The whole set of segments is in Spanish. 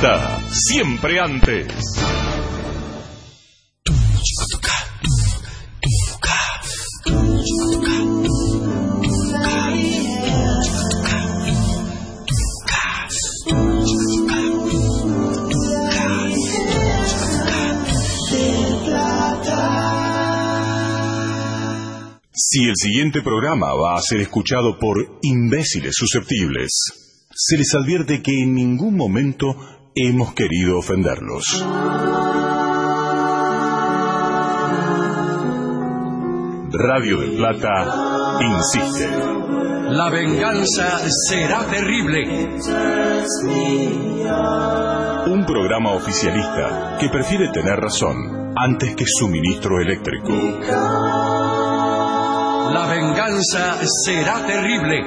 Plata, siempre antes. Si el siguiente programa va a ser escuchado por imbéciles susceptibles, se les advierte que en ningún momento hemos querido ofenderlos. Radio del Plata insiste. La venganza será terrible. Un programa oficialista que prefiere tener razón antes que suministro eléctrico. La venganza será terrible.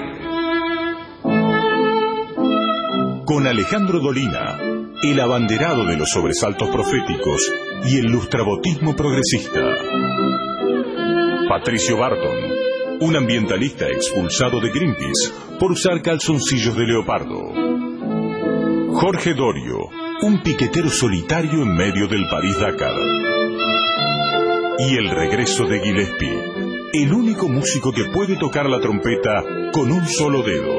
Con Alejandro Dolina, el abanderado de los sobresaltos proféticos y el lustrabotismo progresista. Patricio Barton, un ambientalista expulsado de Greenpeace por usar calzoncillos de leopardo. Jorge Dorio, un piquetero solitario en medio del París-Dakar. Y el regreso de Gillespie, el único músico que puede tocar la trompeta con un solo dedo.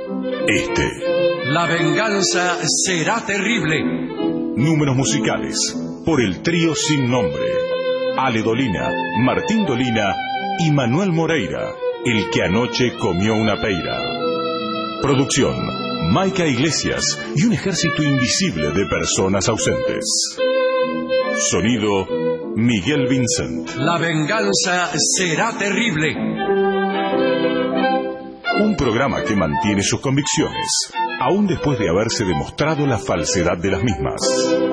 La venganza será terrible. Números musicales por el trío sin nombre. Ale Dolina, Martín Dolina y Manuel Moreira, el que anoche comió una peira. Producción, Maica Iglesias y un ejército invisible de personas ausentes. Sonido, Miguel Vincent. La venganza será terrible. Un programa que mantiene sus convicciones, aún después de haberse demostrado la falsedad de las mismas.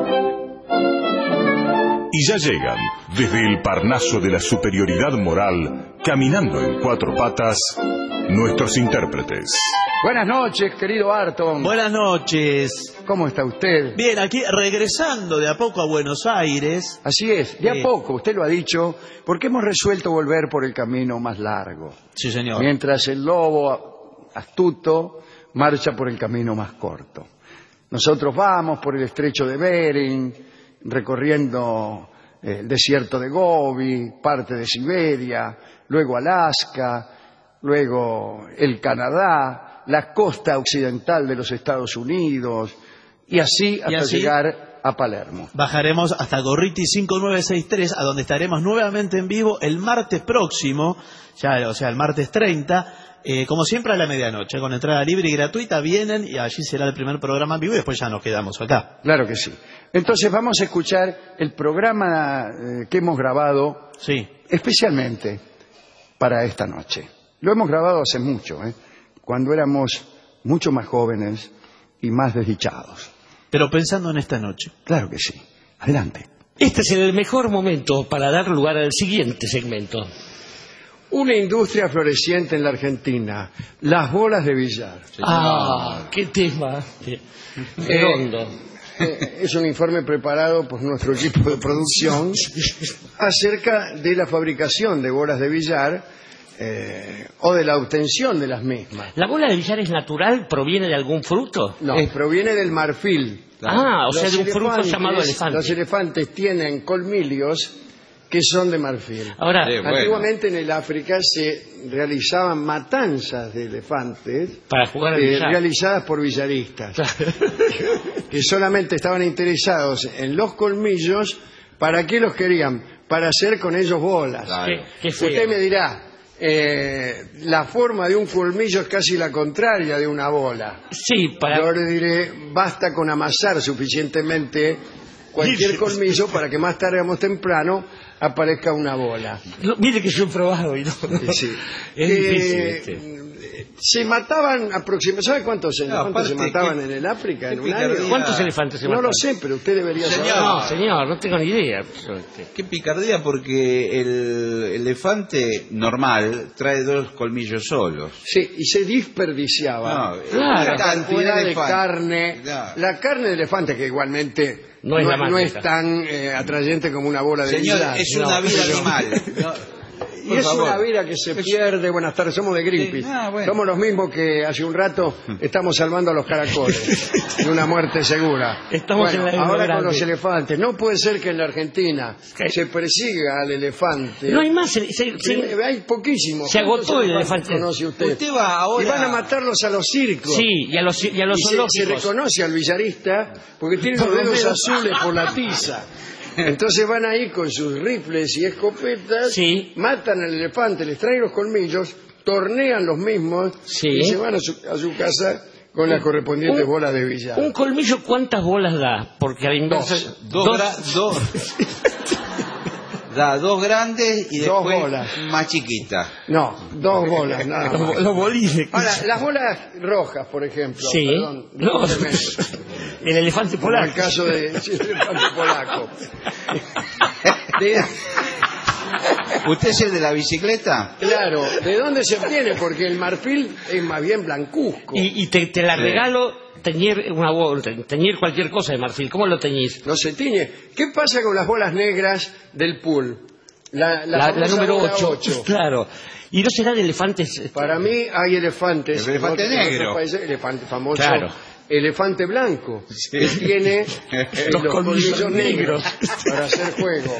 Y ya llegan, desde el Parnaso de la superioridad moral, caminando en cuatro patas, nuestros intérpretes. Buenas noches, querido Barton. Buenas noches. ¿Cómo está usted? Bien, aquí regresando de a poco a Buenos Aires. Así es, de a poco, usted lo ha dicho, porque hemos resuelto volver por el camino más largo. Sí, señor. Mientras el lobo astuto marcha por el camino más corto. Nosotros vamos por el estrecho de Bering, recorriendo el desierto de Gobi, parte de Siberia, luego Alaska, luego el Canadá, la costa occidental de los Estados Unidos, y así hasta llegar a Palermo. Bajaremos hasta Gorriti 5963, a donde estaremos nuevamente en vivo el martes próximo, ya, o sea, el martes 30, como siempre a la medianoche, con entrada libre y gratuita. Vienen y allí será el primer programa en vivo y después ya nos quedamos acá. Claro que sí. Entonces vamos a escuchar el programa que hemos grabado especialmente para esta noche. Lo hemos grabado hace mucho, cuando éramos mucho más jóvenes y más desdichados. Pero pensando en esta noche. Claro que sí. Adelante. Este es el mejor momento para dar lugar al siguiente segmento. Una industria floreciente en la Argentina, las bolas de billar. ¡Qué tema! Redondo. Es un informe preparado por nuestro equipo de producción acerca de la fabricación de bolas de billar o de la obtención de las mismas. ¿La bola de billar es natural? ¿Proviene de algún fruto? No, proviene del marfil. O sea, de un fruto llamado elefante. Los elefantes tienen colmillos que son de marfil. Ahora, antiguamente en el África se realizaban matanzas de elefantes para jugar al billar, realizadas por billaristas que solamente estaban interesados en los colmillos. ¿Para qué los querían? Para hacer con ellos bolas. Qué feo. Usted me dirá, la forma de un colmillo es casi la contraria de una bola. Sí, Yo le diré, basta con amasar suficientemente cualquier colmillo para que más tarde o más temprano aparezca una bola. Mire que yo he probado y no. Sí. Es difícil. Se mataban aproximadamente. ¿Sabe cuántos elefantes se mataban en el África en un año? ¿Cuántos elefantes se mataban? No lo sé, pero usted debería saber. No, señor, no tengo ni idea. Qué picardía, porque el elefante normal trae 2 colmillos solos. Sí, y se desperdiciaba Claro. la cantidad de carne. La carne de elefante, que igualmente no es tan atrayente como una bola de billar. Señor, es una vida animal. Y es una vida que se pierde. Buenas tardes, somos de Greenpeace. Sí, bueno. Somos los mismos que hace un rato estamos salvando a los caracoles de una muerte segura. Estamos en la isla ahora grande. con los elefantes. No puede ser que en la Argentina se persiga al elefante. No hay más. Hay poquísimos. Se agotó ¿Cuántos el elefantes elefante. conoce usted? Usted va ahora... Y van a matarlos a los circos. Sí, y a los Y se zoológicos. reconoce al villarista porque tiene los dedos azules por la tiza. Entonces van ahí con sus rifles y escopetas, Sí. matan al elefante, les traen los colmillos, tornean los mismos Sí. y se van a su casa con las correspondientes bolas de billar. Un colmillo, ¿cuántas bolas da? Porque a la inversa... Da dos grandes y Dos después bolas. más chiquitas. No, 2 bolas, nada más. Los bolines. Ahora, las bolas rojas, por ejemplo. Sí. Perdón, No. El elefante Como el polar. caso de sí, el elefante polaco. ¿Usted es el de la bicicleta? Claro, ¿de dónde se obtiene? Porque el marfil es más bien blancuzco. Y te la regalo teñir una bola, teñir cualquier cosa de marfil. ¿Cómo lo teñís? No se tiñe. ¿Qué pasa con las bolas negras del pool? La famosa número bola 8. Claro. ¿Y no será de elefantes? Para mí hay elefantes. El elefante en otros negro. países, elefante famoso. Claro. Elefante blanco. Que tiene los colmillos negros para hacer juego.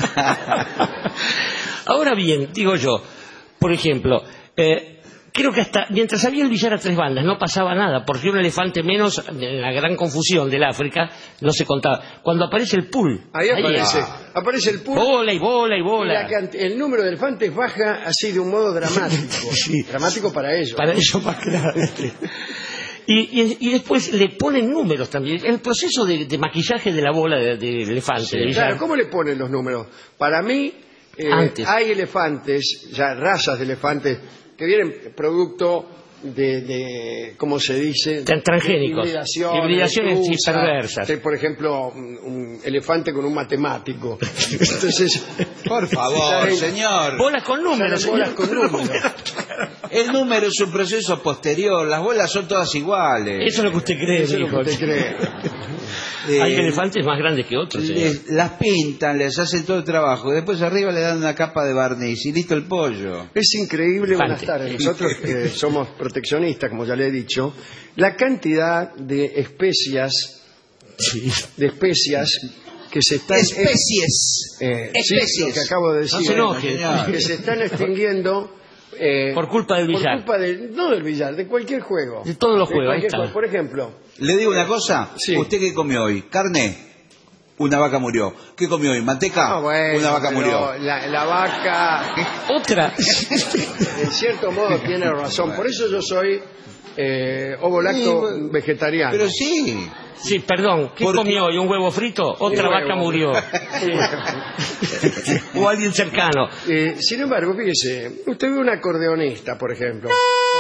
Ahora bien, digo yo, por ejemplo, creo que hasta mientras había el billar a 3 bandas no pasaba nada, porque un elefante menos, en la gran confusión del África, no se contaba. Cuando aparece el pool, Ahí aparece. es. Aparece el pool. Bola y bola y Y bola. el número de elefantes baja así de un modo dramático. Sí. Dramático para ellos. Para eso más claramente. Y después le ponen números también. El proceso de maquillaje de la bola de elefante. de billar. Claro, ¿cómo le ponen los números? Para mí, Antes. hay elefantes, ya razas de elefantes, que vienen producto de ¿cómo se dice? Transgénicos. Hibridaciones de truza, perversas. por ejemplo, un elefante con un matemático. Entonces, Por favor, salen- señor. Bolas con números. salen bolas señor. con números. El número es un proceso posterior. Las bolas son todas iguales. Eso es lo que usted cree, Eso es lo que mijo. usted cree. Hay elefantes más grandes que otros. señor. Las pintan, les hacen todo el trabajo. Después arriba le dan una capa de barniz y listo el pollo. Es increíble, buenas Elefante. tardes. Nosotros somos proteccionistas, como ya le he dicho. La cantidad de especias que se están Especies. sí, lo que acabo de decir, No se enoje. que se están extinguiendo Por culpa del billar. Por culpa no del billar, de cualquier juego. De todos los juegos, ahí cualquier está. juego. Por ejemplo, Le digo una cosa. Sí. ¿Usted qué comió hoy? ¿Carne? Una vaca murió. ¿Qué comió hoy? ¿Manteca? bueno, Una vaca pero murió. la vaca, Otra. en cierto modo, tiene razón. Por eso yo soy ovo-lacto vegetariano. Pero sí. Sí, perdón. ¿Qué Porque- comió hoy? ¿Un huevo frito? Otra Un vaca huevo. murió. O alguien cercano. Sin embargo, fíjese, usted ve un acordeonista, por ejemplo.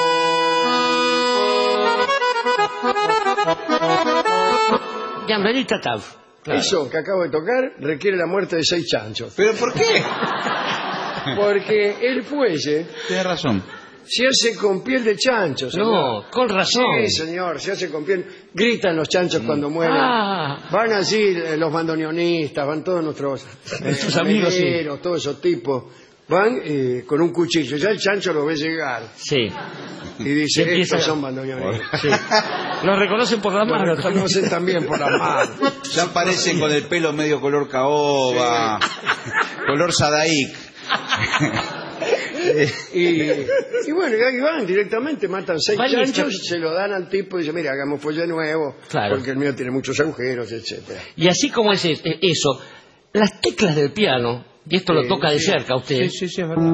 Llamadita Tav. Claro. Eso que acabo de tocar requiere la muerte de 6 chanchos. ¿Pero por qué? Porque el fuelle Tiene razón. se hace con piel de chancho. señor. No, con razón. Sí, señor, se hace con piel. Gritan los chanchos cuando mueren. Ah. Van allí los bandoneonistas, van todos nuestros Nuestros amigos, sí. amigueros, todos esos tipos. Van con un cuchillo. Ya el chancho lo ve llegar Sí. y dice, Y empieza- estos son bandoneonistas. Sí. Lo reconocen por la Lo mano. reconocen también por las manos. Ya aparecen con el pelo medio color caoba, color sadaik. Y bueno, y ahí van directamente, matan 6 Vale, chanchos, está- se lo dan al tipo y dice, mira, hagamos fuelle nuevo, Claro. porque el mío tiene muchos agujeros, etcétera. Y así como es eso, las teclas del piano, y esto lo Sí, toca de sí. cerca usted. Sí, es verdad.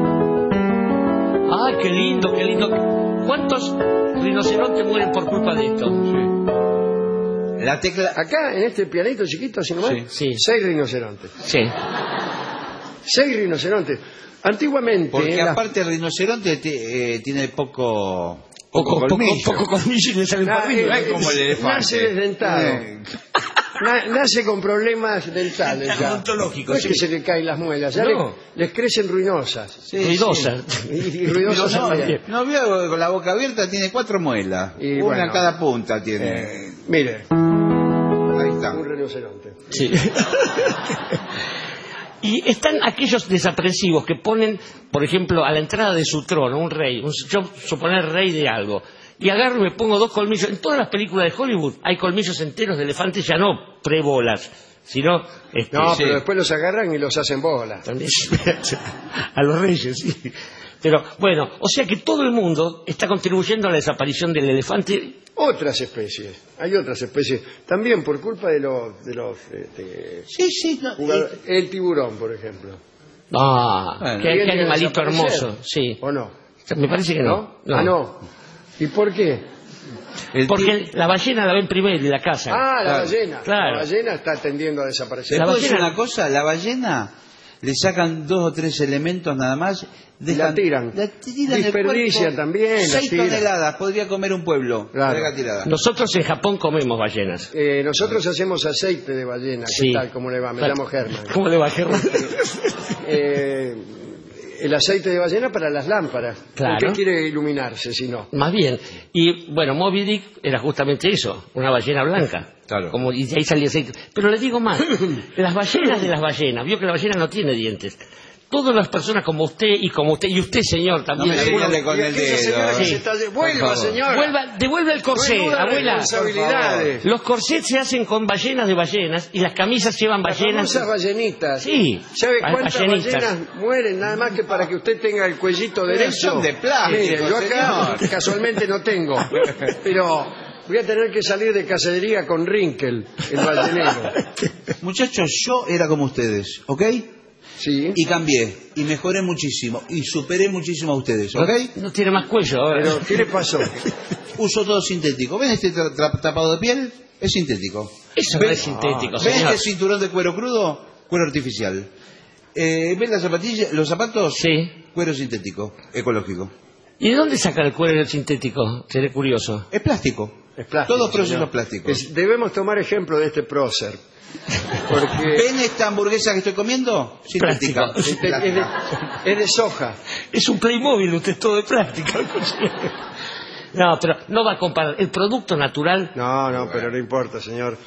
¡Ay, qué lindo, qué lindo! ¿Cuántos rinocerontes mueren por culpa de esto? La tecla... Acá, en este pianito chiquito, así nomás, Sí. 6 rinocerontes. Sí. 6 rinocerontes. Antiguamente, Porque las- aparte el rinoceronte tiene poco Poco colmillo. colmillo y le sale na- por arriba. no es como el elefante. nace desdentado. Nace con problemas dentales ya. Odontológicos, No es sí. que se le caen las muelas, ya No. les crecen ruinosas. Sí, Ruidosa. Y ruidosas No, también. no veo con la boca abierta, tiene 4 muelas. Y Una bueno. en cada punta tiene. Mire, Ahí está. un rinoceronte. Sí. Y están aquellos desaprensivos que ponen, por ejemplo, a la entrada de su trono, un rey, yo suponer rey de algo, y agarro y me pongo 2 colmillos. En todas las películas de Hollywood hay colmillos enteros de elefantes, ya no prebolas, sino... No, sí. pero después los agarran y los hacen bolas. También, a los reyes, sí. Pero, bueno, o sea que todo el mundo está contribuyendo a la desaparición del elefante. Otras especies, hay otras especies, también por culpa de los Sí, no, jugadores. El tiburón, por ejemplo. Ah, Bueno, qué ¿tiene que animalito desaparecer? hermoso, sí. ¿O no? Me parece que no. Ah, no. ¿Y por qué? Porque la ballena la ven primero y la cazan. Ah, la Claro. ballena. Claro. La ballena está tendiendo a desaparecer. ¿Le puedo decir ballena- una cosa? La ballena le sacan 2 o 3 elementos nada más. Y la tiran. La tiran del Desperdician cuerpo. también, la 6 tiran. toneladas podría comer un pueblo. Claro. Larga tirada. Nosotros en Japón comemos ballenas. Nosotros hacemos aceite de ballena. Sí. ¿Qué tal? ¿Cómo le va? Me llamo Germán. ¿Cómo le va, Germán? El aceite de ballena para las lámparas. Claro. ¿Por qué quiere iluminarse si no? Más bien. Y bueno, Moby Dick era justamente eso, una ballena blanca. Claro. Como, y de ahí salía aceite. Pero le digo más, las ballenas de las ballenas, vio que la ballena no tiene dientes. Todas las personas como usted y usted señor No también. me algunos- señale con Y el aquella señora dedo. que Sí. se está... Por Vuelva, favor. señora. Devuelva el corsé, No hay abuela. responsabilidades. Los corsets se hacen con ballenas de ballenas y las camisas llevan Las ballenas. famosas ballenitas. Sí, ¿Sabe cuántas ballenitas. ballenas mueren nada más que para que usted tenga el cuellito Pero derecho? son de plástico, Mire, yo acá señor. casualmente no tengo. Pero voy a tener que salir de cacería con Rinkel, el ballenero. Muchachos, yo era como ustedes, ¿ok? Sí. Y cambié, y mejoré muchísimo, y superé muchísimo a ustedes, ¿ok? No tiene más cuello ahora. Pero, ¿qué le pasó? Uso todo sintético. ¿Ven este tapado de piel? Es sintético. Eso no ¿Ven? es sintético, ¿Ven señor. este cinturón de cuero crudo? Cuero artificial. ¿Ven las zapatillas, los zapatos? Sí. Cuero sintético, ecológico. ¿Y de dónde saca el cuero del sintético? Seré curioso. Es plástico. Es plástico, Todos procesos señor. plásticos. Debemos tomar ejemplo de este prócer. Porque ¿Ven esta hamburguesa que estoy comiendo? Sintética. Plástico. es de soja. Es un Playmobil, usted es todo de plástico. No, pero no va a comparar. El producto natural. No, pero no importa, señor.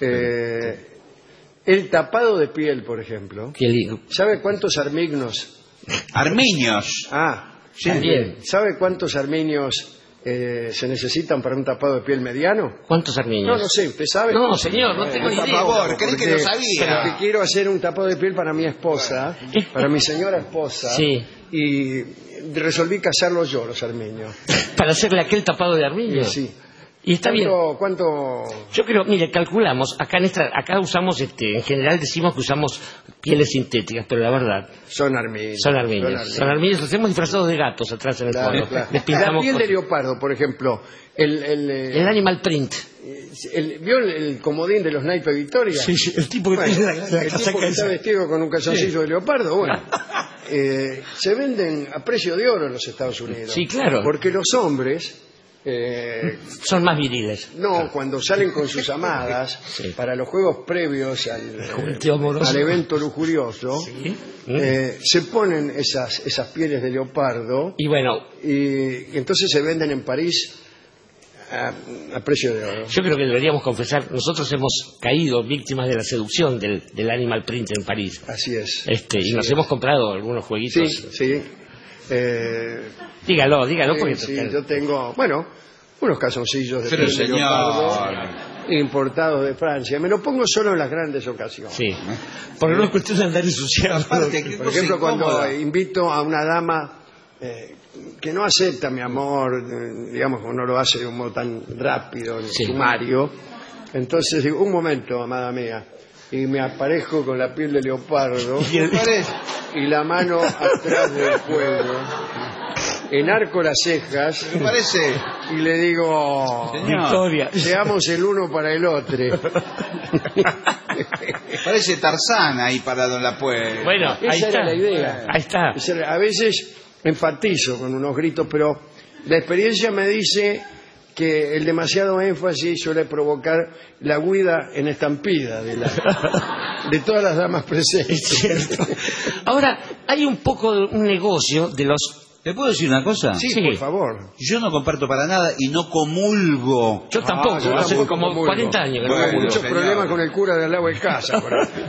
El tapado de piel, por ejemplo. Que el- ¿Sabe cuántos armignos? Armenios. Sí. También. ¿Sabe cuántos armenios se necesitan para un tapado de piel mediano? ¿Cuántos armenios? No sé, ¿usted sabe? No, señor, no tengo Por idea. favor, creí que lo sabía. Porque quiero hacer un tapado de piel para mi esposa, para mi señora esposa, Sí. y resolví casarlos yo, los armenios. Para hacerle aquel tapado de armiño. Sí. Y está bien. ¿Cuánto? Yo creo, mire, calculamos, acá usamos, en general decimos que usamos pieles sintéticas, pero la verdad, Son armenios. son armiños. Son armiños, los hacemos disfrazados de gatos atrás en el Claro, fondo. claro. Les La pintamos piel de cosas. leopardo, por ejemplo. El animal print. ¿Vio el comodín de los naipes Victoria? el tipo que Bueno, tiene la el casaca tipo que está esa. vestido con un calzoncillo de leopardo, bueno. Se venden a precio de oro en los Estados Unidos. Sí, claro. Porque los hombres, Son más viriles. cuando salen con sus amadas, Sí. para los juegos previos al, jugueteo amoroso. al evento lujurioso, Sí. se ponen esas pieles de leopardo Y bueno, y entonces se venden en París a precio de oro. yo creo que deberíamos confesar, nosotros hemos caído víctimas de la seducción del animal print en París. Así es. Y nos hemos comprado algunos jueguitos. Sí. Dígalo, porque Sí, yo tengo, unos calzoncillos de Pero piel de señor. leopardo importados de Francia. Me lo pongo solo en las grandes ocasiones. Sí, porque no es cuestión de andar ensuciado. Aparte, qué Por cosa ejemplo, cuando incómoda. invito a una dama que no acepta mi amor, digamos, como no lo hace de un modo tan rápido, ni Sí. sumario, entonces digo, un momento, amada mía, y me aparezco con la piel de leopardo y la mano atrás del cuello, enarco las cejas Me parece. y le digo, Señor. Victoria. seamos el uno para el otro. Parece Tarzán ahí parado en la puerta. Bueno, ahí Esa está. era la idea. Ahí está. A veces enfatizo con unos gritos, pero la experiencia me dice que el demasiado énfasis suele provocar la huida en estampida de todas las damas presentes. Es cierto. Ahora, hay un poco de un negocio de los... ¿Te puedo decir una cosa? Sí, Sí. por favor. Yo no comparto para nada y no comulgo. Yo tampoco, yo hace tampoco como comulgo. 40 años que no Bueno, comulgo. Muchos señor. problemas con el cura del lado de casa. por ejemplo.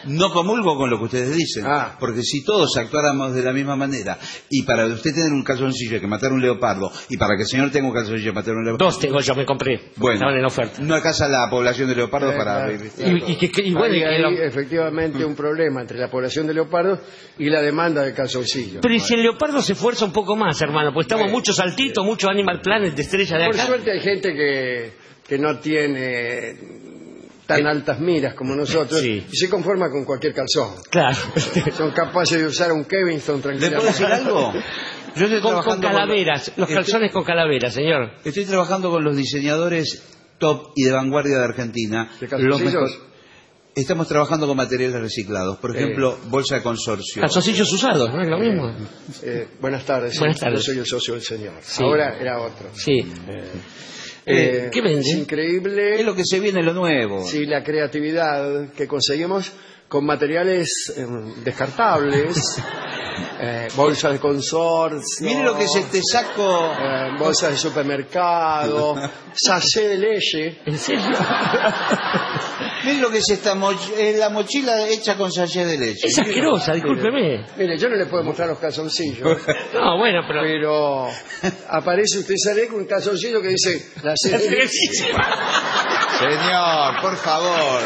No comulgo con lo que ustedes dicen, porque si todos actuáramos de la misma manera, y para usted tener un calzoncillo hay que matar un leopardo, y para que el señor tenga un calzoncillo hay que matar un leopardo... Dos tengo yo, me compré. Bueno, estaban en oferta. no alcanza la población de leopardos para... Y bueno, hay efectivamente un problema entre la población de leopardos y la demanda de calzoncillos. pero y si el leopardo se esfuerza un poco más, hermano, pues estamos muchos saltitos, mucho Animal Planet de estrella de Por acá. suerte hay gente que no tiene tan altas miras como nosotros Sí. y se conforma con cualquier calzón. Claro. Son capaces de usar un Kevinston ¿Le puedo tranquilamente. decir algo? Yo estoy Con trabajando calaveras, los calzones con calaveras, señor. Estoy trabajando con los diseñadores top y de vanguardia de Argentina. ¿De calzoncillos? Estamos trabajando con materiales reciclados. Por ejemplo, bolsa de consorcio. Calzoncillos usados, ¿no es lo mismo? Buenas tardes. Buenas tardes. Yo soy el socio del señor. Sí. Ahora era otro. Sí. ¿Qué vende? Es increíble. Es lo que se viene, lo nuevo. Sí, la creatividad que conseguimos con materiales descartables, bolsas de consorcio, Mire lo que es este saco. bolsas de supermercado, sachet de leche. ¿En serio? Mire lo que es esta la mochila hecha con sachet de leche. Es asquerosa, discúlpeme. Mire, yo no le puedo mostrar los calzoncillos, No, bueno, pero... pero aparece usted sale con un calzoncillo que dice la sachet de leche. Señor, por favor.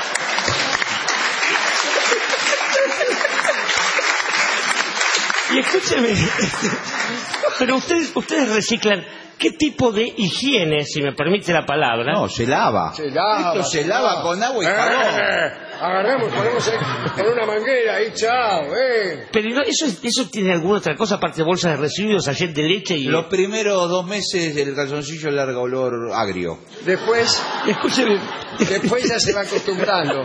Y escúcheme, pero ustedes reciclan, ¿qué tipo de higiene, si me permite la palabra? No, se lava. Se lava, Esto se lava con agua y jabón. Agarramos, ponemos en una manguera y chao, Pero no, eso tiene alguna otra cosa aparte de bolsas de residuos, sachet de leche y... Los primeros 2 meses el calzoncillo larga olor agrio. Después Escúcheme, ya se va acostumbrando.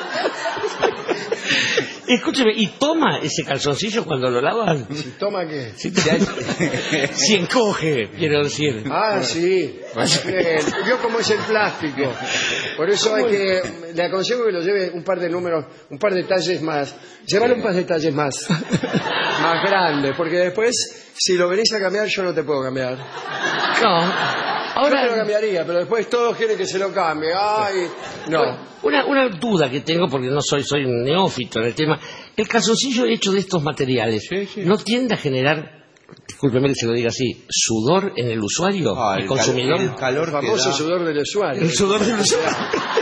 escúcheme, ¿y toma ese calzoncillo cuando lo lavan? ¿Toma qué? Si encoge, quiero decir. Ah, sí. Vio cómo es el plástico. Por eso le aconsejo que lo lleve un par de números, un par de talles más. Llévalo un par de talles más grandes, porque después, si lo venís a cambiar, yo no te puedo cambiar. No. Yo te lo Ahora, cambiaría, pero después todos quieren que se lo cambie. Ay, no. una duda que tengo, porque no soy un neófito en el tema. El calzoncillo hecho de estos materiales, ¿no tiende a generar, discúlpeme que se lo diga así, sudor en el usuario, el consumidor? El calor El famoso que da. sudor del usuario. El sudor del usuario.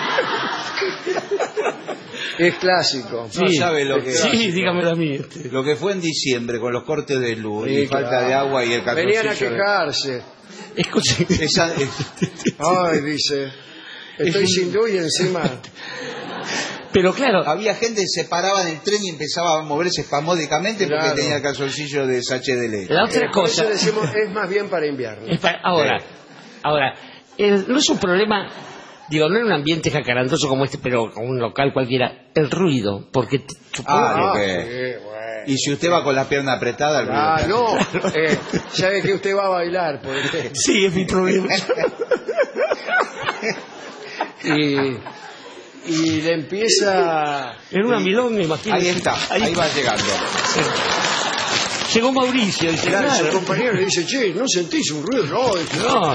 Es clásico. No sabe lo que Sí, dígamelo a mí. Lo que fue en diciembre con los cortes de luz Sí, y falta claro. de agua y el calzoncillo. Venían a quejarse. Escuche, Ay, dice, estoy sin luz y encima... pero claro, Había gente que se paraba en el tren y empezaba a moverse espasmódicamente porque Claro. tenía el calzoncillo de sachet de leche. la otra Por eso cosa... decimos, es más bien para invierno. Ahora, no es un problema, digo, no en un ambiente jacarandoso como este, pero con un local cualquiera, el ruido, porque Ah, lo que... sí, bueno. Y si usted va con la pierna apretada, el Ah, ruido- no, sabe que usted va a bailar, por ejemplo. sí, es mi problema. Y le empieza... En una milonga, imagínate. Ahí está, ahí va llegando. Llegó Mauricio, dice, Claro, su claro. compañero le dice, che, ¿no sentís un ruido? No, dice, No,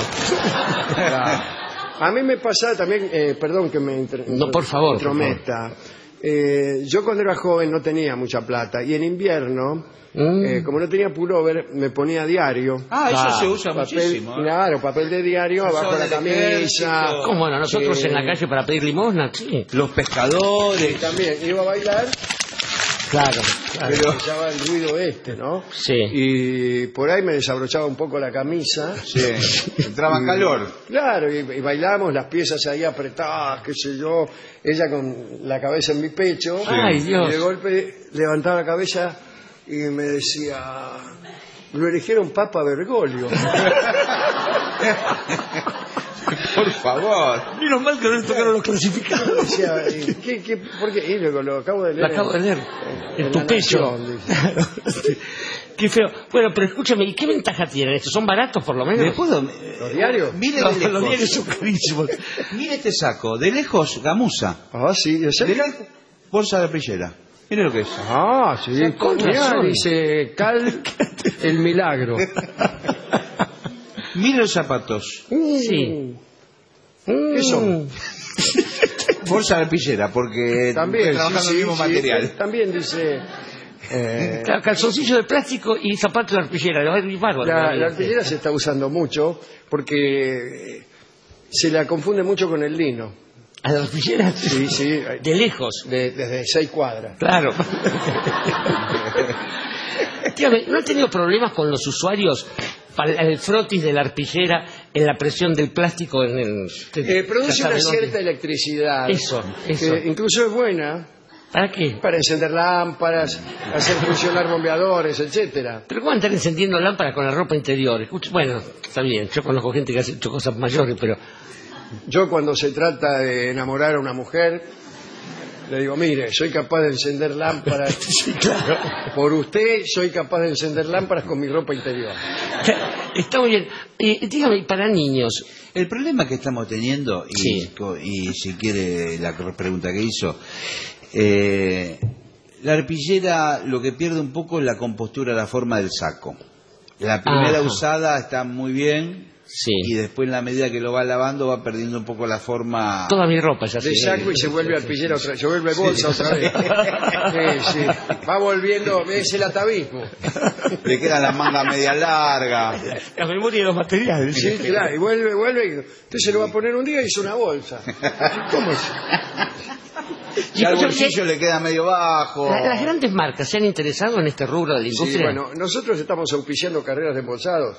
A mí me pasaba también, perdón que me No, por favor, intrometa. Yo cuando era joven no tenía mucha plata y en invierno, como no tenía pullover, me ponía diario. Ah, eso Ah, se usa muchísimo. ¿eh? Claro, papel de diario abajo de la del camisa. ejército. ¿cómo no? Nosotros en la calle para pedir limosna, sí. Los pescadores. También iba a bailar, Claro, pero escuchaba el ruido ¿no? Sí. Y por ahí me desabrochaba un poco la camisa. Sí, entraba en calor. Claro, y bailábamos las piezas ahí apretadas, qué sé yo, ella con la cabeza en mi pecho. Ay, Dios. Y de golpe levantaba la cabeza y me decía, lo eligieron Papa Bergoglio. Por favor. Menos mal que no le tocaron los clasificados. Decía, ¿por qué? Y lo acabo de leer. Lo acabo de leer. En en tu La pecho. Nación, dice. Claro. Qué feo. Bueno, pero escúchame, ¿y qué ventaja tienen estos? ¿Son baratos por lo menos? ¿Me puedo? ¿Los diarios? Mire Los, de los lejos. diarios son carísimos. Mire este saco. De lejos, gamuza. Ah, sí, yo sé. De lejos, bolsa de pillera. Mire lo que es. Ah, sí. con Mirá, razón. dice Cal el milagro. Mire los zapatos. Sí. ¿Qué son? Bolsa de arpillera, porque También, trabajando el mismo material. También dice... Calzoncillo de plástico y zapato de arpillera. La arpillera se está usando mucho porque se la confunde mucho con el lino. ¿A la arpillera? Sí, sí. De lejos. Desde 6 cuadras. Claro. Dígame, ¿no ha tenido problemas con los usuarios para el frotis de la arpillera en la presión del plástico en el... Produce una cierta electricidad. Eso. Que incluso es buena. ¿Para qué? Para encender lámparas, hacer funcionar bombeadores, etcétera. Pero ¿cómo andar encendiendo lámparas con la ropa interior? Bueno, está bien, yo conozco gente que ha hecho cosas mayores, pero... Yo cuando se trata de enamorar a una mujer, le digo, mire, soy capaz de encender lámparas. Sí, claro. Por usted soy capaz de encender lámparas con mi ropa interior. Está muy bien. Dígame, para niños... El problema que estamos teniendo, Sí. y si quiere la pregunta que hizo... la arpillera lo que pierde un poco es la compostura, la forma del saco. La primera usada está muy bien, Sí. y después en la medida que lo va lavando va perdiendo un poco la forma. Toda mi ropa es así. De saco y se vuelve arpillera otra vez, se vuelve bolsa otra vez. Sí, sí. Va volviendo, es el atavismo. Le queda la manga media larga. La memoria de los materiales. Sí, claro, y vuelve, y usted se lo va a poner un día y hizo una bolsa. ¿Cómo es? Y al bolsillo le queda medio bajo. Las grandes marcas se han interesado en este rubro de la Sí, industria. bueno, nosotros estamos auspiciando carreras de embolsados.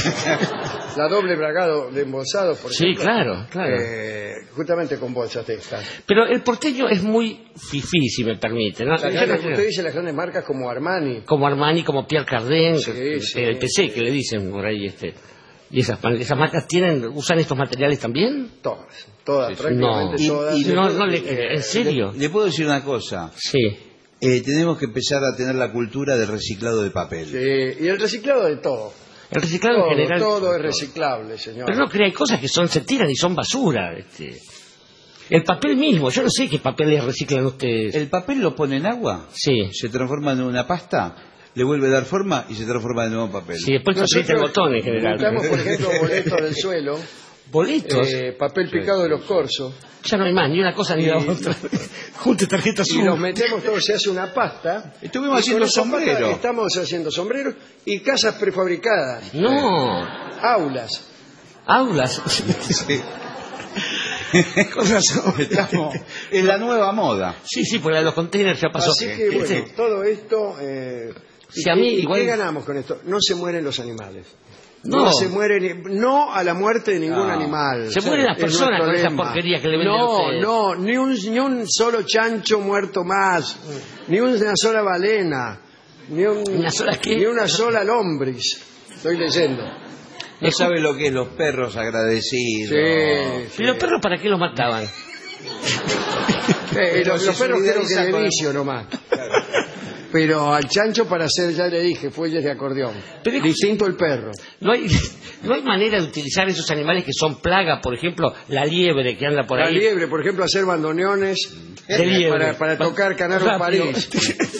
La doble bragado de embolsados, por Sí, ejemplo. claro. Justamente con bolsas textas. Pero el porteño es muy fifí, si me permite, ¿no? Usted dice las grandes marcas como Armani. Como Armani, como Pierre Cardin, Sí, sí. el PC que le dicen por ahí. ¿Y esas marcas usan estos materiales también? Todas, prácticamente No. todas. ¿En serio? Le puedo decir una cosa. Sí. Tenemos que empezar a tener la cultura del reciclado de papel. Sí, y el reciclado de todo. El reciclado en general. Todo es reciclable, señor. Pero no crea, hay cosas que se tiran y son basura. El papel mismo, yo no sé qué papeles reciclan ustedes. El papel lo pone en agua, Sí. se transforma en una pasta, le vuelve a dar forma y se transforma de nuevo en papel. Sí, después se aprieta el botón en general. Buscamos, por ejemplo, boletos del suelo, ¿Boletos? papel picado de los corsos, Ya no hay más, ni una cosa ni la otra. Junte tarjeta y azul. los metemos todos, se hace una pasta. Estuvimos Y haciendo con esa pasta sombreros. Estamos haciendo sombreros y casas prefabricadas, No. aulas. Aulas. Sí. Con razón, estamos en la nueva moda. Sí, por la de los containers ya pasó. Así que, bueno, todo esto... Si a mí ¿y igual- qué ganamos con esto? No se mueren los animales. No. No se mueren, no a la muerte de ningún animal. Se mueren las Es personas nuestro con esa lema. porquería que le venden a ustedes. No, ni un solo chancho muerto más, ni una sola balena, ¿Una sola qué? ni una sola lombriz. Estoy leyendo. No sabe lo que es los perros agradecidos. ¿Y los perros para qué los mataban? Los se perros creo que solidariza de con- vicio nomás. Pero al chancho para hacer, ya le dije, fuelles de acordeón. Pero- Distinto el perro. No hay manera de utilizar esos animales que son plaga, por ejemplo, la liebre que anda por La ahí. liebre, por ejemplo, hacer bandoneones De liebre. para tocar Canaro Rápido. París.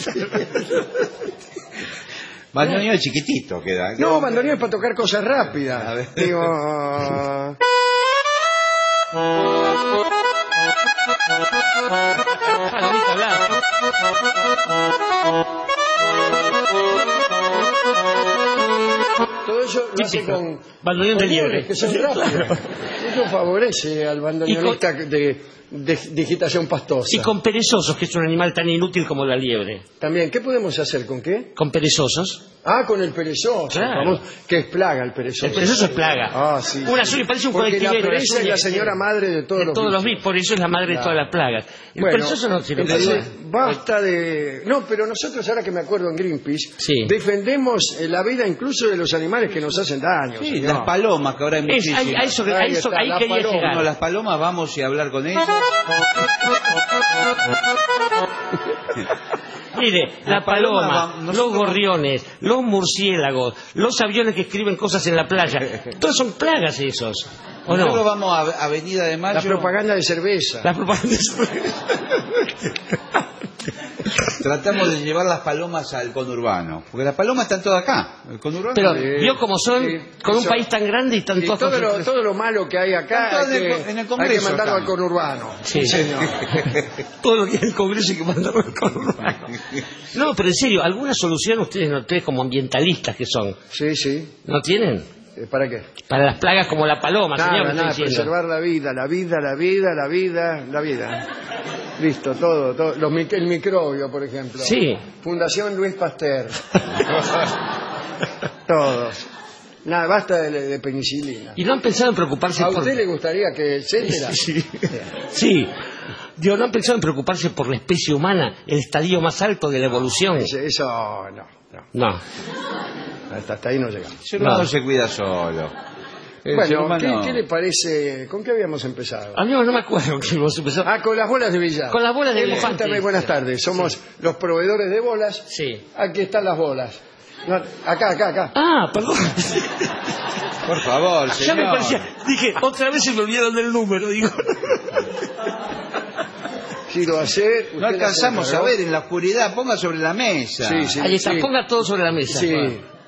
Bandoneón chiquitito queda. No, bandoneones para tocar cosas A rápidas. ver. Digo... Ah, viste hablar. Todo eso lo hace Típico. con Bandoneón de liebre. liebre, que son rápidos. Eso favorece al bandoneonista de digitación pastosa. Y con perezosos, que es un animal tan inútil como la liebre. También, ¿qué podemos hacer con qué? Con perezosos. Ah, con el perezoso. Claro. Famoso, que es plaga el perezoso. El perezoso es plaga. Ah, sí. Una sola y parece un Porque la colectivero. pereza es la señora madre de todos los bichos. Por eso es la madre de todas las plagas. El Bueno, perezoso no sirve para entonces, nada. basta de... No, pero nosotros, ahora que me acuerdo en Greenpeace, Sí. defendemos la vida incluso de los animales que nos hacen daño. Sí, señor. las palomas, que ahora hay muchísimas. A eso Ahí está, ahí la quería paloma. llegar. Bueno, las palomas vamos y a hablar con ellas. Mire, la paloma paloma, va- los nosotros- gorriones, los murciélagos, los aviones que escriben cosas en la playa, todos son plagas esos, ¿o Nosotros no? vamos a Avenida de Mayo. La propaganda de cerveza. Las propagandas. tratamos de llevar las palomas al conurbano. Porque las palomas están todas acá. El conurbano. Pero vio cómo son, con un país tan grande y tan todo lo malo que hay acá en el Congreso, hay que mandarlo acá. al conurbano. Sí, señor. todo lo que hay en el Congreso hay que mandarlo al conurbano. No, pero en serio, ¿alguna solución ustedes como ambientalistas que son? Sí. ¿No tienen? ¿Para qué? Para las plagas como la paloma, señor. Nada, preservar la vida. Listo, todo. El microbio, por ejemplo. Sí. Fundación Luis Pasteur. Todos. Nada, basta de penicilina. ¿Y no han pensado en preocuparse ¿A por...? usted le gustaría que etcétera? Sí. Digo, ¿no han pensado en preocuparse por la especie humana, el estadio más alto de la evolución? Eso no. Hasta ahí no llegamos. El ser humano se cuida solo. Bueno, ¿qué le parece? ¿Con qué habíamos empezado? No me acuerdo que hemos empezado. Con las bolas de billar. Con las bolas de elefante. Buenas tardes, somos los proveedores de bolas. Sí. Aquí están las bolas. No, acá. Ah, perdón. Por favor, Ya señor. me parecía. Dije, otra vez se me olvidaron del número, digo. Si lo hace... No alcanzamos a ver en la oscuridad. Ponga sobre la mesa. Sí. Ahí está, ponga todo sobre la mesa. Sí.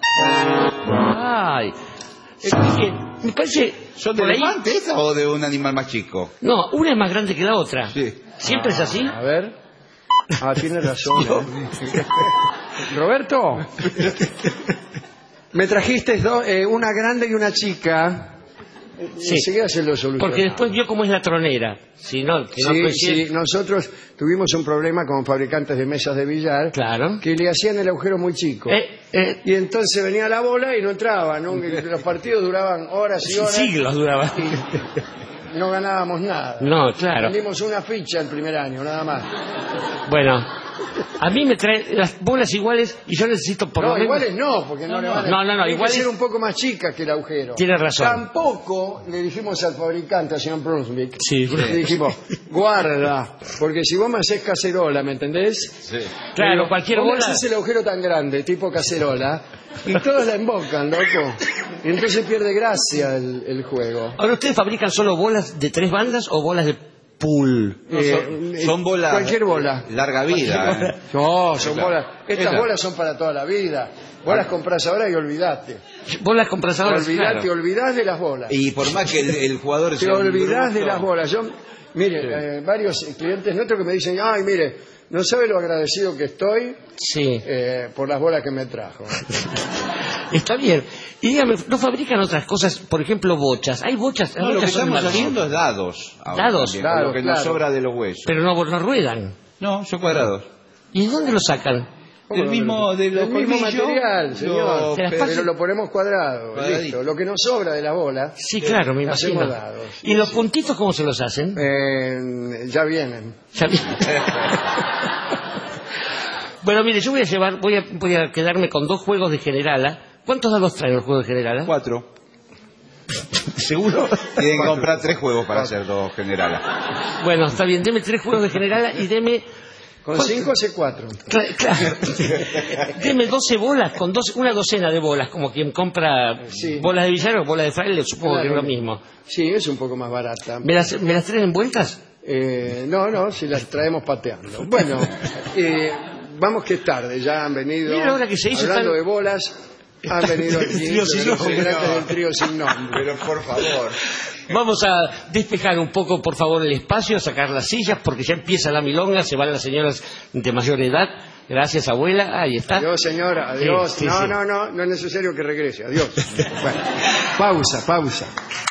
Ay. Dije, me parece... ¿Son de por ahí- elefante esta o de un animal más chico? No, una es más grande que la otra. Sí. ¿Siempre es así? A ver. Tiene razón. Roberto, me trajiste una grande y una chica. Sí. Enseguida se lo solucionamos. Porque después vio cómo es la tronera. Si no, que no coincide- Sí, nosotros tuvimos un problema con fabricantes de mesas de billar. Claro. Que le hacían el agujero muy chico. Y entonces venía la bola y no entraba, ¿no? Los partidos duraban horas y horas. Siglos duraba. Y no ganábamos nada. No, claro. Vendimos una ficha el primer año, nada más. Bueno, a mí me traen las bolas iguales y yo necesito por lo No, menos... iguales no, porque no le van a... No, Tienen que iguales- ser un poco más chicas que el agujero. Tiene razón. Tampoco le dijimos al fabricante, al señor Brunswick, Sí. le dijimos, guarda, porque si vos me hacés cacerola, ¿me entendés? Sí. Claro, cualquier Vos me bola... haces el agujero tan grande, tipo cacerola, y todos la embocan, loco. Y entonces pierde gracia el juego. Ahora, ¿ustedes fabrican solo bolas de 3 bandas o bolas de pool? Son bolas. Cualquier bola. Larga vida. No, son Claro. bolas. Estas Claro. bolas son para toda la vida. Vos las comprás ahora y olvidate. Bolas comprasadoras, Te olvidás de las bolas. Y por más que el jugador Te sea un olvidás de bruto, las bolas. Mire, varios clientes nuestros que me dicen, ay, mire, no sabe lo agradecido que estoy Sí. por las bolas que me trajo. Está bien. Y dígame, ¿no fabrican otras cosas? Por ejemplo, bochas. ¿Hay bochas? No, lo que bochas son estamos de haciendo es dados. ahora Dados. también, con lo que nos Claro. sobra de los huesos. Pero no ruedan. No, son cuadrados. ¿Y de dónde lo sacan? Del mismo, de los El mismo colmillos, material, señor. De las Pero lo ponemos cuadrado. Cuadradito. Listo. Lo que nos sobra de las bolas, Sí, claro, me hacemos imagino. dados. ¿Y los puntitos cómo se los hacen? Ya vienen. Ya vi- Bueno, mire, yo voy a quedarme con 2 juegos de Generala. ¿Cuántos dados traen los juegos de Generala? 4. ¿Seguro? Tienen que comprar 3 juegos para hacer 2 generales. Bueno, está bien, deme 3 juegos de Generala y deme... Con 5 hace 4. Claro. Deme 12 bolas, con una docena de bolas, como quien compra Sí. bolas de billar o bolas de fraile, supongo Claro. que es lo mismo. Sí, es un poco más barata. ¿Me las traen envueltas? No, si las traemos pateando. Bueno, vamos que es tarde, ya han venido. Mira, ahora que se hizo hablando tan- de bolas, han venido El aquí trío sin los nombre. integrantes del trío sin nombre. Pero por favor. Vamos a despejar un poco, por favor, el espacio, a sacar las sillas, porque ya empieza la milonga, se van las señoras de mayor edad. Gracias, abuela. Ahí está. Adiós, señora, adiós. Sí, no, sí. no es necesario que regrese. Adiós. Bueno, pausa.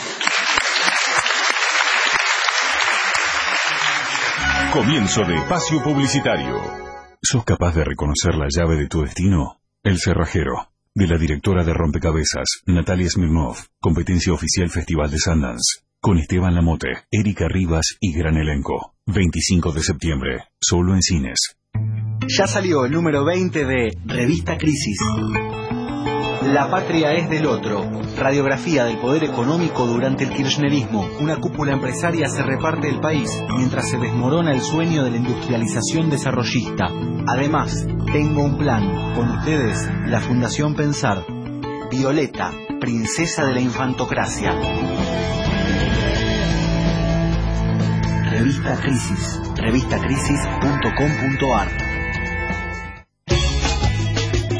Comienzo de espacio publicitario. ¿Sos capaz de reconocer la llave de tu destino? El cerrajero. De la directora de Rompecabezas, Natalia Smirnov. Competencia oficial Festival de Sundance. Con Esteban Lamote, Erika Rivas y gran elenco. 25 de septiembre. Solo en cines. Ya salió el número 20 de Revista Crisis. La patria es del otro. Radiografía del poder económico durante el kirchnerismo. Una cúpula empresaria se reparte el país mientras se desmorona el sueño de la industrialización desarrollista. Además, tengo un plan. Con ustedes, la Fundación Pensar. Violeta, princesa de la infantocracia. Revista Crisis. revistacrisis.com.ar.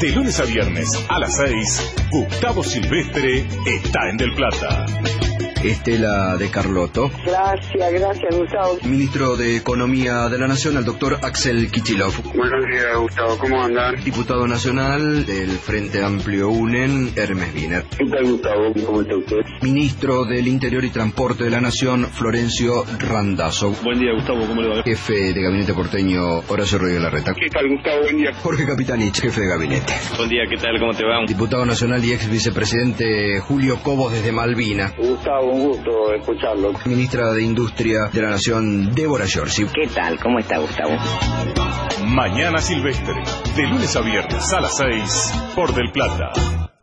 De lunes a viernes a las 6, Gustavo Silvestre está en Del Plata. Estela de Carlotto. Gracias, Gustavo. Ministro de Economía de la Nación, el doctor Axel Kicillof. Buenos días, Gustavo, ¿cómo andan? Diputado nacional del Frente Amplio UNEN, Hermes Wiener. ¿Qué tal, Gustavo? ¿Cómo está usted? Ministro del Interior y Transporte de la Nación, Florencio Randazzo. Buen día, Gustavo, ¿cómo le va? Jefe de gabinete porteño, Horacio Rodríguez Larreta. ¿Qué tal, Gustavo? Buen día. Jorge Capitanich, jefe de gabinete. Buen día, ¿qué tal? ¿Cómo te va? Diputado nacional y ex vicepresidente Julio Cobos desde Malvina. Gustavo, un gusto escucharlo. Ministra de Industria de la Nación, Débora Giorgi. ¿Qué tal? ¿Cómo está, Gustavo? Mañana Silvestre, de lunes a viernes a las 6, por Del Plata.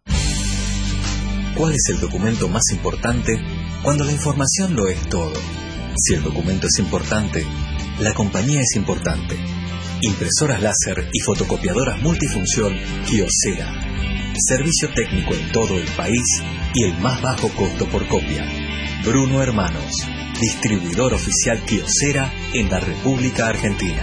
¿Cuál es el documento más importante cuando la información lo es todo? Si el documento es importante, la compañía es importante. Impresoras láser y fotocopiadoras multifunción Kyocera. Servicio técnico en todo el país y el más bajo costo por copia. Bruno Hermanos, distribuidor oficial Kyocera en la República Argentina.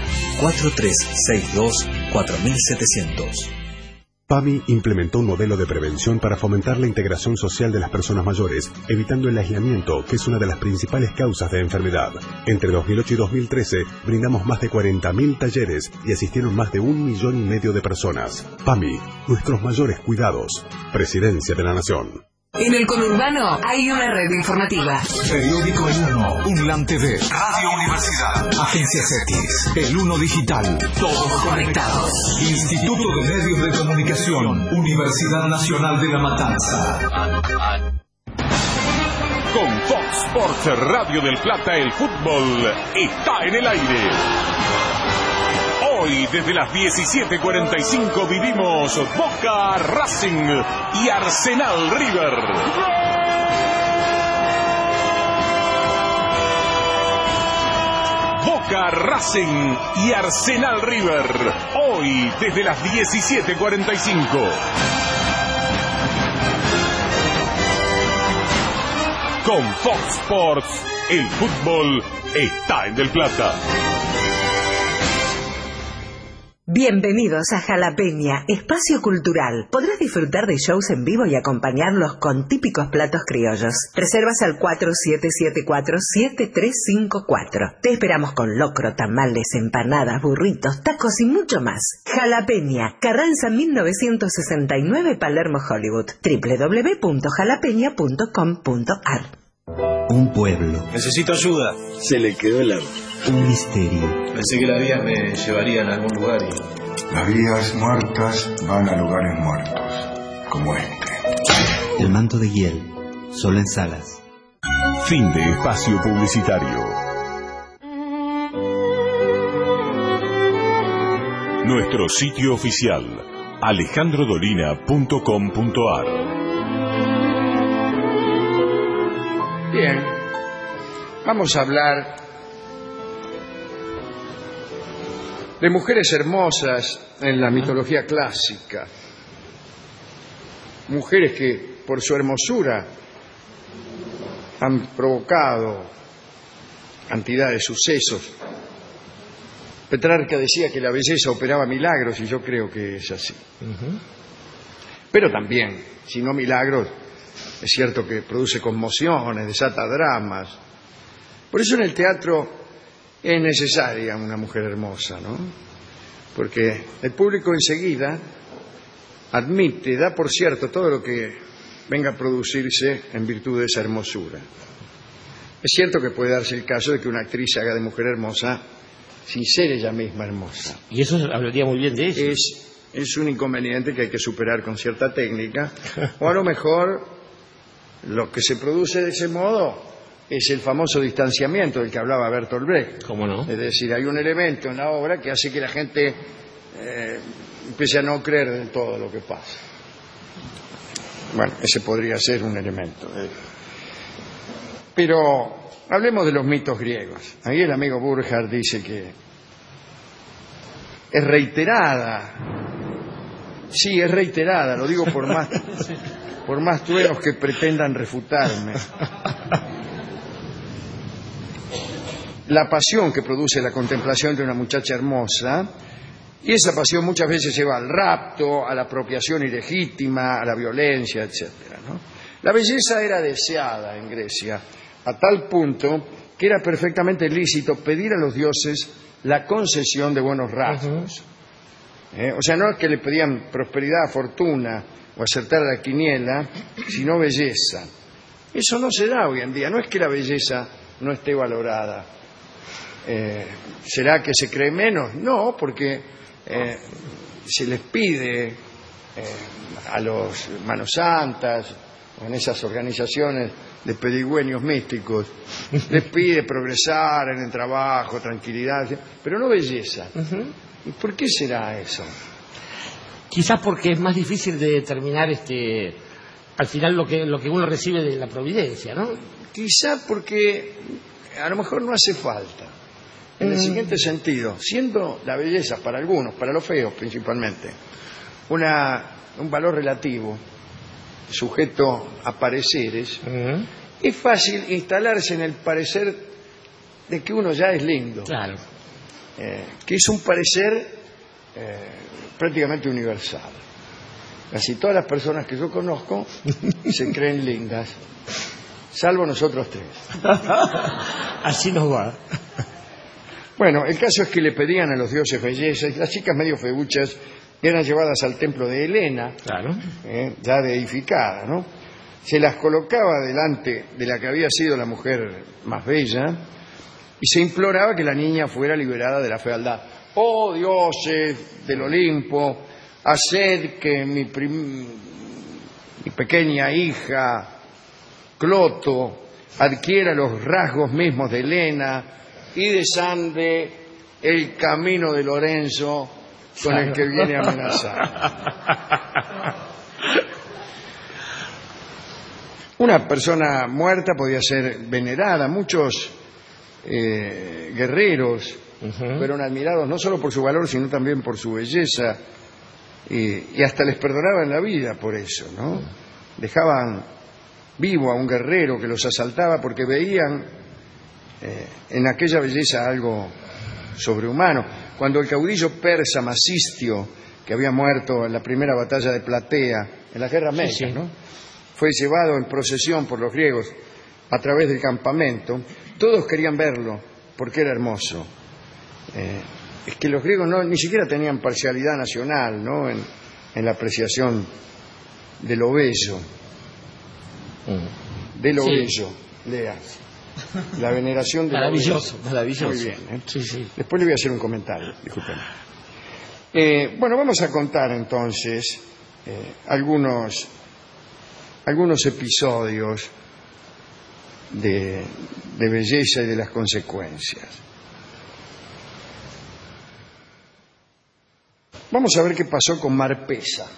4362-4700. PAMI implementó un modelo de prevención para fomentar la integración social de las personas mayores, evitando el aislamiento, que es una de las principales causas de enfermedad. Entre 2008 y 2013, brindamos más de 40.000 talleres y asistieron más de 1,5 millones de personas. PAMI, nuestros mayores cuidados. Presidencia de la Nación. En el conurbano hay una red informativa. Periódico El Uno, UNLAM TV, Radio Universidad, Agencia CETIS, El Uno Digital, todos conectados. Instituto de Medios de Comunicación, Universidad Nacional de La Matanza. Con Fox Sports Radio del Plata, el fútbol está en el aire. Hoy, desde las 17:45, vivimos Boca Racing y Arsenal River. Boca Racing y Arsenal River. Hoy, desde las 17:45. Con Fox Sports, el fútbol está en Del Plata. Bienvenidos a Jalapeña, espacio cultural. Podrás disfrutar de shows en vivo y acompañarlos con típicos platos criollos. Reservas al 4774-7354. Te esperamos con locro, tamales, empanadas, burritos, tacos y mucho más. Jalapeña, Carranza 1969, Palermo, Hollywood. www.jalapeña.com.ar. Un pueblo. Necesito ayuda. Se le quedó el auto. Un misterio. Pensé que las vías me llevarían a algún lugar y... Las vías muertas van a lugares muertos, como este. El manto de hiel, solo en salas. Fin de espacio publicitario. Nuestro sitio oficial, alejandrodolina.com.ar. Bien, vamos a hablar de mujeres hermosas en la mitología clásica. Mujeres que por su hermosura han provocado cantidad de sucesos. Petrarca decía que la belleza operaba milagros y yo creo que es así. Pero también, si no milagros, es cierto que produce conmociones, desata dramas. Por eso en el teatro es necesaria una mujer hermosa, ¿no? Porque el público enseguida admite, da por cierto todo lo que venga a producirse en virtud de esa hermosura. Es cierto que puede darse el caso de que una actriz haga de mujer hermosa sin ser ella misma hermosa. Y eso hablaría muy bien de eso. Es un inconveniente que hay que superar con cierta técnica, o a lo mejor lo que se produce de ese modo es el famoso distanciamiento del que hablaba Bertolt Brecht. ¿Cómo no? Es decir, hay un elemento en la obra que hace que la gente empiece a no creer del todo lo que pasa. Bueno, ese podría ser un elemento. Pero hablemos de los mitos griegos. Ahí el amigo Burkhardt dice que es reiterada. Sí, es reiterada, lo digo por más truenos que pretendan refutarme. La pasión que produce la contemplación de una muchacha hermosa Y esa pasión muchas veces lleva al rapto, a la apropiación ilegítima, a la violencia, etc. ¿no? La belleza era deseada en Grecia, a tal punto que era perfectamente lícito pedir a los dioses la concesión de buenos rasgos. O sea, no es que le pedían prosperidad, fortuna o acertar a la quiniela, sino belleza. Eso no se da hoy en día. No es que la belleza no esté valorada. ¿Será que se cree menos? No, porque se les pide a los manos santas o en esas organizaciones de pedigüeños místicos, les pide progresar en el trabajo, tranquilidad, pero no belleza. ¿Y por qué será eso? Quizás porque es más difícil de determinar al final lo que uno recibe de la providencia, ¿no? Quizás porque a lo mejor no hace falta. En el siguiente sentido, siendo la belleza para algunos, para los feos principalmente, un valor relativo, sujeto a pareceres, es fácil instalarse en el parecer de que uno ya es lindo. Claro. Que es un parecer prácticamente universal. Casi todas las personas que yo conozco se creen lindas, salvo nosotros tres. Así nos va. Bueno, el caso es que le pedían a los dioses belleza y las chicas medio feuchas eran llevadas al templo de Helena, claro, ya deificada, ¿no? Se las colocaba delante de la que había sido la mujer más bella y se imploraba que la niña fuera liberada de la fealdad. Oh dioses del Olimpo, haced que mi pequeña hija Cloto adquiera los rasgos mismos de Helena y desande el camino de Lorenzo con el que viene a amenazar. Una persona muerta podía ser venerada. Muchos guerreros fueron admirados no solo por su valor, sino también por su belleza, y hasta les perdonaban la vida por eso, ¿no? Dejaban vivo a un guerrero que los asaltaba porque veían en aquella belleza algo sobrehumano. Cuando el caudillo persa Masistio, que había muerto en la primera batalla de Platea, en las guerras médicas, ¿no?, fue llevado en procesión por los griegos a través del campamento, todos querían verlo porque era hermoso. Es que los griegos ni siquiera tenían parcialidad nacional, ¿no?, en la apreciación de lo bello. De lo bello, lea. La veneración de maravilloso, lo maravilloso. Muy bien, Sí, sí. Después le voy a hacer un comentario, discúlpenme. Bueno, vamos a contar entonces algunos episodios de belleza y de las consecuencias. Vamos a ver qué pasó con Marpesa.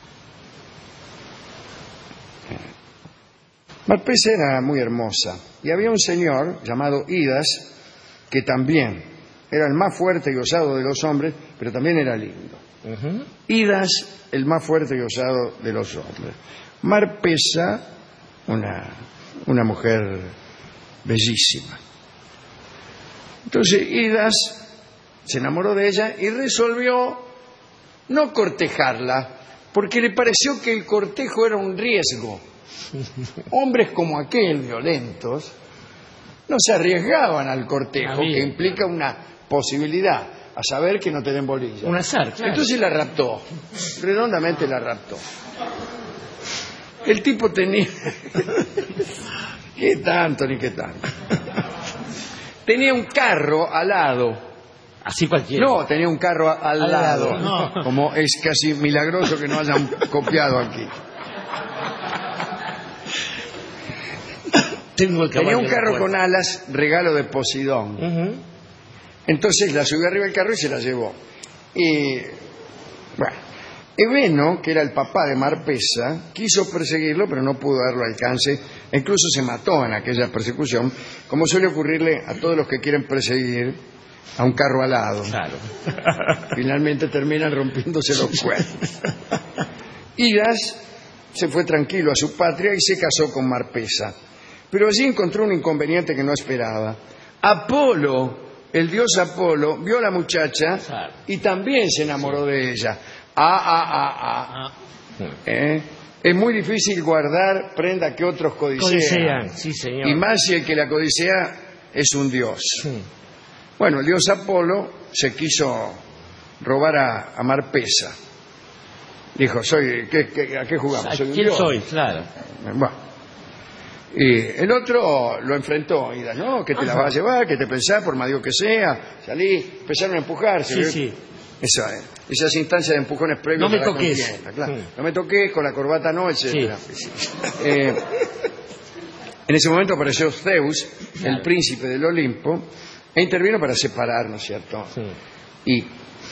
Marpesa era muy hermosa y había un señor llamado Idas que también era el más fuerte y osado de los hombres, pero también era lindo. Idas, el más fuerte y osado de los hombres. Marpesa, una mujer bellísima. Entonces Idas se enamoró de ella y resolvió no cortejarla, porque le pareció que el cortejo era un riesgo. Hombres como aquel, violentos, no se arriesgaban al cortejo, que implica una posibilidad, a saber que no te den bolilla. Un azar, claro. Entonces la raptó, redondamente la raptó. El tipo tenía... ¿Qué tanto ni qué tanto? Tenía un carro alado. Así cualquiera. No, tenía un carro al lado. No. Como es casi milagroso que no hayan copiado aquí. Tenía un carro con alas, regalo de Poseidón. Entonces la subió arriba del carro y se la llevó. Y bueno, Eveno, que era el papá de Marpesa, quiso perseguirlo, pero no pudo darlo alcance, e incluso se mató en aquella persecución, como suele ocurrirle a todos los que quieren perseguir a un carro alado. Claro. Finalmente terminan rompiéndose los cuernos. Idas se fue tranquilo a su patria y se casó con Marpesa. Pero allí encontró un inconveniente que no esperaba. Apolo, el dios Apolo vio a la muchacha y también se enamoró de ella. Es muy difícil guardar prenda que otros codician. Sí, señor. Y más si el que la codicea es un dios. Bueno, el dios Apolo se quiso robar a Marpesa. Dijo, ¿a qué jugamos? ¿Soy un ¿Quién dios? soy? Claro. Bueno. Y el otro lo enfrentó, y no, que te la vas a llevar, que te pensás, por más dios que sea, salí, empezaron a empujarse. Sí. Esas instancias de empujones previos No me a la toques. contienda, claro. No me toques, con la corbata no, etc. En ese momento apareció Zeus, el príncipe del Olimpo, e intervino para separar, ¿no es cierto? Y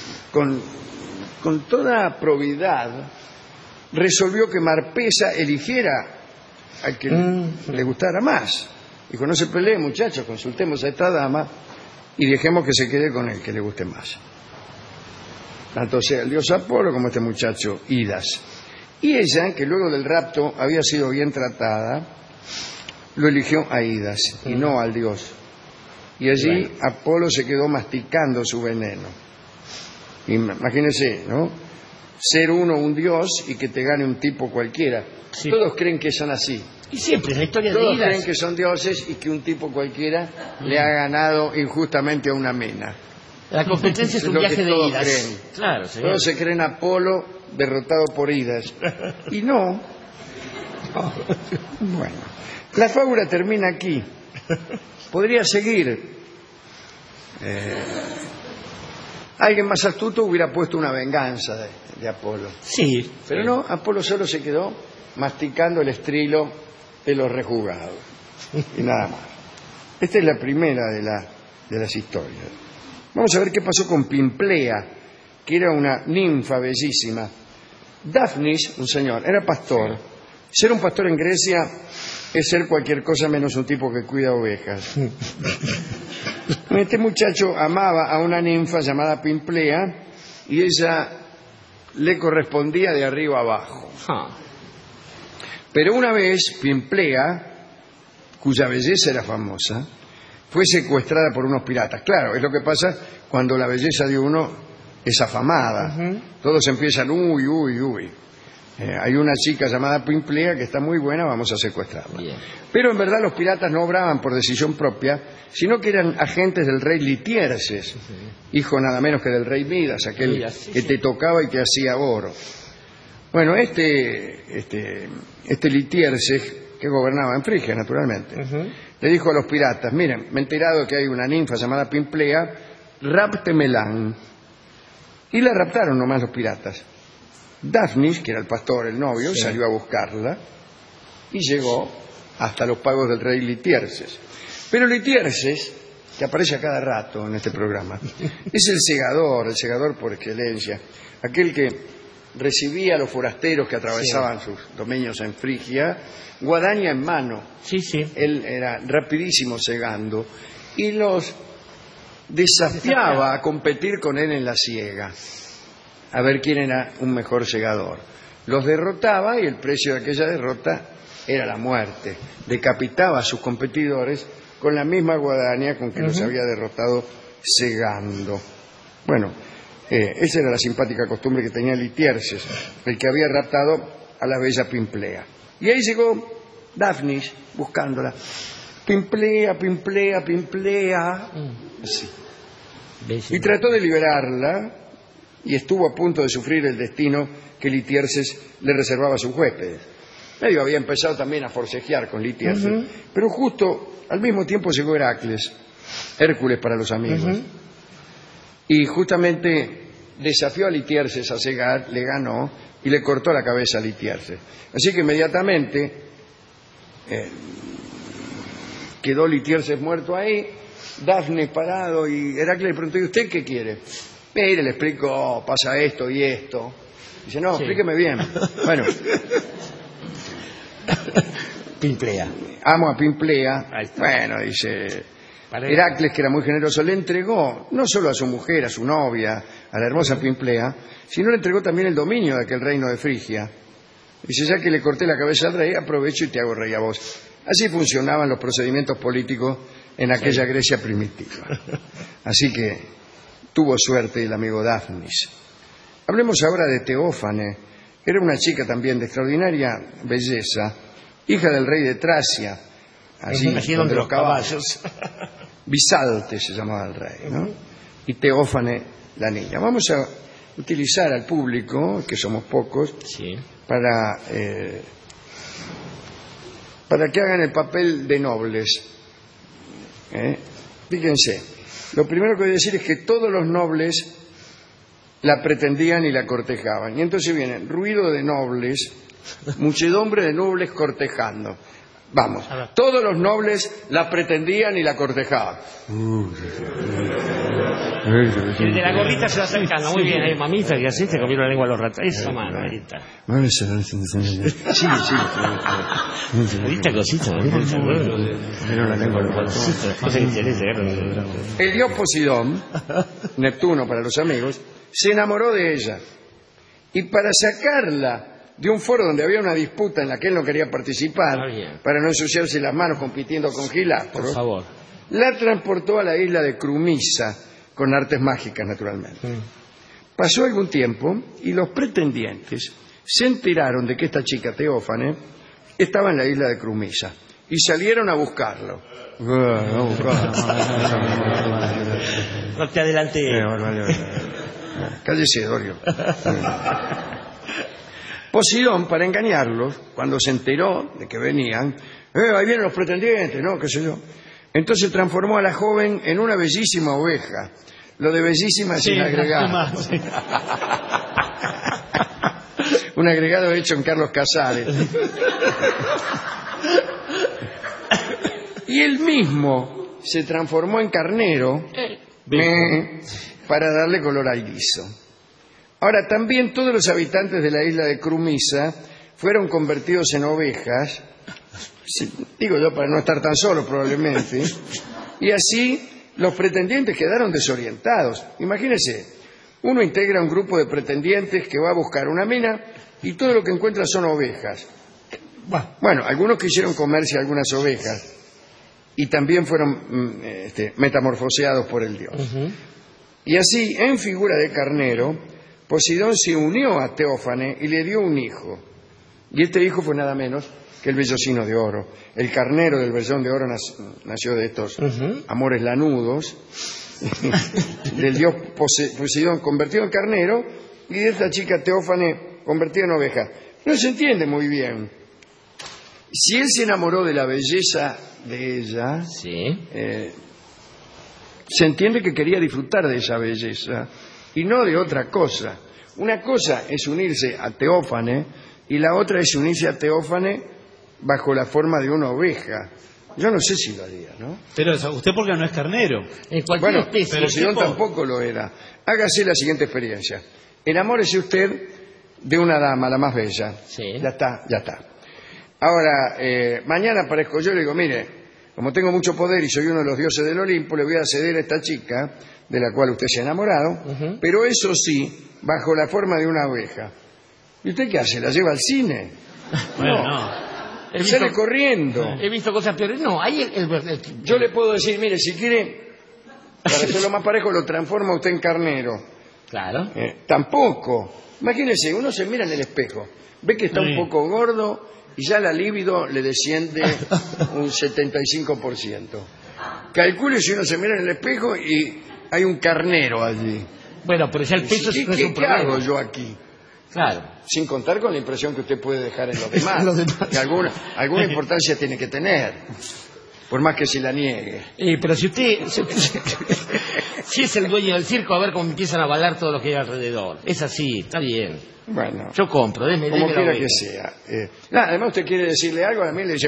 con toda probidad resolvió que Marpesa eligiera al que le gustara más. Dijo, no se peleen, muchachos, consultemos a esta dama y dejemos que se quede con el que le guste más. Tanto sea el dios Apolo como este muchacho Idas. Y ella, que luego del rapto había sido bien tratada, lo eligió a Idas y no al dios. Y allí Apolo se quedó masticando su veneno. Imagínense, ¿no? Ser uno un dios y que te gane un tipo cualquiera. Todos creen que son así. Y siempre la historia de Todos Idas. creen que son dioses y que un tipo cualquiera le ha ganado injustamente a una mena. La competencia es un lo que viaje de todos Idas. creen. Claro, señor. Todos se creen Apolo derrotado por Idas. Y no. Bueno, la fábula termina aquí. Podría seguir. Alguien más astuto hubiera puesto una venganza de Apolo. Sí. Pero no, Apolo solo se quedó masticando el estrilo de los rejugados. Y nada más. Esta es la primera de las historias. Vamos a ver qué pasó con Pimplea, que era una ninfa bellísima. Dafnis, un señor, era pastor. Ser un pastor en Grecia es ser cualquier cosa menos un tipo que cuida ovejas. Este muchacho amaba a una ninfa llamada Pimplea y ella le correspondía de arriba abajo. Pero una vez Pimplea, cuya belleza era famosa, fue secuestrada por unos piratas. Claro, es lo que pasa cuando la belleza de uno es afamada. Todos empiezan, uy. Hay una chica llamada Pimplea que está muy buena, vamos a secuestrarla. Pero en verdad los piratas no obraban por decisión propia, sino que eran agentes del rey Litierses, hijo nada menos que del rey Midas, aquel que te tocaba y te hacía oro. Bueno, este Litierses, que gobernaba en Frigia, naturalmente, le dijo a los piratas, miren, me he enterado que hay una ninfa llamada Pimplea, ráptemelán. Y la raptaron nomás los piratas. Dafnis, que era el pastor, el novio, salió a buscarla y llegó hasta los pagos del rey Litierses. Pero Litierses, que aparece a cada rato en este programa, es el segador por excelencia, aquel que recibía a los forasteros que atravesaban sus dominios en Frigia, guadaña en mano. Él era rapidísimo segando y los desafiaba a competir con él en la siega, a ver quién era un mejor segador. Los derrotaba y el precio de aquella derrota era la muerte. Decapitaba a sus competidores con la misma guadaña con que los había derrotado segando. Bueno, esa era la simpática costumbre que tenía Litierses, el que había raptado a la bella Pimplea. Y ahí llegó Dafnis buscándola. Pimplea. Así. Y trató de liberarla y estuvo a punto de sufrir el destino que Litierses le reservaba a sus huéspedes. Medio había empezado también a forcejear con Litierses, pero justo al mismo tiempo llegó Heracles, Hércules para los amigos, y justamente desafió a Litierses a segar, le ganó y le cortó la cabeza a Litierses. Así que inmediatamente quedó Litierses muerto ahí, Dafne parado, y Heracles le preguntó, ¿y usted qué quiere? Mire, le explico, pasa esto y esto. Dice, no, explíqueme bien. Bueno, Pimplea. Amo a Pimplea. Bueno, dice, Heracles, que era muy generoso, le entregó no solo a su mujer, a su novia, a la hermosa Pimplea, sino le entregó también el dominio de aquel reino de Frigia. Dice, ya que le corté la cabeza al rey, aprovecho y te hago rey a vos. Así funcionaban los procedimientos políticos en aquella Grecia primitiva. Así que tuvo suerte el amigo Daphnis. Hablemos ahora de Teófane. Era una chica también de extraordinaria belleza, hija del rey de Tracia, allí donde los caballos. Bisalte se llamaba el rey, ¿no? Y Teófane la niña. Vamos a utilizar al público, que somos pocos, para que hagan el papel de nobles. Fíjense, lo primero que voy a decir es que todos los nobles la pretendían y la cortejaban. Y entonces viene ruido de nobles, muchedumbre de nobles cortejando. Vamos, todos los nobles la pretendían y la cortejaban. El de la gorrita se va acercando. Muy bien, hay mamíferos que así te comieron la lengua a los ratos. Esa mano, ahí está. Sí. ¿Viste cosita? El dios Poseidón, Neptuno para los amigos, se enamoró de ella. Y para sacarla de un foro donde había una disputa en la que él no quería participar, para no ensuciarse las manos compitiendo con Gilastro, por favor, la transportó a la isla de Crumisa, con artes mágicas, naturalmente. Pasó algún tiempo y los pretendientes se enteraron de que esta chica, Teófane, estaba en la isla de Crumisa y salieron a buscarlo. No te adelanté. Cállese, Dorio. Poseidón, para engañarlos, cuando se enteró de que venían, ahí vienen los pretendientes, ¿no? ¿Qué sé yo? Entonces transformó a la joven en una bellísima oveja. Lo de bellísima es un agregado. Un agregado hecho en Carlos Casares. Y él mismo se transformó en carnero para darle color al guiso. Ahora, también todos los habitantes de la isla de Crumisa fueron convertidos en ovejas, digo yo para no estar tan solo probablemente, y así los pretendientes quedaron desorientados. Imagínense, uno integra un grupo de pretendientes que va a buscar una mina y todo lo que encuentra son ovejas. Bueno, algunos quisieron comerse algunas ovejas y también fueron metamorfoseados por el dios. Y así, en figura de carnero, Poseidón se unió a Teófane y le dio un hijo. Y este hijo fue nada menos que el vellocino de oro. El carnero del vellón de oro nació de estos amores lanudos del dios Poseidón convertido en carnero y de esta chica Teófane convertida en oveja. No se entiende muy bien. Si él se enamoró de la belleza de ella, se entiende que quería disfrutar de esa belleza y no de otra cosa. Una cosa es unirse a Teófane y la otra es unirse a Teófane bajo la forma de una oveja. Yo no sé si lo haría, ¿no? Pero usted porque no es carnero. Bueno, Poseidón tampoco lo era. Hágase la siguiente experiencia. Enamórese usted de una dama, la más bella. Ya está. Ahora, mañana aparezco yo y le digo, mire, como tengo mucho poder y soy uno de los dioses del Olimpo, le voy a ceder a esta chica, de la cual usted se ha enamorado, pero eso sí, bajo la forma de una oveja. ¿Y usted qué hace? ¿La lleva al cine? Bueno, no. Sale corriendo. He visto cosas peores. No, ahí yo le puedo decir, mire, si quiere, para hacerlo más parejo, lo transforma usted en carnero. Claro. Tampoco. Imagínese, uno se mira en el espejo, ve que está un poco gordo y ya la libido le desciende un 75%. Calcule si uno se mira en el espejo y hay un carnero allí. Bueno, pero ya el peso ¿Qué, no es un ¿qué problema. hago yo aquí? Claro. Sin contar con la impresión que usted puede dejar en los demás. Que alguna importancia tiene que tener, por más que se la niegue. Pero si usted... si es el dueño del circo, a ver cómo empiezan a avalar todo lo que hay alrededor. Es así, está bien. Bueno. Yo compro, como quiera que sea. Además, usted quiere decirle algo, a mí le dice...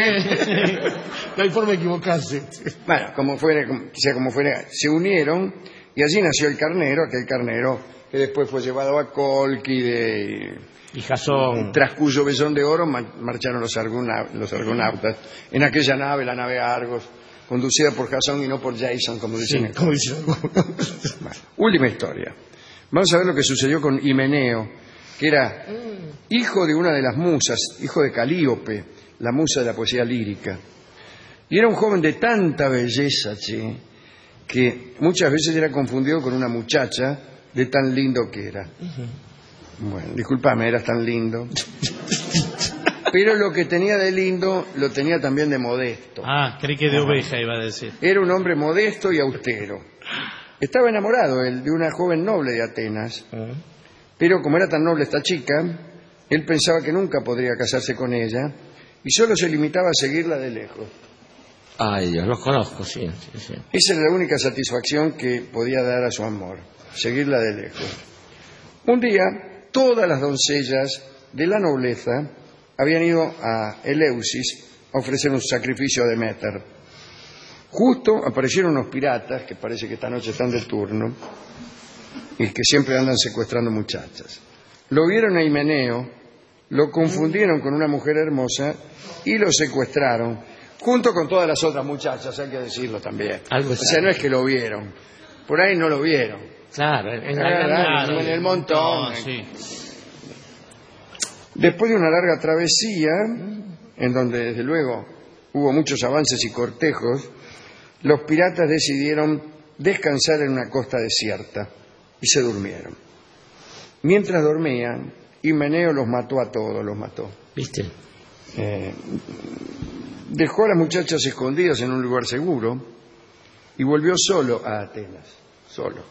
No hay forma de equivocarse. Bueno, como fuera, se unieron y allí nació el carnero, aquel carnero que después fue llevado a Cólquide y Jasón, tras cuyo vellón de oro marcharon los argonautas en aquella nave, la nave Argos, conducida por Jasón y no por Jason, como dicen. Como dicen. Bueno, última historia. Vamos a ver lo que sucedió con Himeneo, que era hijo de una de las musas, hijo de Calíope, la musa de la poesía lírica. Y era un joven de tanta belleza, che, que muchas veces era confundido con una muchacha de tan lindo que era. Bueno, discúlpame, eras tan lindo. Pero lo que tenía de lindo lo tenía también de modesto. Creí que de oveja iba a decir. Era un hombre modesto y austero. Estaba enamorado él de una joven noble de Atenas, pero como era tan noble esta chica, él pensaba que nunca podría casarse con ella y solo se limitaba a seguirla de lejos. Ay, Dios, los conozco, sí. Esa era la única satisfacción que podía dar a su amor, seguirla de lejos. Un día, todas las doncellas de la nobleza habían ido a Eleusis a ofrecer un sacrificio a Deméter. Justo aparecieron unos piratas, que parece que esta noche están de turno, y que siempre andan secuestrando muchachas. Lo vieron a Himeneo, lo confundieron con una mujer hermosa y lo secuestraron, junto con todas las otras muchachas, hay que decirlo también. O sea, no es que lo vieron, por ahí no lo vieron. Claro, en el montón. No, sí. Después de una larga travesía, en donde desde luego hubo muchos avances y cortejos, los piratas decidieron descansar en una costa desierta y se durmieron. Mientras dormían, Himeneo los mató a todos, los mató. ¿Viste? Dejó a las muchachas escondidas en un lugar seguro y volvió solo a Atenas, solo.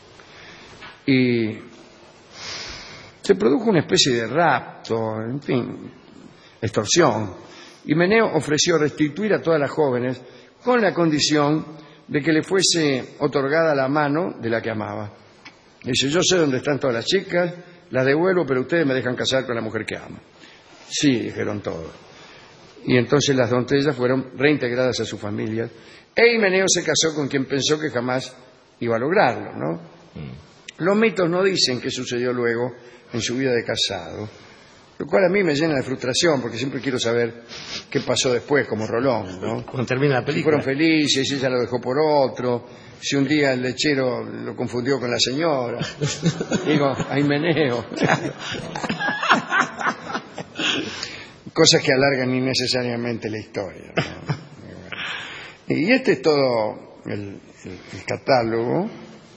Y se produjo una especie de rapto, en fin, extorsión. Himeneo ofreció restituir a todas las jóvenes con la condición de que le fuese otorgada la mano de la que amaba. Dice, yo sé dónde están todas las chicas, las devuelvo, pero ustedes me dejan casar con la mujer que amo. Sí, dijeron todos. Y entonces las doncellas fueron reintegradas a sus familias, e Himeneo se casó con quien pensó que jamás iba a lograrlo, ¿no? Los mitos no dicen qué sucedió luego en su vida de casado, lo cual a mí me llena de frustración, porque siempre quiero saber qué pasó después, como Rolón, ¿no? Cuando termina la película. Si fueron felices, si ella lo dejó por otro, si un día el lechero lo confundió con la señora. Digo, a Himeneo. Cosas que alargan innecesariamente la historia, ¿no? Y este es todo el catálogo.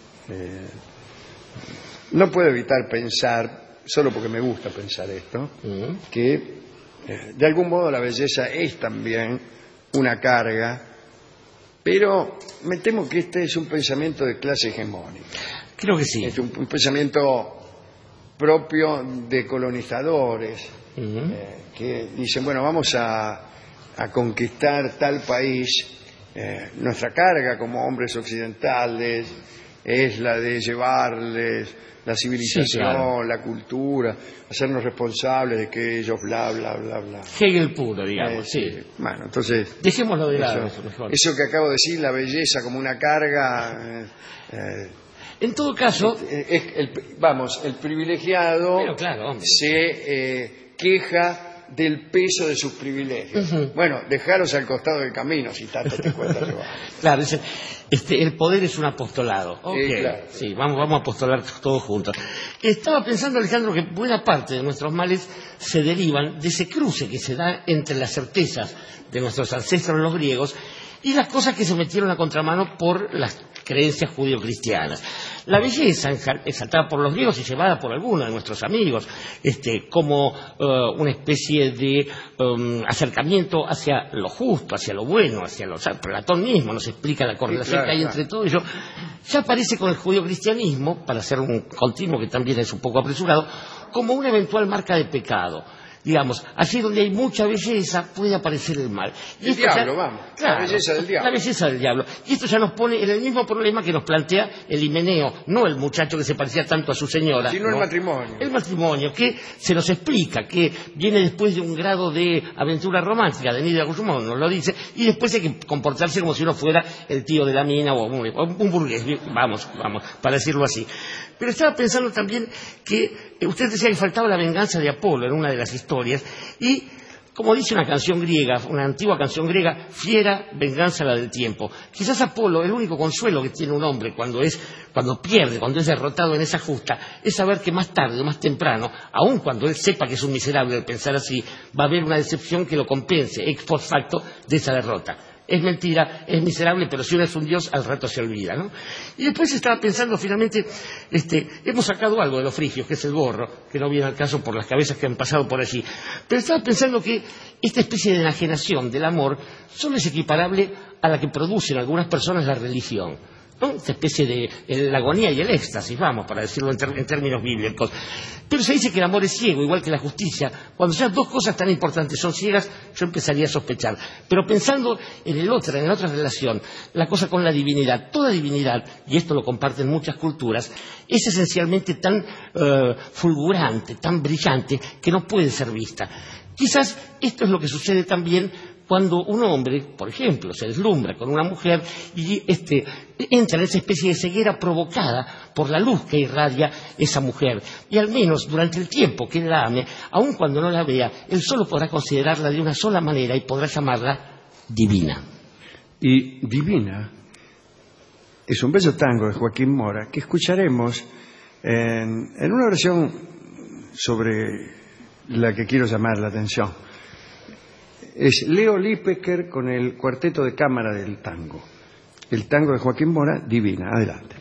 No puedo evitar pensar, solo porque me gusta pensar esto, que de algún modo la belleza es también una carga, pero me temo que este es un pensamiento de clase hegemónica. Creo que sí. Es un pensamiento propio de colonizadores que dicen, bueno, vamos a conquistar tal país. Nuestra carga como hombres occidentales es la de llevarles la civilización, sí, claro, la cultura, hacernos responsables de que ellos bla, bla, bla, bla. Hegel puro, digamos, sí. Bueno, entonces... dejémoslo de lado, eso mejor. Eso que acabo de decir, la belleza como una carga... en todo caso... el privilegiado, pero claro, se queja del peso de sus privilegios. Bueno, dejaros al costado del camino si tanto te cuesta llevar. Claro, el poder es un apostolado. Okay. Claro. Sí, vamos a apostolar todos juntos. Estaba pensando, Alejandro, que buena parte de nuestros males se derivan de ese cruce que se da entre las certezas de nuestros ancestros los griegos y las cosas que se metieron a contramano por las creencias judio-cristianas. La belleza, exaltada por los griegos y llevada por algunos de nuestros amigos, como una especie de acercamiento hacia lo justo, hacia lo bueno, Platón mismo nos explica la correlación que hay entre todo ello, ya aparece con el judio-cristianismo, para hacer un continuo que también es un poco apresurado, como una eventual marca de pecado. Digamos, allí donde hay mucha belleza puede aparecer el mal. El diablo, vamos. Claro, la belleza del diablo. La belleza del diablo. Y esto ya nos pone en el mismo problema que nos plantea el Himeneo, no el muchacho que se parecía tanto a su señora. Sino el matrimonio. El matrimonio, que se nos explica que viene después de un grado de aventura romántica, de Nida Guzmán nos lo dice, y después hay que comportarse como si uno fuera el tío de la mina o un burgués, vamos, para decirlo así. Pero estaba pensando también que usted decía que faltaba la venganza de Apolo en una de las historias, y como dice una canción griega, una antigua canción griega, fiera venganza la del tiempo. Quizás Apolo, el único consuelo que tiene un hombre cuando pierde, cuando es derrotado en esa justa, es saber que más tarde o más temprano, aun cuando él sepa que es un miserable de pensar así, va a haber una decepción que lo compense ex post facto de esa derrota. es mentira, es miserable, pero si uno es un dios, al rato se olvida, ¿no? Y después estaba pensando, finalmente, hemos sacado algo de los frigios, que es el gorro, que no viene al caso por las cabezas que han pasado por allí. Pero estaba pensando que esta especie de enajenación del amor solo es equiparable a la que producen algunas personas la religión, ¿no? Esta especie de la agonía y el éxtasis, vamos, para decirlo en términos bíblicos. Pero se dice que el amor es ciego, igual que la justicia. Cuando esas dos cosas tan importantes son ciegas, yo empezaría a sospechar. Pero pensando en la otra relación, la cosa con la divinidad, toda divinidad, y esto lo comparten muchas culturas, es esencialmente tan fulgurante, tan brillante, que no puede ser vista. Quizás esto es lo que sucede también cuando un hombre, por ejemplo, se deslumbra con una mujer y entra en esa especie de ceguera provocada por la luz que irradia esa mujer. Y al menos durante el tiempo que él la ame, aun cuando no la vea, él solo podrá considerarla de una sola manera y podrá llamarla divina. Y Divina es un bello tango de Joaquín Mora que escucharemos en una versión sobre la que quiero llamar la atención. Es Leo Lipecker con el cuarteto de cámara del tango. El tango de Joaquín Mora, Divina. Adelante.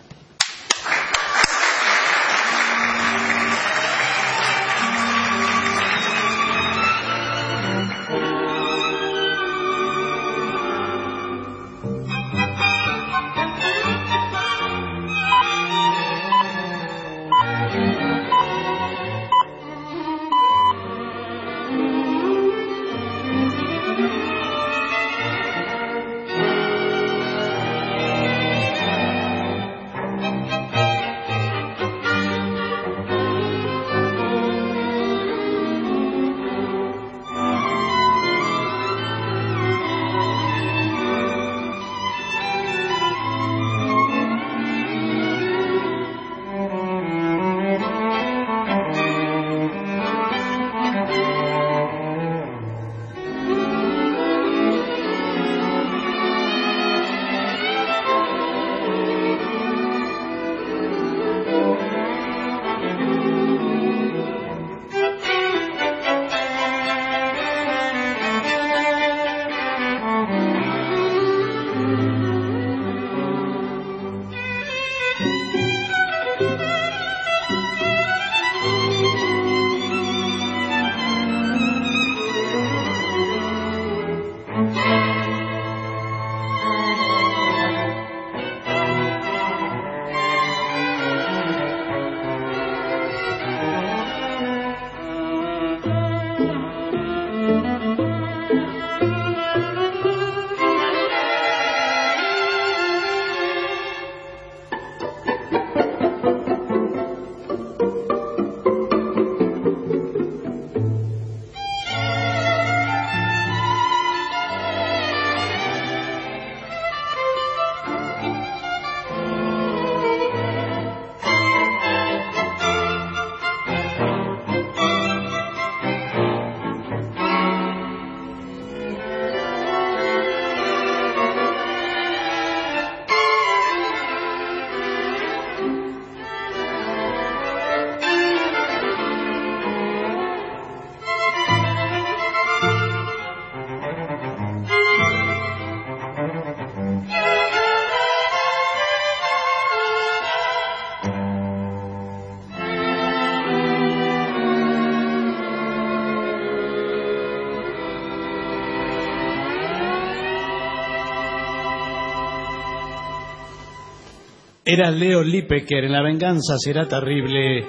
Era Leo Lipecker en La venganza será terrible,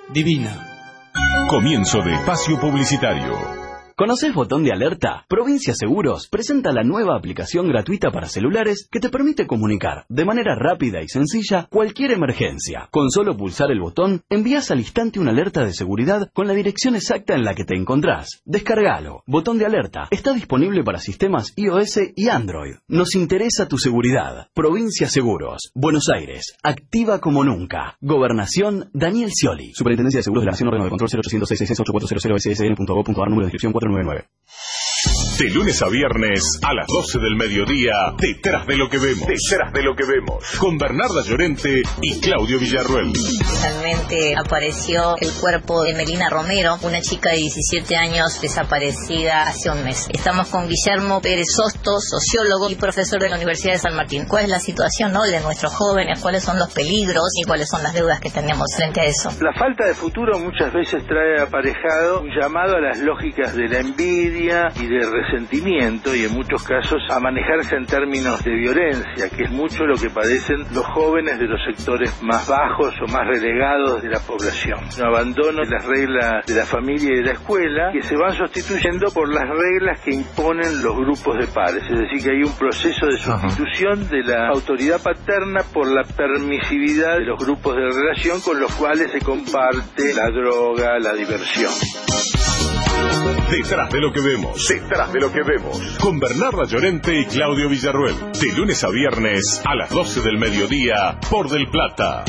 Divina. Comienzo de espacio publicitario. ¿Conoces Botón de Alerta? Provincia Seguros presenta la nueva aplicación gratuita para celulares que te permite comunicar de manera rápida y sencilla cualquier emergencia. Con solo pulsar el botón, envías al instante una alerta de seguridad con la dirección exacta en la que te encontrás. Descárgalo. Botón de Alerta está disponible para sistemas iOS y Android. Nos interesa tu seguridad. Provincia Seguros. Buenos Aires. Activa como nunca. Gobernación Daniel Scioli. Superintendencia de Seguros de la Nación. Órgano de control 0800 666 8400 SSN.gov.ar. Número de inscripción 499. De lunes a viernes a las 12 del mediodía, Detrás de lo que vemos. Detrás de lo que vemos. Con Bernarda Llorente y Claudio Villarruel. Finalmente apareció el cuerpo de Melina Romero, una chica de 17 años desaparecida hace un mes. Estamos con Guillermo Pérez Sosto, sociólogo y profesor de la Universidad de San Martín. ¿Cuál es la situación, no, de nuestros jóvenes? ¿Cuáles son los peligros y cuáles son las deudas que tenemos frente a eso? La falta de futuro muchas veces trae aparejado un llamado a las lógicas de la envidia y del resentimiento, y en muchos casos a manejarse en términos de violencia, que es mucho lo que padecen los jóvenes de los sectores más bajos o más relegados de la población. Un abandono de las reglas de la familia y de la escuela que se van sustituyendo por las reglas que imponen los grupos de pares, es decir, que hay un proceso de sustitución de la autoridad paterna por la permisividad de los grupos de relación con los cuales se comparte la droga, la diversión. Detrás de lo que vemos. Detrás de lo que vemos. Con Bernarda Llorente y Claudio Villarruel. De lunes a viernes a las 12 del mediodía por Del Plata.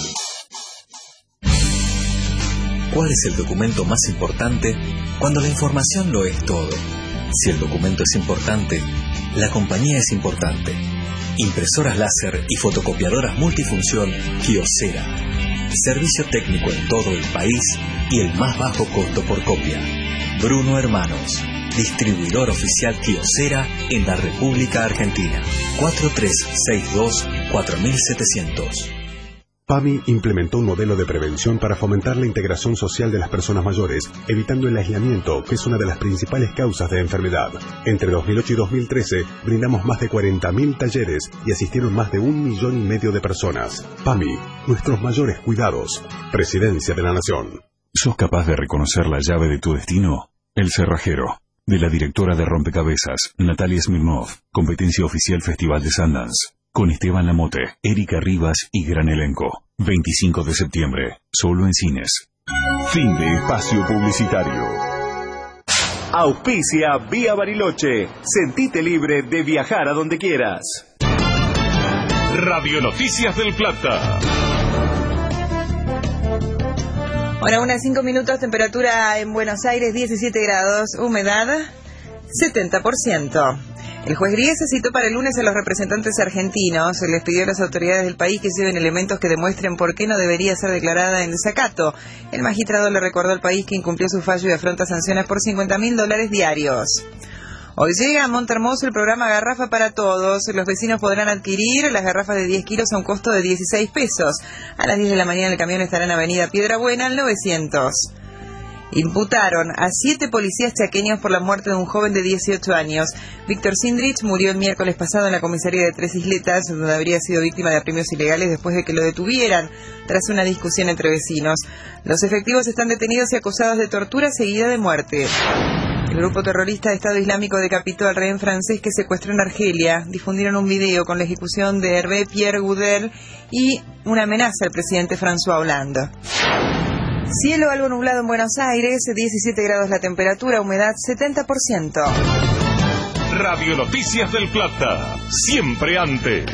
¿Cuál es el documento más importante cuando la información lo es todo? Si el documento es importante, la compañía es importante. Impresoras láser y fotocopiadoras multifunción Kyocera. Servicio técnico en todo el país y el más bajo costo por copia. Bruno Hermanos, distribuidor oficial Kyocera en la República Argentina. 4362-4700. PAMI implementó un modelo de prevención para fomentar la integración social de las personas mayores, evitando el aislamiento, que es una de las principales causas de enfermedad. Entre 2008 y 2013, brindamos más de 40.000 talleres y asistieron más de 1,5 millones de personas. PAMI, nuestros mayores cuidados. Presidencia de la Nación. ¿Sos capaz de reconocer la llave de tu destino? El Cerrajero, de la directora de Rompecabezas, Natalia Smirnov, competencia oficial Festival de Sundance. Con Esteban Lamote, Erika Rivas y gran elenco. 25 de septiembre, solo en cines. Fin de espacio publicitario. Auspicia Vía Bariloche. Sentite libre de viajar a donde quieras. Radio Noticias del Plata. Ahora 1:05, temperatura en Buenos Aires 17 grados, humedad 70%. El juez Griese citó para el lunes a los representantes argentinos. Se les pidió a las autoridades del país que lleven elementos que demuestren por qué no debería ser declarada en desacato. El magistrado le recordó al país que incumplió su fallo y afronta sanciones por $50.000 diarios. Hoy llega a Montehermoso el programa Garrafa para Todos. Los vecinos podrán adquirir las garrafas de 10 kilos a un costo de 16 pesos. A las 10 de la mañana el camión estará en Avenida Piedrabuena, al 900. Imputaron a 7 policías chaqueños por la muerte de un joven de 18 años. Víctor Sindrich murió el miércoles pasado en la comisaría de Tres Isletas, donde habría sido víctima de apremios ilegales después de que lo detuvieran tras una discusión entre vecinos. Los efectivos están detenidos y acusados de tortura seguida de muerte. El grupo terrorista de Estado Islámico decapitó al rehén francés que secuestró en Argelia. Difundieron un video con la ejecución de Hervé Pierre Goudel y una amenaza al presidente François Hollande. Cielo algo nublado en Buenos Aires, 17 grados la temperatura, humedad 70%. Radio Noticias del Plata, siempre antes.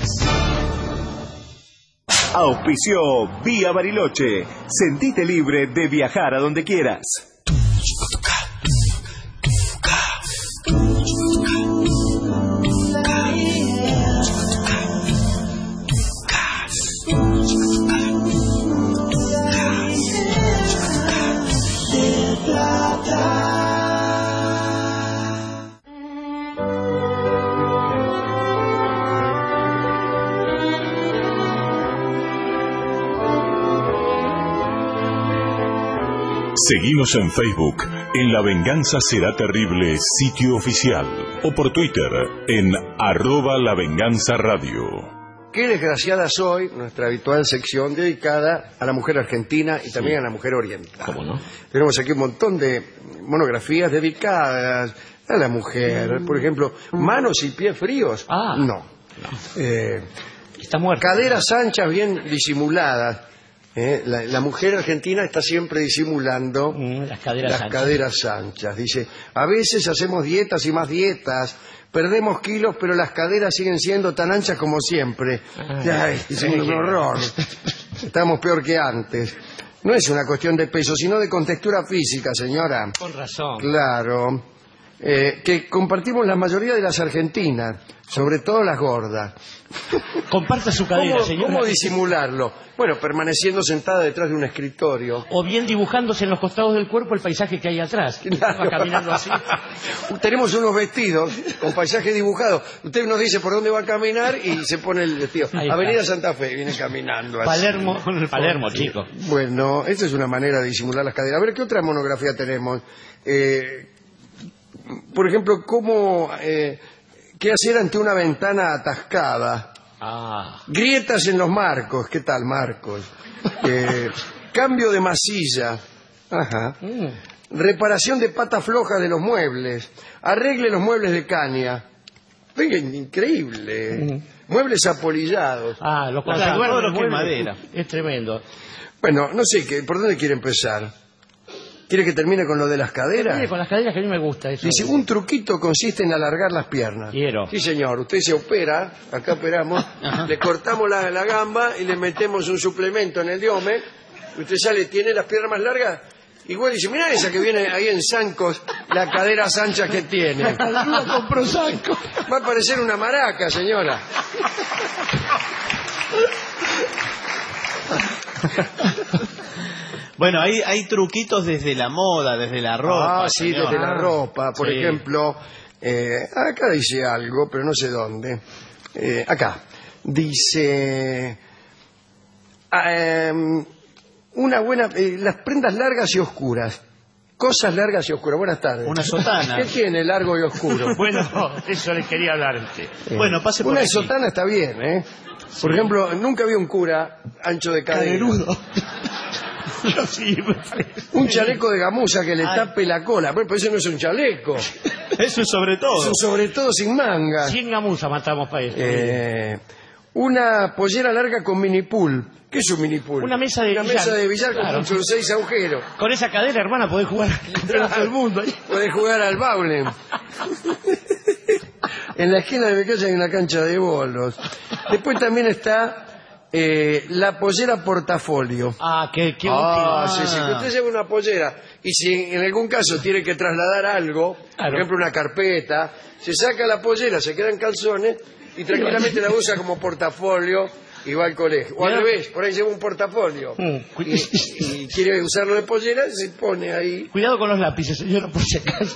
Auspició Vía Bariloche. Sentite libre de viajar a donde quieras. Seguimos en Facebook, en La Venganza Será Terrible, sitio oficial, o por Twitter, en @LaVenganzaRadio. Qué desgraciada soy, nuestra habitual sección dedicada a la mujer argentina y también a la mujer oriental. ¿Cómo no? Tenemos aquí un montón de monografías dedicadas a la mujer. Por ejemplo, manos y pies fríos. No. Está muerta. Caderas anchas bien disimuladas. La mujer argentina está siempre disimulando las caderas anchas. Dice, a veces hacemos dietas y más dietas, perdemos kilos, pero las caderas siguen siendo tan anchas como siempre. Es un horror. Estamos peor que antes. No es una cuestión de peso, sino de contextura física, señora. Con razón. Claro. que compartimos la mayoría de las argentinas, sobre todo las gordas. Comparta su cadera, señora. ¿Cómo disimularlo? Bueno, permaneciendo sentada detrás de un escritorio. O bien dibujándose en los costados del cuerpo el paisaje que hay atrás. Claro. Va caminando así. Tenemos unos vestidos con paisaje dibujado. Usted nos dice por dónde va a caminar y se pone el vestido. Avenida Santa Fe, viene caminando así. Palermo, chico. Bueno, esa es una manera de disimular las caderas. A ver, ¿qué otra monografía tenemos? Por ejemplo, ¿qué hacer ante una ventana atascada? Grietas en los marcos. ¿Qué tal, Marcos? Cambio de masilla. Ajá. Reparación de patas flojas de los muebles. Arregle los muebles de caña. Venga, increíble. Muebles apolillados. Los todo lo que es madera. Es tremendo. Bueno, no sé, ¿por dónde quiere empezar? ¿Quiere que termine con lo de las caderas? Termine con las caderas, que a mí me gusta eso. Dice, un truquito consiste en alargar las piernas. Quiero. Sí, señor. Usted se opera, acá operamos, le cortamos la gamba y le metemos un suplemento en el diome. Usted sale, tiene las piernas más largas. Igual dice, mirá esa que viene ahí en zancos, la cadera ancha que tiene. La compró Zanco. Va a parecer una maraca, señora. Bueno, hay truquitos desde la moda, desde la ropa. Sí, señor. Desde la ropa. Por ejemplo, acá dice algo, pero no sé dónde. Acá. Dice... una buena... las prendas largas y oscuras. Cosas largas y oscuras. Buenas tardes. Una sotana. ¿Qué tiene largo y oscuro? Bueno, eso les quería hablar a usted. Bueno, pase por una aquí. sotana está bien, ¿eh? Por ejemplo, nunca vi un cura ancho de cadera. Caderudo. Sí, un chaleco de gamuza que le tape la cola. Pero eso no es un chaleco. Eso es sobre todo. Eso sobre todo sin manga. 100 gamuzas matamos para eso. Una pollera larga con mini pool. ¿Qué es un mini pool? Una mesa de billar. Una mesa de billar con 6 agujeros. Con esa cadera, hermana, podés jugar contra todo el mundo. Podés jugar al bowling. En la esquina de mi casa hay una cancha de bolos. Después también está la pollera portafolio. Qué útil. Sí. Que usted lleva una pollera y si en algún caso tiene que trasladar algo, por ejemplo una carpeta, se saca la pollera, se queda en calzones y tranquilamente la usa como portafolio y va al colegio. O al revés, por ahí lleva un portafolio y quiere usarlo de pollera, se pone ahí. Cuidado con los lápices, señora, por si acaso.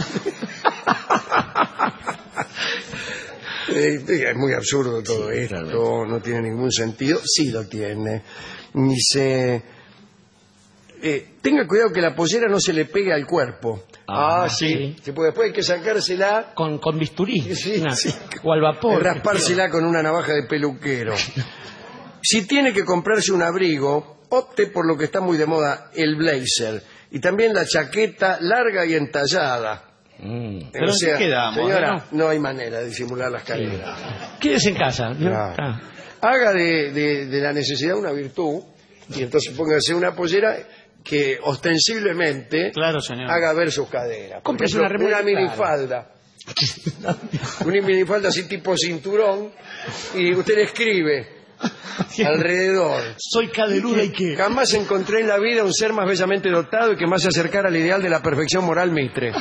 Es muy absurdo todo esto, no tiene ningún sentido. Sí lo tiene. Dice, tenga cuidado que la pollera no se le pegue al cuerpo. Sí. Pues después hay que sacársela con bisturí. Sí. O al vapor. Raspársela con una navaja de peluquero. Si tiene que comprarse un abrigo, opte por lo que está muy de moda, el blazer. Y también la chaqueta larga y entallada. Pero sea, quedamos, señora, no hay manera de disimular las caderas. Quédese en casa. Claro. Haga de la necesidad una virtud y entonces póngase una pollera que ostensiblemente haga ver sus caderas. Por ejemplo, una minifalda. Una minifalda así tipo cinturón y usted le escribe alrededor. Soy caderuda y qué. Jamás encontré en la vida un ser más bellamente dotado y que más se acercara al ideal de la perfección moral Mitre.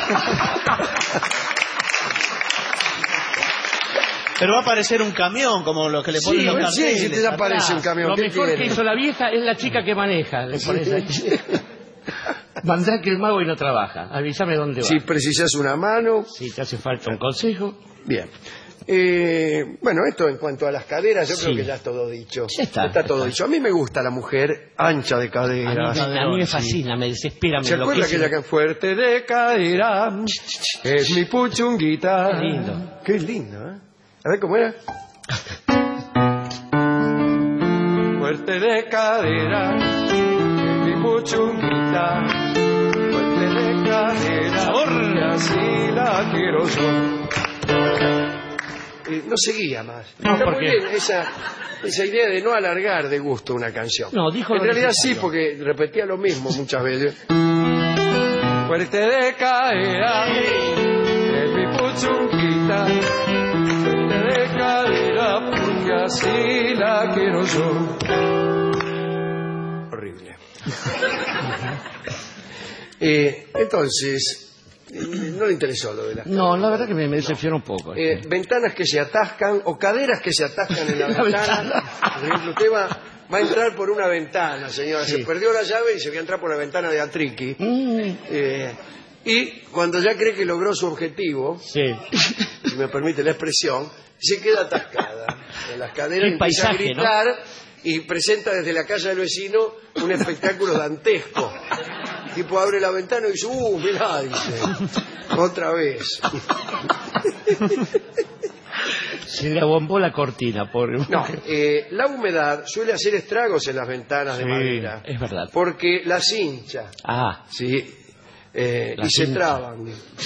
Pero va a aparecer un camión, como los que le ponen los carteles. Sí, te aparece un camión. Lo mejor que hizo la vieja es la chica que maneja. Le pones ahí. Mandá que el mago y no trabaja. Avísame dónde va. Si precisas una mano. Si te hace falta un consejo. Bien. Bueno, esto en cuanto a las caderas, yo creo que ya está todo dicho. Está todo dicho. A mí me gusta la mujer ancha de caderas. A mí me fascina, me desespera. ¿Se acuerda aquella que fuerte de cadera? Es mi puchunguita. Qué lindo. Qué lindo, ¿eh? A ver cómo era. Fuerte de cadera, es mi puchunguita. Fuerte de cadera, sabor. Y así la quiero yo. No seguía más. Está muy bien esa idea de no alargar de gusto una canción. No, dijo en realidad sí, porque repetía lo mismo muchas veces. Fuerte de cadera, es mi puchunguita. Fuerte de cadera, porque así la quiero yo. Horrible. Entonces, No le interesó lo de las caderas. No, la verdad que me decepciona un poco. Ventanas que se atascan o caderas que se atascan en la ventana. Por ejemplo, usted va a entrar por una ventana, señora. Se perdió la llave y se va a entrar por la ventana de Atriqui. Y cuando ya cree que logró su objetivo, si me permite la expresión, se queda atascada en las caderas, empieza a gritar, ¿no? Y presenta desde la casa del vecino un espectáculo dantesco. El tipo abre la ventana y dice, mirá, dice, otra vez. Se le abombó la cortina, pobre. No, la humedad suele hacer estragos en las ventanas de madera. Es verdad. Porque las hincha. Sí. Y se traban.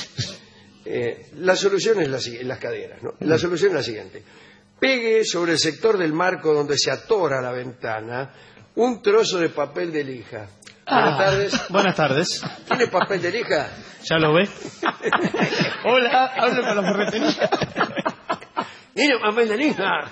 La solución es en las caderas, ¿no? La solución es la siguiente. Pegue sobre el sector del marco donde se atora la ventana un trozo de papel de lija. Buenas tardes. Buenas tardes. ¿Tiene papel de lija? ¿Ya lo ve? Hola, hablo con la ferretería. ¿Tiene papel de lija?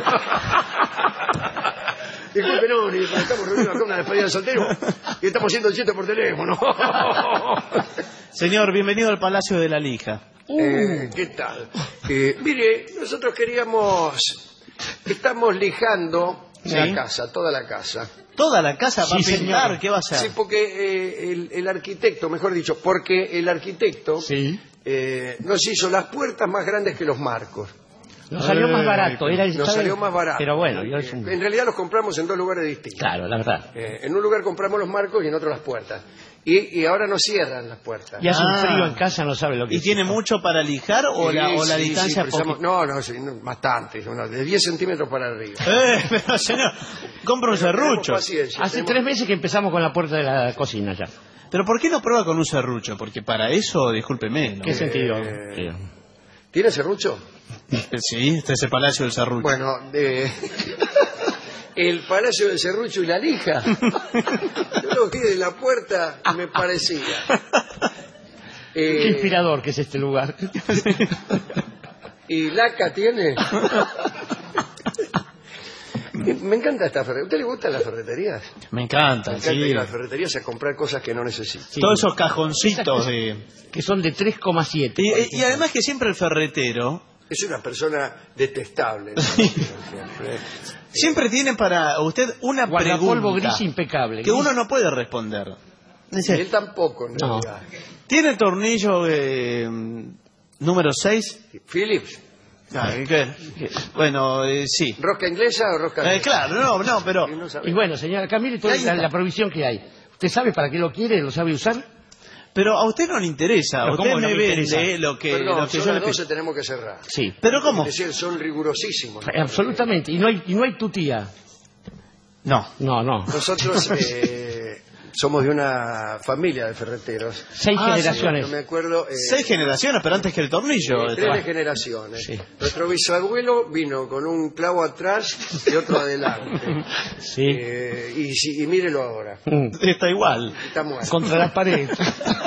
Disculpe, no, estamos reunidos acá en una despedida de soltero y estamos haciendo el chiste por teléfono. Señor, bienvenido al Palacio de la Lija. ¿Qué tal? Mire, nosotros estamos lijando la casa, toda la casa. ¿Toda la casa va a pintar? ¿Qué va a hacer? Sí, porque el arquitecto, mejor dicho, porque el arquitecto nos hizo las puertas más grandes que los marcos. Nos salió más barato. Nos salió más barato. Pero bueno, en realidad los compramos en dos lugares distintos. Claro, la verdad. En un lugar compramos los marcos y en otro las puertas. Y ahora no cierran las puertas. Y hace un frío en casa, no sabe lo que ¿Y tiene mucho para lijar o la distancia? No, bastante. De 10 centímetros para arriba. Pero señor, compra un serrucho. Hace 3 meses que empezamos con la puerta de la cocina ya. ¿Pero por qué no prueba con un serrucho? Porque para eso, discúlpeme, ¿no? ¿Qué sentido? ¿Tiene serrucho? Sí, este es el Palacio del Serrucho. Bueno, el Palacio del Serrucho y la lija. Yo lo vi de la puerta y me parecía. Qué inspirador que es este lugar. ¿Y laca tiene? Me encanta esta ferretería. ¿A usted le gustan las ferreterías? Me encanta, Me encanta ir a las ferreterías a comprar cosas que no necesito. Sí. Todos esos cajoncitos que son de 3,7. Y además que siempre el ferretero es una persona detestable. Siempre tiene para usted una guardapolvo pregunta gris impecable que uno no puede responder. Él tampoco, no. ¿Tiene el tornillo número 6? Phillips. Bueno, sí. ¿Rosca inglesa o rosca inglesa? Claro, no, pero... Y bueno, señora, acá mire toda la provisión que hay. ¿Usted sabe para qué lo quiere? ¿Lo sabe usar? Pero a usted no le interesa. A usted me vende lo que yo le 12 tenemos que cerrar. Sí. ¿Pero cómo? Es decir, son rigurosísimos. Absolutamente. Y no hay tutía. No. Nosotros somos de una familia de ferreteros. 6 generaciones. No me acuerdo. 6 generaciones, pero antes que el tornillo. 3 generaciones. Sí. Nuestro bisabuelo vino con un clavo atrás y otro adelante. Sí. Y mírelo ahora. Está igual. Está muerto. Contra las paredes.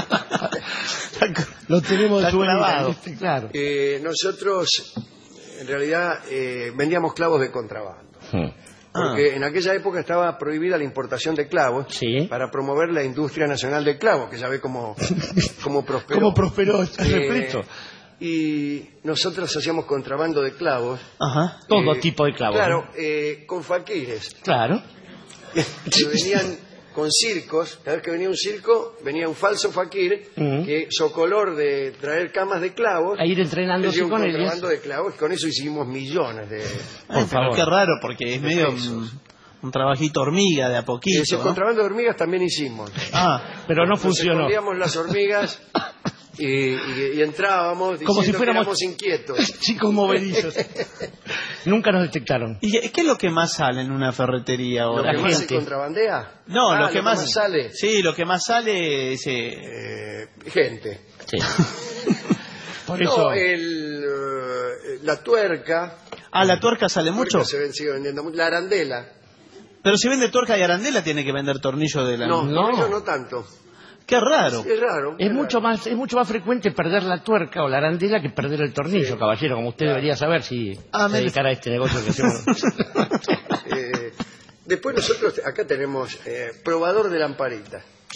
Lo tenemos clavado. Claro. Nosotros, en realidad, vendíamos clavos de contrabando. Porque en aquella época estaba prohibida la importación de clavos para promover la industria nacional del clavo, que ya ve cómo prosperó. ¿Cómo prosperó? Repito. Y nosotros hacíamos contrabando de clavos. Todo tipo de clavos. Claro, con faquires. Claro. Que venían con circos. Cada vez que venía un circo, venía un falso faquir que socolor de traer camas de clavos. A ir entrenándose con ellos. Contrabando de clavos, y con eso hicimos millones de... Por favor. Qué raro, porque es medio un trabajito hormiga de a poquito. Ese contrabando de hormigas también hicimos. Pero no funcionó. Escondíamos las hormigas y entrábamos como si fuéramos fuéramos inquietos. Chicos movedizos. Nunca nos detectaron. ¿Y qué es lo que más sale en una ferretería ahora? ¿Lo que más se contrabandea? No, lo que más sale. Sí, lo que más sale es... gente. Sí. Por eso... la tuerca... ¿la tuerca sale mucho? Sigue vendiendo mucho. La arandela. Pero si vende tuerca y arandela, tiene que vender tornillo de la... No, tornillo no tanto. Qué raro. Es raro. Es mucho más frecuente perder la tuerca o la arandela que perder el tornillo, caballero, como usted debería saber si se dedicara a este negocio que hacemos. Después nosotros acá tenemos probador de lamparita.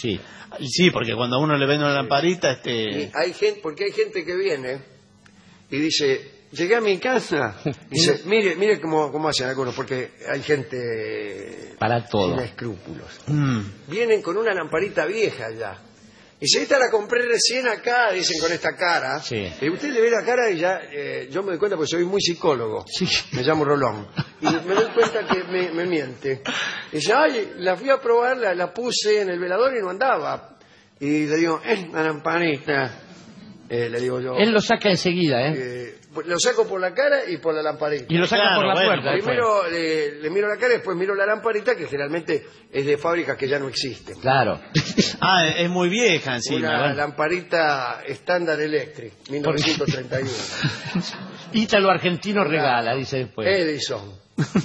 Sí. Sí, porque cuando a uno le vende una lamparita, Y hay gente, porque hay gente que viene y dice, llegué a mi casa, y dice, mire cómo hacen algunos, porque hay gente para todo, sin escrúpulos. Vienen con una lamparita vieja ya. Y dice, esta la compré recién acá, dicen con esta cara. Sí. Y usted le ve la cara y ya, yo me doy cuenta porque soy muy psicólogo. Sí. Me llamo Rolón. Y me doy cuenta que me miente. Y dice, ay, la fui a probar, la puse en el velador y no andaba. Y le digo, una lamparita. Le digo yo. Él lo saca enseguida, Lo saco por la cara y por la lamparita. Y lo saca por la puerta. Primero le miro la cara y después miro la lamparita, que generalmente es de fábricas que ya no existen. Claro. Es muy vieja encima. Una lamparita Standard Electric, 1931. Ítalo argentino regala, dice después. Edison.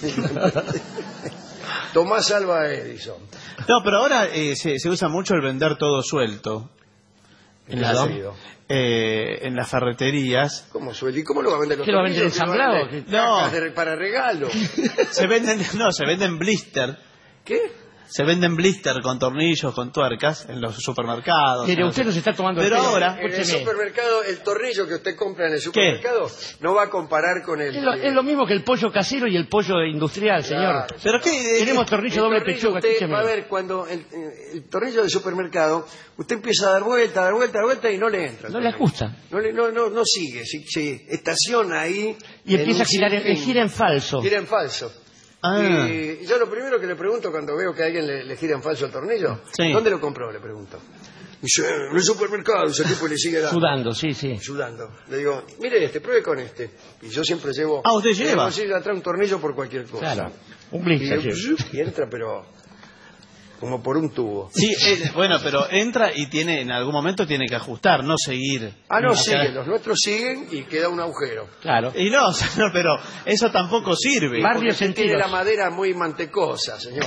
Tomás Alva Edison. No, pero ahora se usa mucho el vender todo suelto. En las ferreterías. ¿Cómo suelto? ¿Y cómo lo va a vender? ¿Qué lo va a vender ensamblado? No, para regalo. Se venden blister. ¿Qué? Se venden blister con tornillos, con tuercas en los supermercados. Pero usted nos está tomando pero ahora, en el supermercado, el tornillo que usted compra en el supermercado no va a comparar con el... Es lo mismo que el pollo casero y el pollo industrial, señor. Claro. ¿Pero qué? Tenemos tornillo doble pechuga. Usted va a ver cuando el tornillo del supermercado, usted empieza a dar vuelta y no le entra. No le ajusta. No sigue, se estaciona ahí. Y empieza a girar, gira en falso. Gira en falso. Y yo lo primero que le pregunto cuando veo que a alguien le gira en falso el tornillo, ¿dónde lo compró? Le pregunto. Dice, en el supermercado, ese tipo le sigue dando. Sudando, sí. Sudando. Le digo, mire pruebe con este. Y yo siempre llevo... ¿usted lleva? Sí, atrás un tornillo por cualquier cosa. Claro, un blister. Y entra, pero... como por un tubo. Sí, bueno, pero entra y en algún momento tiene que ajustar, no seguir. No siguen, los nuestros siguen y queda un agujero. Claro. Y no, pero eso tampoco sirve. Barrios tiene la madera muy mantecosa, señor.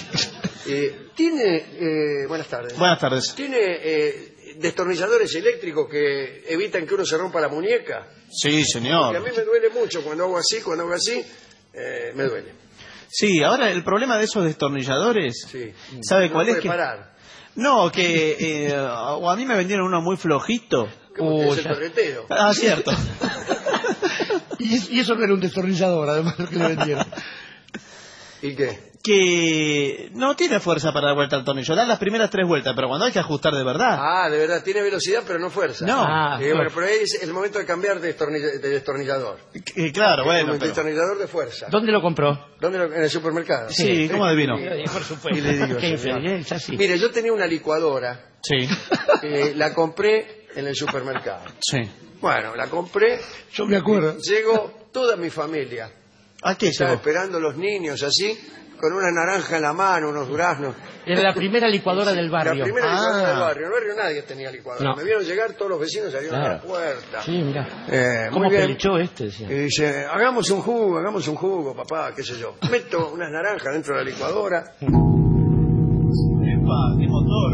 Buenas tardes. Buenas tardes. ¿Tiene destornilladores eléctricos que evitan que uno se rompa la muñeca? Sí, señor. Porque a mí me duele mucho cuando hago así, me duele. Sí, ahora el problema de esos destornilladores, ¿sabe cuál es? Parar. No, que a mí me vendieron uno muy flojito. ¿Cómo es el torretero? Cierto. y eso no era un destornillador, además, lo que le vendieron. ¿Y qué? Que no tiene fuerza para dar vuelta al tornillo. Da las primeras 3 vueltas, pero cuando hay que ajustar de verdad. De verdad. Tiene velocidad, pero no fuerza. No. Bueno, pero ahí es el momento de cambiar de destornillador. Claro, bueno. Un destornillador de fuerza. ¿Dónde lo compró? En el supermercado. Sí, ¿cómo adivino? Por supuesto. Y le digo, mire, yo tenía una licuadora. Sí. La compré en el supermercado. Sí. Bueno, la compré. Yo me acuerdo. Llegó toda mi familia. ¿A qué estaba esperando los niños así, con una naranja en la mano, unos duraznos. Era la primera licuadora del barrio. La primera licuadora del barrio. En el barrio nadie tenía licuadora. No. Me vieron llegar, todos los vecinos salieron a la puerta. Sí, mira. ¿Cómo pelichó este? Decía. Y dice, hagamos un jugo, papá, qué sé yo. Meto unas naranjas dentro de la licuadora. ¡Epa, qué motor!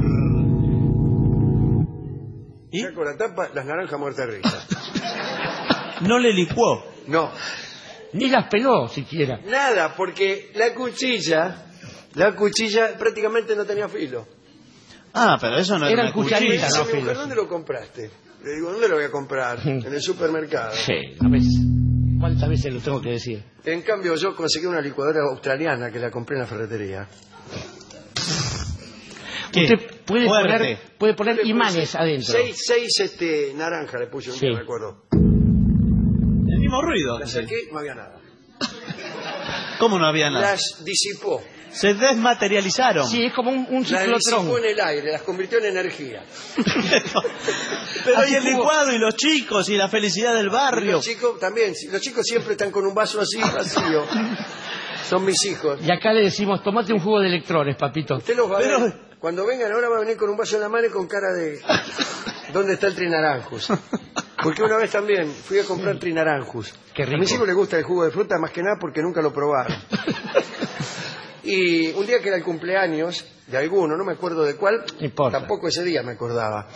¿Y? Saco la tapa, las naranjas muertas de risa. ¿No le licuó? No. Ni las peló siquiera. Nada, porque la cuchilla prácticamente no tenía filo. Pero eso no era una cuchilla. No, filo. ¿Dónde lo compraste? Le digo, ¿dónde lo voy a comprar? En el supermercado. Sí, a veces. ¿Cuántas veces lo tengo que decir? En cambio, yo conseguí una licuadora australiana que la compré en la ferretería. Usted puede poner imanes adentro. Seis naranjas le puse, no me acuerdo. El mismo ruido. Las saqué, no había nada. ¿Cómo no había nada? Las disipó. Se desmaterializaron. Sí, es como un ciclotrón. Las disipó en el aire, las convirtió en energía. Pero y el licuado y los chicos y la felicidad del barrio. Los chicos también, los chicos siempre están con un vaso así vacío. Son mis hijos. Y acá le decimos, tomate un jugo de electrones, papito. Usted los va a ver. Cuando vengan ahora va a venir con un vaso en la mano y con cara de... ¿Dónde está el Trinaranjus? Porque una vez también fui a comprar Trinaranjus. Qué rico. A mis hijos les gusta el jugo de fruta más que nada porque nunca lo probaron. Y un día que era el cumpleaños de alguno, no me acuerdo de cuál, tampoco ese día me acordaba.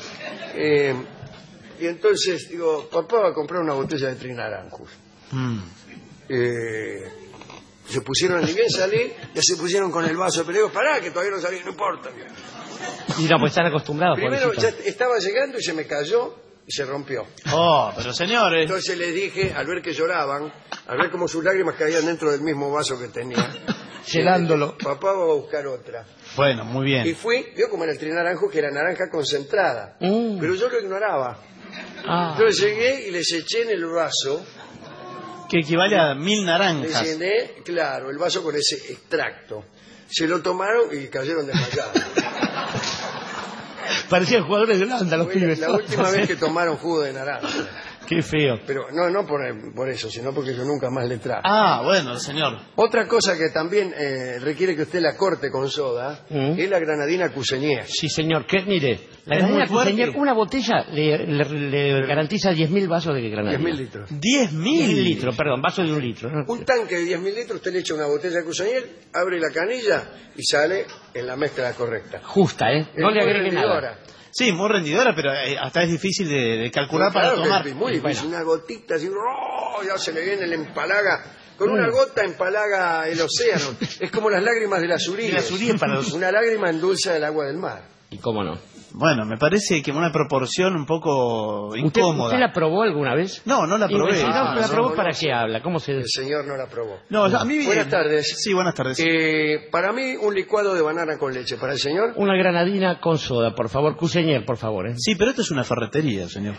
Y entonces digo, papá va a comprar una botella de Trinaranjus. Se pusieron, ni bien salí, ya se pusieron con el vaso, pero digo, pará, que todavía no salí, no importa. Y no, pues están acostumbrados. Primero ya estaba llegando y se me cayó y se rompió. Oh, pero señores. Entonces les dije, al ver que lloraban, al ver cómo sus lágrimas caían dentro del mismo vaso que tenía, llenándolo. Papá va a buscar otra. Bueno, muy bien. Y fui, vio como en el trinaranjo, que era naranja concentrada. Pero yo lo ignoraba. Entonces llegué y les eché en el vaso. Que equivale a 1000 naranjas. Les llené, claro, el vaso con ese extracto. Se lo tomaron y cayeron desmayados. Parecían jugadores de Holanda los pibes. La última vez que tomaron jugo de naranja. Qué feo. Pero no por eso, sino porque yo nunca más le traje. Ah, bueno, señor. Otra cosa que también requiere que usted la corte con soda es la granadina Cusenier. Sí, señor. Que mire, la granadina Cusenier, una botella le garantiza 10.000 vasos de granadina. 10.000 litros. 10.000 litros, perdón, vasos de 1 litro. Un tanque de 10.000 litros, usted le echa una botella de Cusenier, abre la canilla y sale en la mezcla correcta. Justa, ¿eh? No le agregue nada. Sí, muy rendidora, pero hasta es difícil de calcular para tomar. Es muy difícil, una gotita así, ya se le viene el empalaga. Con una gota empalaga el océano. Es como las lágrimas de las Uríes. Una lágrima endulza el agua del mar. ¿Y cómo no? Bueno, me parece que una proporción un poco incómoda. ¿Usted la probó alguna vez? No, no la probé. ¿La probó para qué habla? ¿Cómo se...? El señor no la probó. No, a mí... Buenas tardes. Sí, buenas tardes. Para mí, un licuado de banana con leche. ¿Para el señor? Una granadina con soda, por favor. Cusenier, por favor. Sí, pero esto es una ferretería, señor.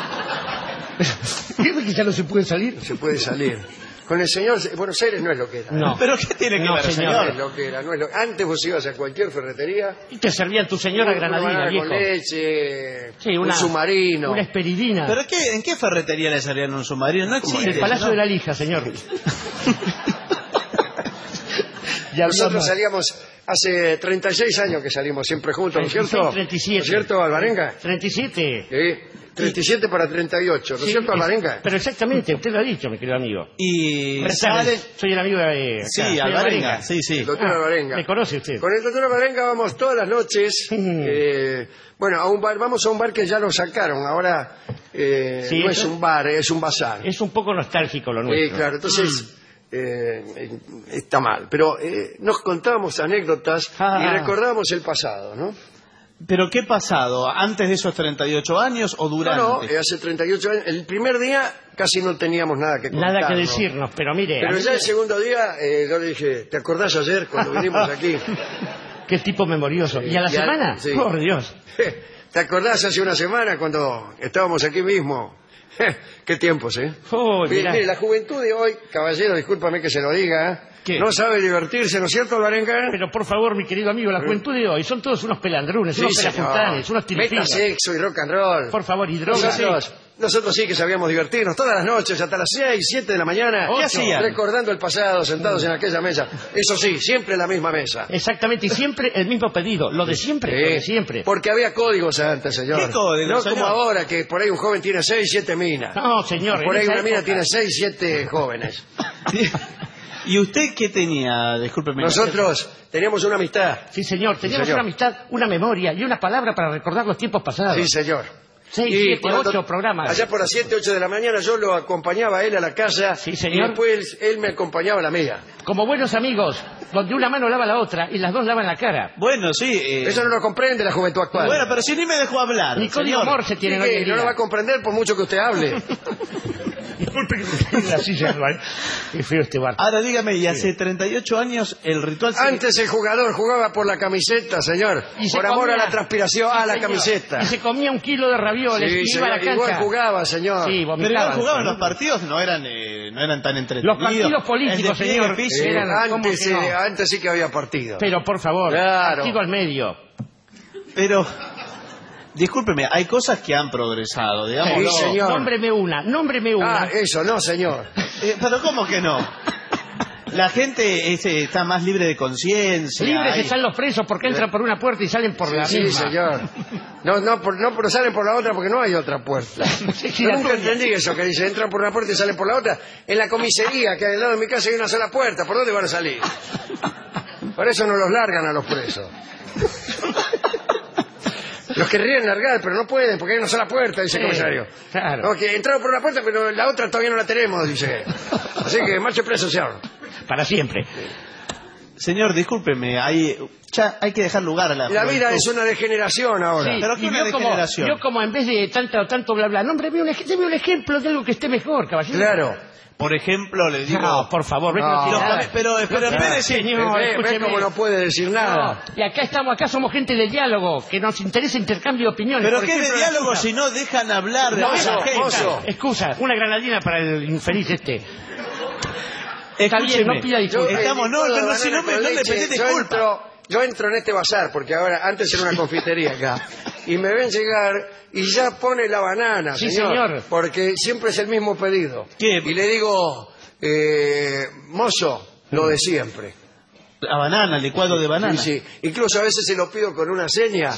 ¿Qué que ya no se puede salir? No se puede salir. Con el señor, Buenos Aires no es lo que era. No. ¿Pero qué tiene que ver, señor? No es lo que era. Antes vos ibas a cualquier ferretería. Y te servían tu señora granadina, viejo. Con leche, sí, un submarino. Una esperidina. ¿Pero en qué ferretería le servían un submarino? No existe. El Palacio de la Lija, señor. Nosotros salíamos hace 36 años que salimos siempre juntos, ¿no es cierto? 37. ¿No es cierto, Alvarenga? 37. Sí. 37 para 38, ¿no es cierto, Alvarenga? Pero exactamente, usted lo ha dicho, mi querido amigo. Y soy el amigo de... Sí, Alvarenga. Sí. El doctor Alvarenga. ¿Me conoce usted? Con el doctor Alvarenga vamos todas las noches, bueno, a un bar, vamos a un bar que ya lo sacaron, ahora no es un bar, es un bazar. Es un poco nostálgico lo nuestro. Sí, claro, entonces... está mal, pero nos contábamos anécdotas y recordábamos el pasado, ¿no? ¿Pero qué pasado? ¿Antes de esos 38 años o durante? No, hace 38 años. El primer día casi no teníamos nada que contar. Nada que decirnos, pero mire... Pero ya el segundo día yo le dije, ¿te acordás ayer cuando vinimos aquí? Qué tipo memorioso. ¿Y a la semana? Sí. Por Dios. ¿Te acordás hace una semana cuando estábamos aquí mismo? Qué tiempos, ¿eh? Mire, la juventud de hoy, caballero, discúlpame que se lo diga, no sabe divertirse, ¿no es cierto, Alvarenga? Pero por favor, mi querido amigo, la juventud de hoy son todos unos pelandrunes, unos pelafuntanes, unos tiripilas. Meta sexo y rock and roll. Por favor, y drogas. Nosotros sí que sabíamos divertirnos todas las noches, hasta las 6, 7 de la mañana, recordando el pasado, sentados en aquella mesa. Eso sí, siempre la misma mesa. Exactamente, y siempre el mismo pedido, lo de siempre, lo de siempre. Porque había códigos antes, señor. ¿Qué códigos, no señor? Como ahora, que por ahí un joven tiene 6, 7 minas. No, señor. Por ahí una mina tiene 6, 7 jóvenes. ¿Y usted qué tenía? Discúlpeme. Nosotros teníamos una amistad. Sí, señor, teníamos una amistad, una memoria y una palabra para recordar los tiempos pasados. Sí, señor. 6, 7, 8 programas. Allá por las 7, 8 de la mañana yo lo acompañaba a él a la casa. Sí, señor. Y después él me acompañaba a la mía. Como buenos amigos, donde una mano lava la otra y las dos lavan la cara. Bueno, sí. Eso no lo comprende la juventud actual. Bueno, pero si ni me dejó hablar. Ni código Morse tiene hoy en día. No lo va a comprender por mucho que usted hable. Disculpe que me la silla, ¿vale? Qué feo este bar. Ahora dígame, y hace 38 años el ritual... Antes el jugador jugaba por la camiseta, señor. Y por amor a la transpiración, a la camiseta. Y se comía 1 kilo de ravioles y iba a la cancha. Igual jugaba, señor. Sí, pero igual jugaban, los partidos no eran tan entretenidos. Los partidos políticos, señor. Antes sí que había partidos. Pero por favor, partido al medio. Pero... Discúlpeme, hay cosas que han progresado, digamos. Sí, señor. Nómbreme una. Ah, eso no, señor. Pero ¿cómo que no? La gente está más libre de conciencia. Libres están los presos porque entran por una puerta y salen por la misma. Sí, señor. No salen por la otra porque no hay otra puerta. Yo nunca entendí eso que dice, entran por una puerta y salen por la otra. En la comisaría, que al lado de mi casa hay una sola puerta, ¿por dónde van a salir? Por eso no los largan a los presos. Los querrían largar, pero no pueden, porque hay una sola puerta, dice el comisario. Claro. No, que entraron por una puerta, pero la otra todavía no la tenemos, dice. Así que marche preso, señor. Para siempre. Señor, discúlpeme, ya hay que dejar lugar a la vida juventud. es una degeneración ahora. Sí, ¿Pero qué y una degeneración? yo como en vez de tanto bla bla, no, hombre, deme un ejemplo de algo que esté mejor, caballero. Claro. Por ejemplo, le digo... No, por favor, ven, no tiene nada. Pero espere, señor, Ve escúcheme. cómo no puede decir nada. No, y acá somos gente de diálogo, que nos interesa intercambio de opiniones. ¿Pero Por qué de ejemplo, diálogo si no dejan hablar de Mozo, la gente? mozo. Excusa, una granadina para el infeliz este. Está bien, no pida disculpas. Estamos, si no le pedí disculpas. Yo entro en este bazar, porque ahora, antes era una confitería acá, y me ven llegar y ya pone la banana, Sí, señor. porque siempre es el mismo pedido. ¿Qué? Y le digo, mozo, lo de siempre. La banana, el licuado de banana. Sí, sí. Incluso a veces se lo pido con una seña.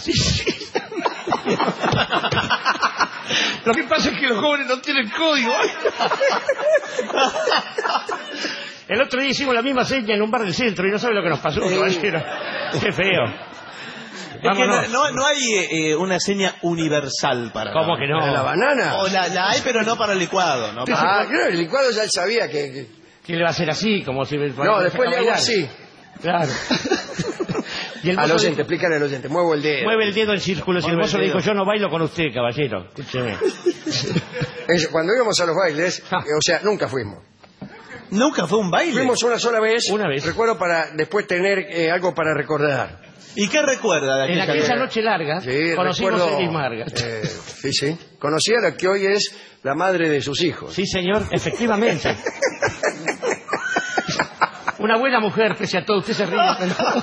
Lo que pasa es que los jóvenes no tienen código. El otro día hicimos la misma seña en un bar del centro y no sabe lo que nos pasó, caballero. Qué feo. Es que no hay una seña universal para... ¿Cómo que no? ¿Para la banana? O la hay, pero no para el licuado, ¿no? Claro, el licuado ya él sabía que... ¿Quién le va a hacer así? Como si... No, después le hago así. Claro. Y el Al mozo oyente, explícale al oyente, muevo el dedo. mueve el dedo en círculos y el mozo le dijo, yo no bailo con usted, caballero. Escúcheme. Cuando íbamos a los bailes, o sea, nunca fuimos. ¿Nunca fue un baile? Fuimos una sola vez. Una vez. Recuerdo para después tener algo para recordar. ¿Y qué recuerda de En aquella aquella noche larga Sí, conocimos recuerdo, a Elis Marga. Sí, sí. Conocí a la que hoy es la madre de sus hijos. Sí, señor, efectivamente. Una buena mujer, pese a todo. Usted se ríe.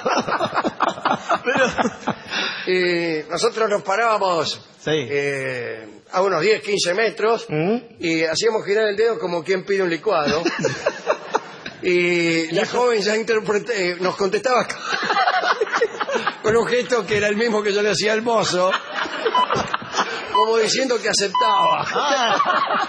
Y nosotros nos parábamos a unos 10, 15 metros y hacíamos girar el dedo como quien pide un licuado. Y la joven ya nos contestaba con un gesto que era el mismo que yo le hacía al mozo, como diciendo que aceptaba.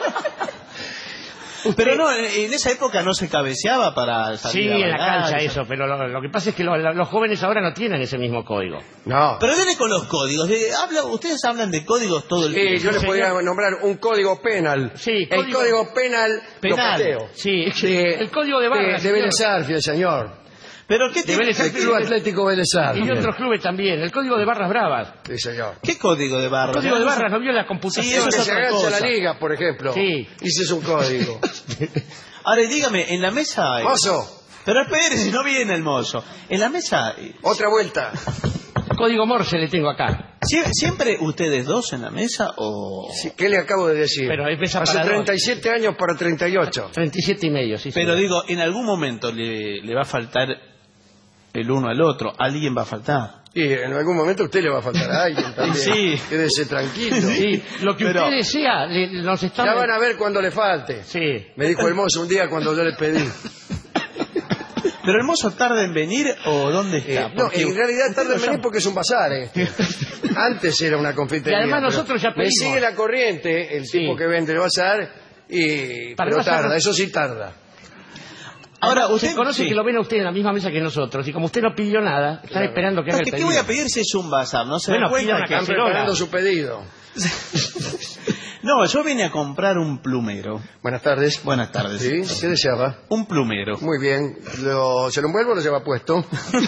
Pero no, en esa época no se cabeceaba para salir Sí, a en la bailar, cancha eso, pero lo que pasa es que los jóvenes ahora no tienen ese mismo código. No. Pero dele con los códigos. Ustedes hablan de códigos todo el tiempo. Sí, yo les podría nombrar un código penal. Sí, el código penal. Lo pateo. Sí, el código de barras. De Vélez Arfiel, señor. ¿Pero qué tiene? El Club Atlético Vélez Arfiel. Y otros clubes también. El código de barras bravas. Sí, señor. ¿Qué código de barras? El código de barras lo vio en la computación. Sí, eso es Que se otra agacha cosa. la liga, por ejemplo. Sí. Ese es un código. Ahora, dígame, en la mesa... Mozo, Pero espere, si no viene el mozo. En la mesa... otra vuelta. Código Morse le tengo acá. ¿Siempre ustedes dos en la mesa o...? Sí, ¿qué le acabo de decir? Pero empieza Hace para 37 años para 38. 37 y medio, sí. Pero señor. digo, en algún momento le va a faltar el uno al otro. Alguien va a faltar. Y en algún momento a usted le va a faltar a alguien también. Sí. Quédese tranquilo. Sí, lo que Pero- usted desea, nos está... Ya van a ver cuando le falte. Sí. Me dijo el mozo un día cuando yo le pedí. ¿Pero el mozo tarda en venir o dónde está? No, Porque en realidad tarda en usted venir porque es un bazar. Antes era una confitería. Y además pero nosotros ya me pedimos. sigue la corriente, el tipo que vende el bazar, y Para pero el bazar tarda, no- eso sí tarda. Ahora, Usted usted conoce sí. que lo ven a usted en la misma mesa que nosotros, y como usted no pidió nada, están esperando que haga el ¿Qué pedido. voy a pedir si es un bazar? ¿No se Bueno, da cuenta pida una que- Están cacerola. preparando su pedido. No, yo vine a comprar un plumero. Buenas tardes. Buenas tardes. ¿Sí? ¿Qué deseaba? Un plumero. Muy bien. ¿Se lo envuelvo o lo lleva puesto?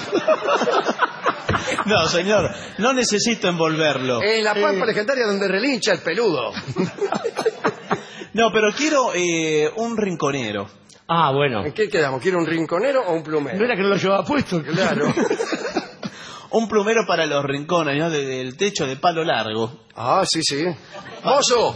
No, señor, no necesito envolverlo. En la pampa legendaria donde relincha el peludo. No, pero quiero un rinconero. Ah, bueno. ¿En qué quedamos? ¿Quiere un rinconero o un plumero? No era que no lo llevaba puesto. Claro. Un plumero para los rincones, ¿no? Del techo de palo largo. Ah, sí, sí. ¡Mozo!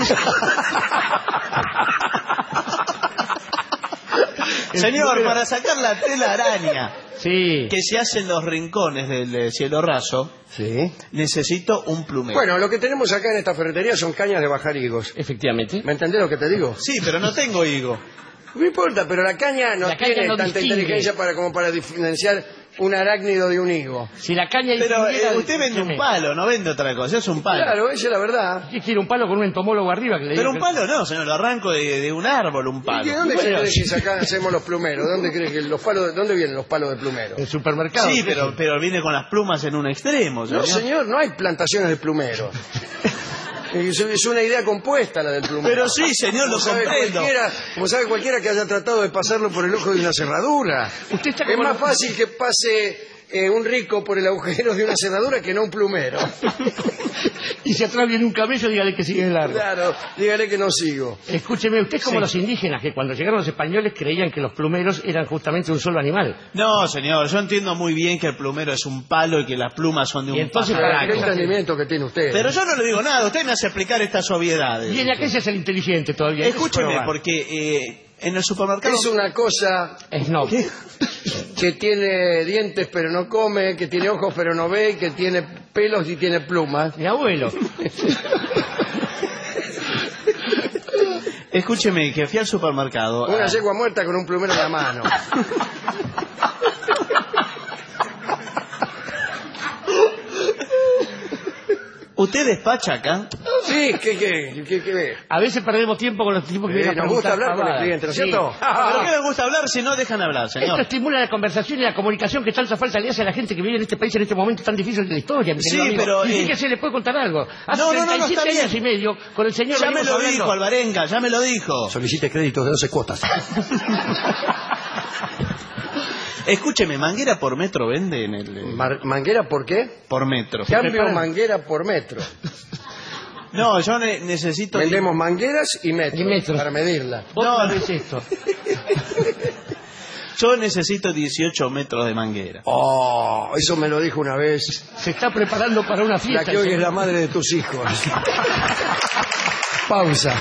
Señor, para sacar la tela araña Sí. que se hace en los rincones del cielo raso, Sí. necesito un plumero. Bueno, lo que tenemos acá en esta ferretería son cañas de bajar higos. Efectivamente. ¿Me entendés lo que te digo? Sí, pero no tengo higo. No importa, pero la caña no La caña tiene no tanta distingue. inteligencia como para diferenciar un arácnido de un higo. Si la caña... Pero distinguiera- usted vende un palo, no vende otra cosa, es un palo. Claro, esa es la verdad. ¿Qué quiere un palo con un entomólogo arriba? Que le Pero diga un que- palo no, señor, lo arranco de un árbol, un ¿Y palo. de dónde crees que acá hacemos los plumeros? ¿Dónde crees que los palos, dónde vienen los palos de plumero? En el supermercado. Sí, pero viene con las plumas en un extremo, No, señor. señor, no hay plantaciones de plumeros. Es una idea compuesta la del plumero. Pero sí, señor, lo comprendo. Como sabe cualquiera que haya tratado de pasarlo por el ojo de una cerradura. Es más fácil que pase un rico por el agujero de una cerradura que no un plumero. Y se atrae en un cabello, dígale que sigue de largo. Claro, dígale que no sigo. Escúcheme, usted es como los indígenas, que cuando llegaron los españoles creían que los plumeros eran justamente un solo animal. No, señor, yo entiendo muy bien que el plumero es un palo y que las plumas son de un entonces, pájaro. ¿Qué entendimiento que tiene usted? Pero yo no le digo nada, usted me hace explicar estas obviedades. Y en aquel es el inteligente todavía. Escúcheme, porque en el supermercado... Es una cosa que tiene dientes pero no come, que tiene ojos pero no ve, que tiene pelos y tiene plumas. Mi abuelo. Escúcheme, que fui al supermercado. Una yegua muerta con un plumero en la mano. ¿Usted despacha acá? Sí, ¿qué ve? A veces perdemos tiempo con los tipos que vienen a nos gusta preguntar hablar con el pavadas. cliente, ¿no es cierto? ¿Pero qué les gusta hablar si no dejan hablar, señor? Esto estimula la conversación y la comunicación que tanta falta le hace a la gente que vive en este país en este momento tan difícil de la historia. Sí, pero... Y fíjese, le puedo contar algo. Hace 37 años y medio, con el señor... Ya me lo dijo, Alvarenga, ya me lo dijo. Solicite créditos de 12 cuotas. Escúcheme, ¿manguera por metro vende en el...? ¿Manguera por qué? Por metro. Cambio manguera por metro. No, yo necesito... Vendemos mangueras y metros para medirla. No es esto. Yo necesito 18 metros de manguera. Oh, eso me lo dijo una vez. Se está preparando para una fiesta. La que hoy es la madre de tus hijos. Pausa.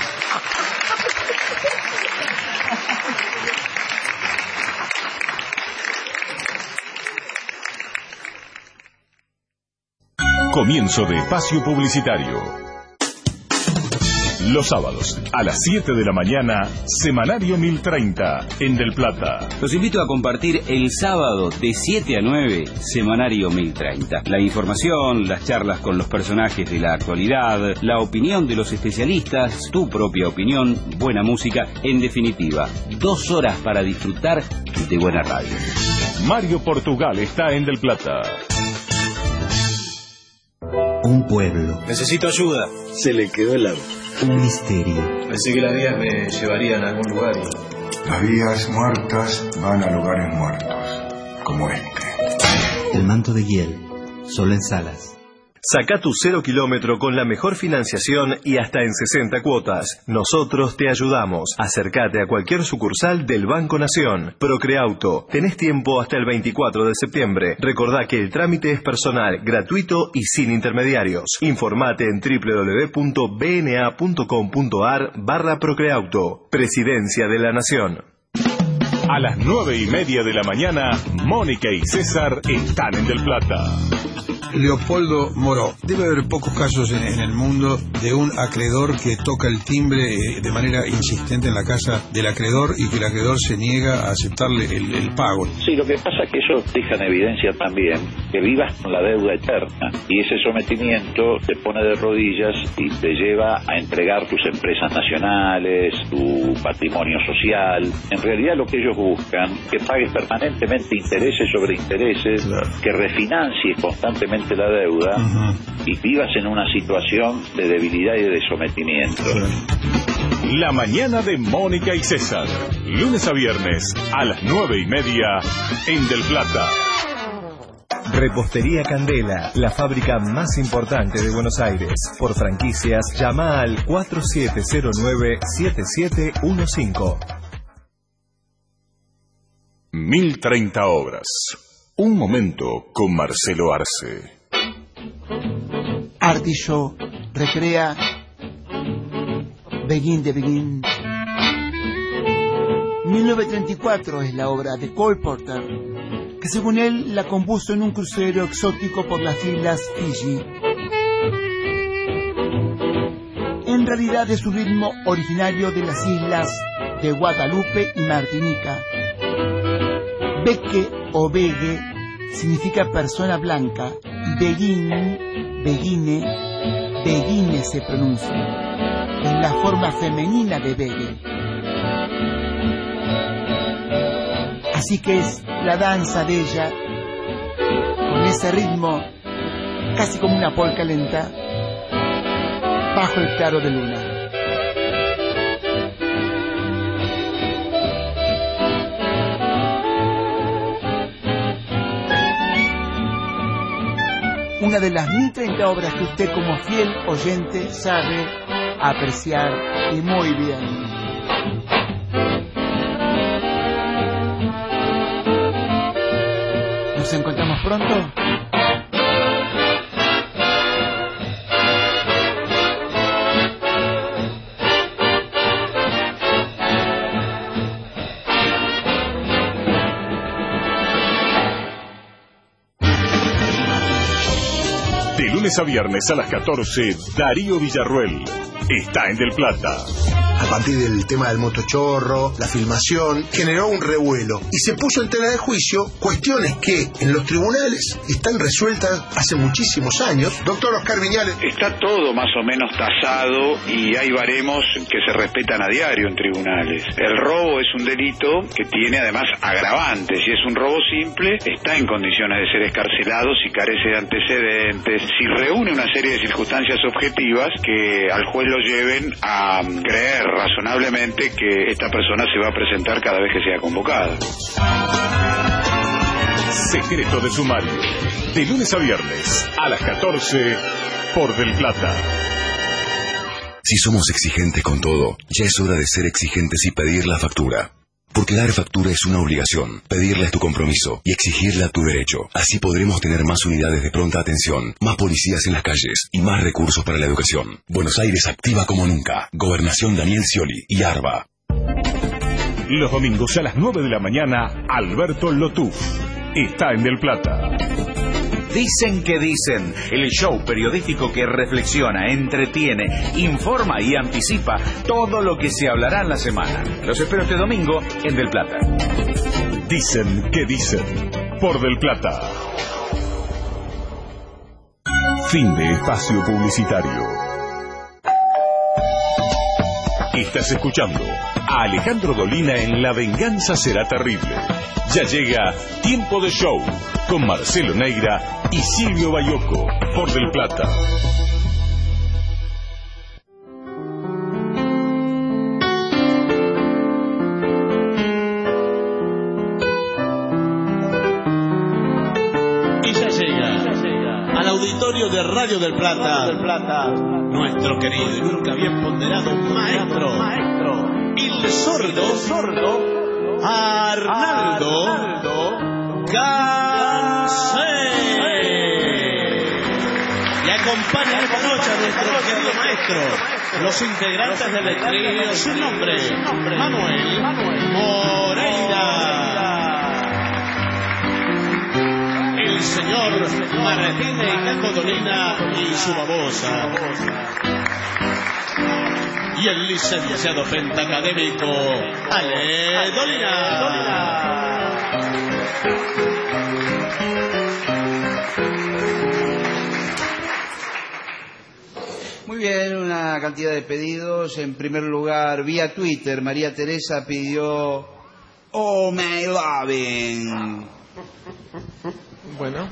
Comienzo de espacio publicitario. Los sábados, a las 7 de la mañana, Semanario 1030, en Del Plata. Los invito a compartir el sábado de 7 a 9, Semanario 1030. La información, las charlas con los personajes de la actualidad, la opinión de los especialistas, tu propia opinión, buena música, en definitiva, 2 horas para disfrutar de buena radio. Mario Portugal está en Del Plata. Un pueblo. Necesito ayuda. Se le quedó el auto. Un misterio. Pensé que las vías me llevarían a algún lugar y... Las vías muertas van a lugares muertos, como este. El manto de hiel, solo en Salas. Saca tu 0 kilómetro con la mejor financiación y hasta en 60 cuotas. Nosotros te ayudamos. Acércate a cualquier sucursal del Banco Nación. Procreauto. Tenés tiempo hasta el 24 de septiembre. Recordá que el trámite es personal, gratuito y sin intermediarios. Informate en www.bna.com.ar/Procreauto. Presidencia de la Nación. A las 9:30 de la mañana, Mónica y César están en Del Plata. Leopoldo Moró. Debe haber pocos casos en el mundo de un acreedor que toca el timbre de manera insistente en la casa del acreedor y que el acreedor se niega a aceptarle el pago. Sí, lo que pasa es que ellos dejan evidencia también que vivas con la deuda eterna y ese sometimiento te pone de rodillas y te lleva a entregar tus empresas nacionales, tu patrimonio social. En realidad lo que ellos buscan es que pagues permanentemente intereses sobre intereses, claro, que refinancies constantemente la deuda, y vivas en una situación de debilidad y de sometimiento. La mañana de Mónica y César, lunes a viernes a las 9:30 en Del Plata. Repostería Candela, la fábrica más importante de Buenos Aires. Por franquicias, llama al 4709-7715. 1030 obras. Un momento con Marcelo Arce. Artichow recrea Begin de Begin. 1934 es la obra de Cole Porter, que según él la compuso en un crucero exótico por las islas Fiji. En realidad es un ritmo originario de las islas de Guadalupe y Martinica. Beque o Begue significa persona blanca y Begin, Beguine, Beguine se pronuncia. Es la forma femenina de Begue. Así que es la danza de ella, con ese ritmo casi como una polca lenta, bajo el claro de luna. Una de las 1030 obras que usted como fiel oyente sabe apreciar y muy bien. Nos encontramos pronto. De lunes a viernes a las 14, Darío Villarruel está en Del Plata. A partir del tema del motochorro, la filmación, generó un revuelo y se puso en tela de juicio cuestiones que en los tribunales están resueltas hace muchísimos años. Doctor Oscar Viñales. Está todo más o menos tasado y hay baremos que se respetan a diario en tribunales. El robo es un delito que tiene además agravantes. Si es un robo simple, está en condiciones de ser escarcelado si carece de antecedentes, si reúne una serie de circunstancias objetivas que al juez lo lleven a creer razonablemente que esta persona se va a presentar cada vez que sea convocada. Secreto de sumario. De lunes a viernes a las 14 por Del Plata. Si somos exigentes con todo, ya es hora de ser exigentes y pedir la factura. Porque dar factura es una obligación, pedirla es tu compromiso y exigirla tu derecho. Así podremos tener más unidades de pronta atención, más policías en las calles y más recursos para la educación. Buenos Aires activa como nunca. Gobernación Daniel Scioli y ARBA. Los domingos a las 9 de la mañana, Alberto Lotuf está en Del Plata. Dicen que dicen, el show periodístico que reflexiona, entretiene, informa y anticipa todo lo que se hablará en la semana. Los espero este domingo en Del Plata. Dicen que dicen, por Del Plata. Fin de espacio publicitario. Estás escuchando a Alejandro Dolina en La Venganza Será Terrible. Ya llega Tiempo de Show con Marcelo Neira y Silvio Bayoco por Del Plata. Y ya llega al auditorio de Radio Del Plata, nuestro querido y nunca bien ponderado maestro, el sordo Arnaldo Gansé. Le acompaña esta noche a nuestro querido maestro, los integrantes del trío sin nombre, Manuel Moreira, el señor Martín de Icaco Dolina y su babosa, y el licenciado pentacadémico Ale Dolina. Muy bien, una cantidad de pedidos. En primer lugar, vía Twitter, María Teresa pidió Oh My Loving. Bueno.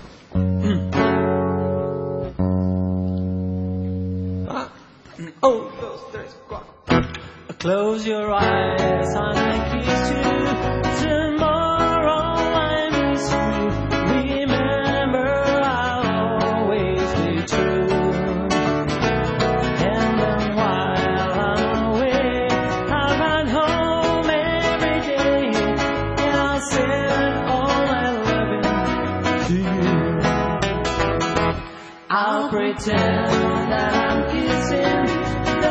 Oh, 2, 3, 4. Close your eyes and I kiss you. Tomorrow I miss you. Remember I'll always be true. And then while I'm away, I'll run home every day and I'll send all my loving to you. I'll pretend that I'm kissing.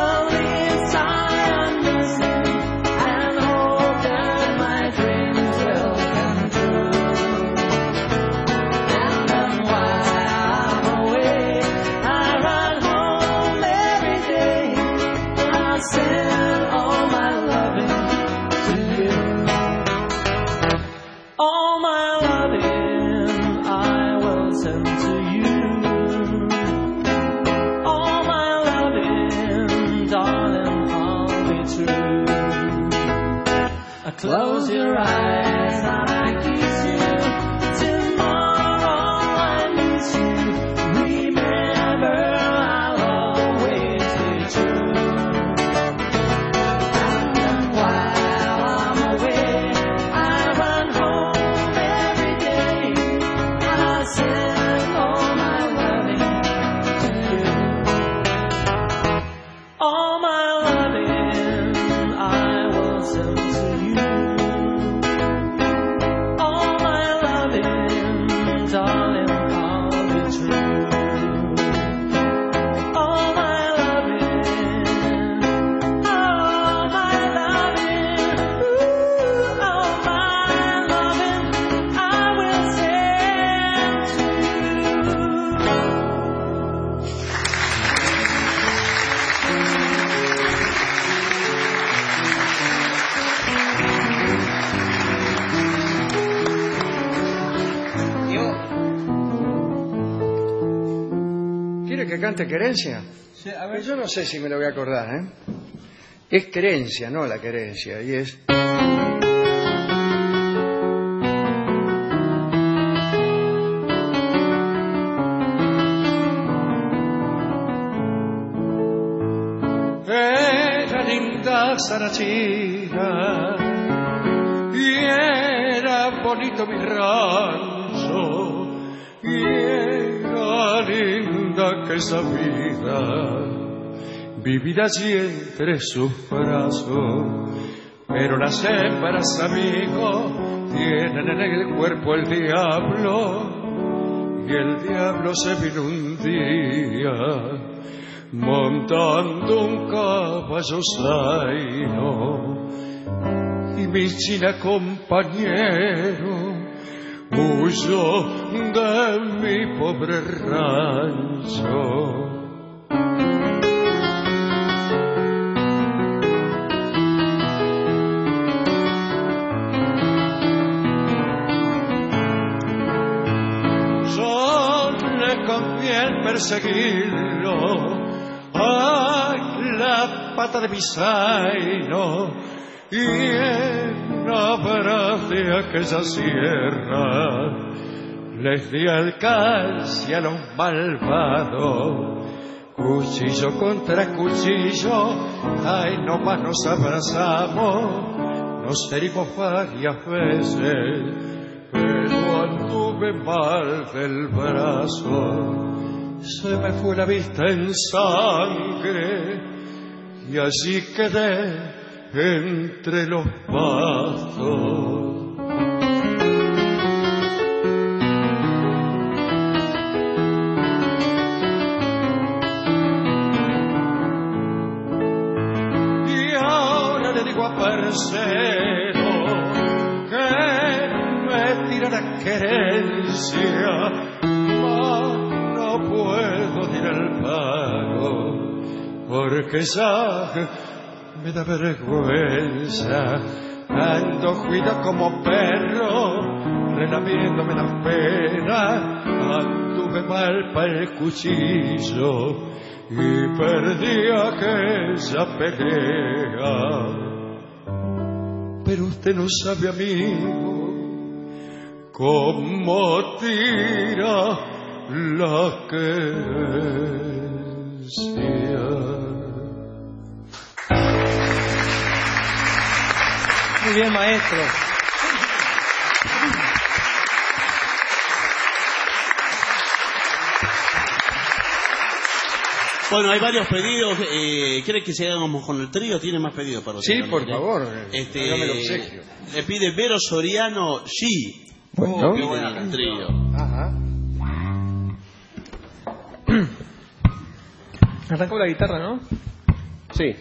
Close your eyes and I kiss you. Tomorrow I miss you. Remember I'll always be cante Querencia? Sí, a ver. Yo no sé si me lo voy a acordar, ¿eh? Es Querencia, no la Querencia, y es... Era linda Sarachina y era bonito mi rancho y era linda aquella vida, vivir allí entre sus brazos. Pero las hembras, amigo, tienen en el cuerpo el diablo, y el diablo se vino un día montando un caballo zaino, y mi china compañero huyó de mi pobre rancho. Yo le confié el perseguirlo a la pata de mi zaino, y en abraz de aquella sierra les di alcance a los malvados, cuchillo contra cuchillo, ay, nomás nos abrazamos, nos herimos varias veces, pero anduve mal del brazo. Se me fue la vista en sangre y allí quedé entre los pastos. Y ahora le digo a Parcero que me tira la Querencia, no puedo tirar el pago porque ya me da vergüenza. Ando juido como perro, relamiéndome las penas. Anduve mal para el cuchillo y perdí aquella pelea. Pero usted no sabe, amigo, cómo tira la Querencia. Muy bien, maestro. Bueno, hay varios pedidos. ¿Quiere que sigamos con el trío? ¿Tiene más pedidos para Sí, por favor. Hágame el obsequio. Le pide Vero Soriano G. Bueno. Qué bueno el trío. Ajá. Arrancó la guitarra, ¿no? Sí.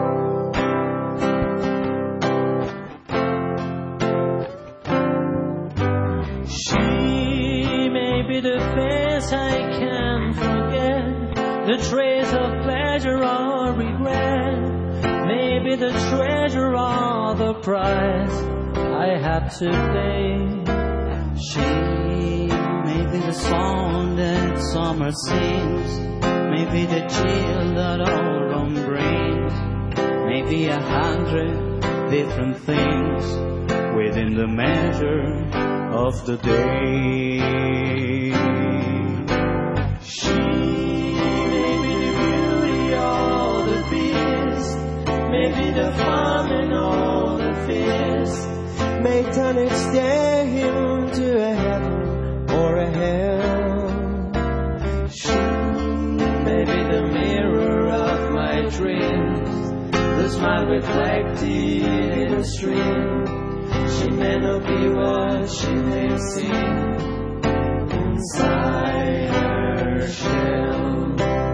She may be the face I can't forget, the trace of pleasure or regret, maybe the treasure or the price I had to pay. She may be the song that summer sings, maybe the chill that autumn brings, maybe 100 different things within the measure of the day. She may be the beauty or the beast, maybe the famine or the feast, may turn its day into a heaven or a hell. She may be the mirror of my dreams, the smile reflected in a stream. She may not be what she may seem inside her shell.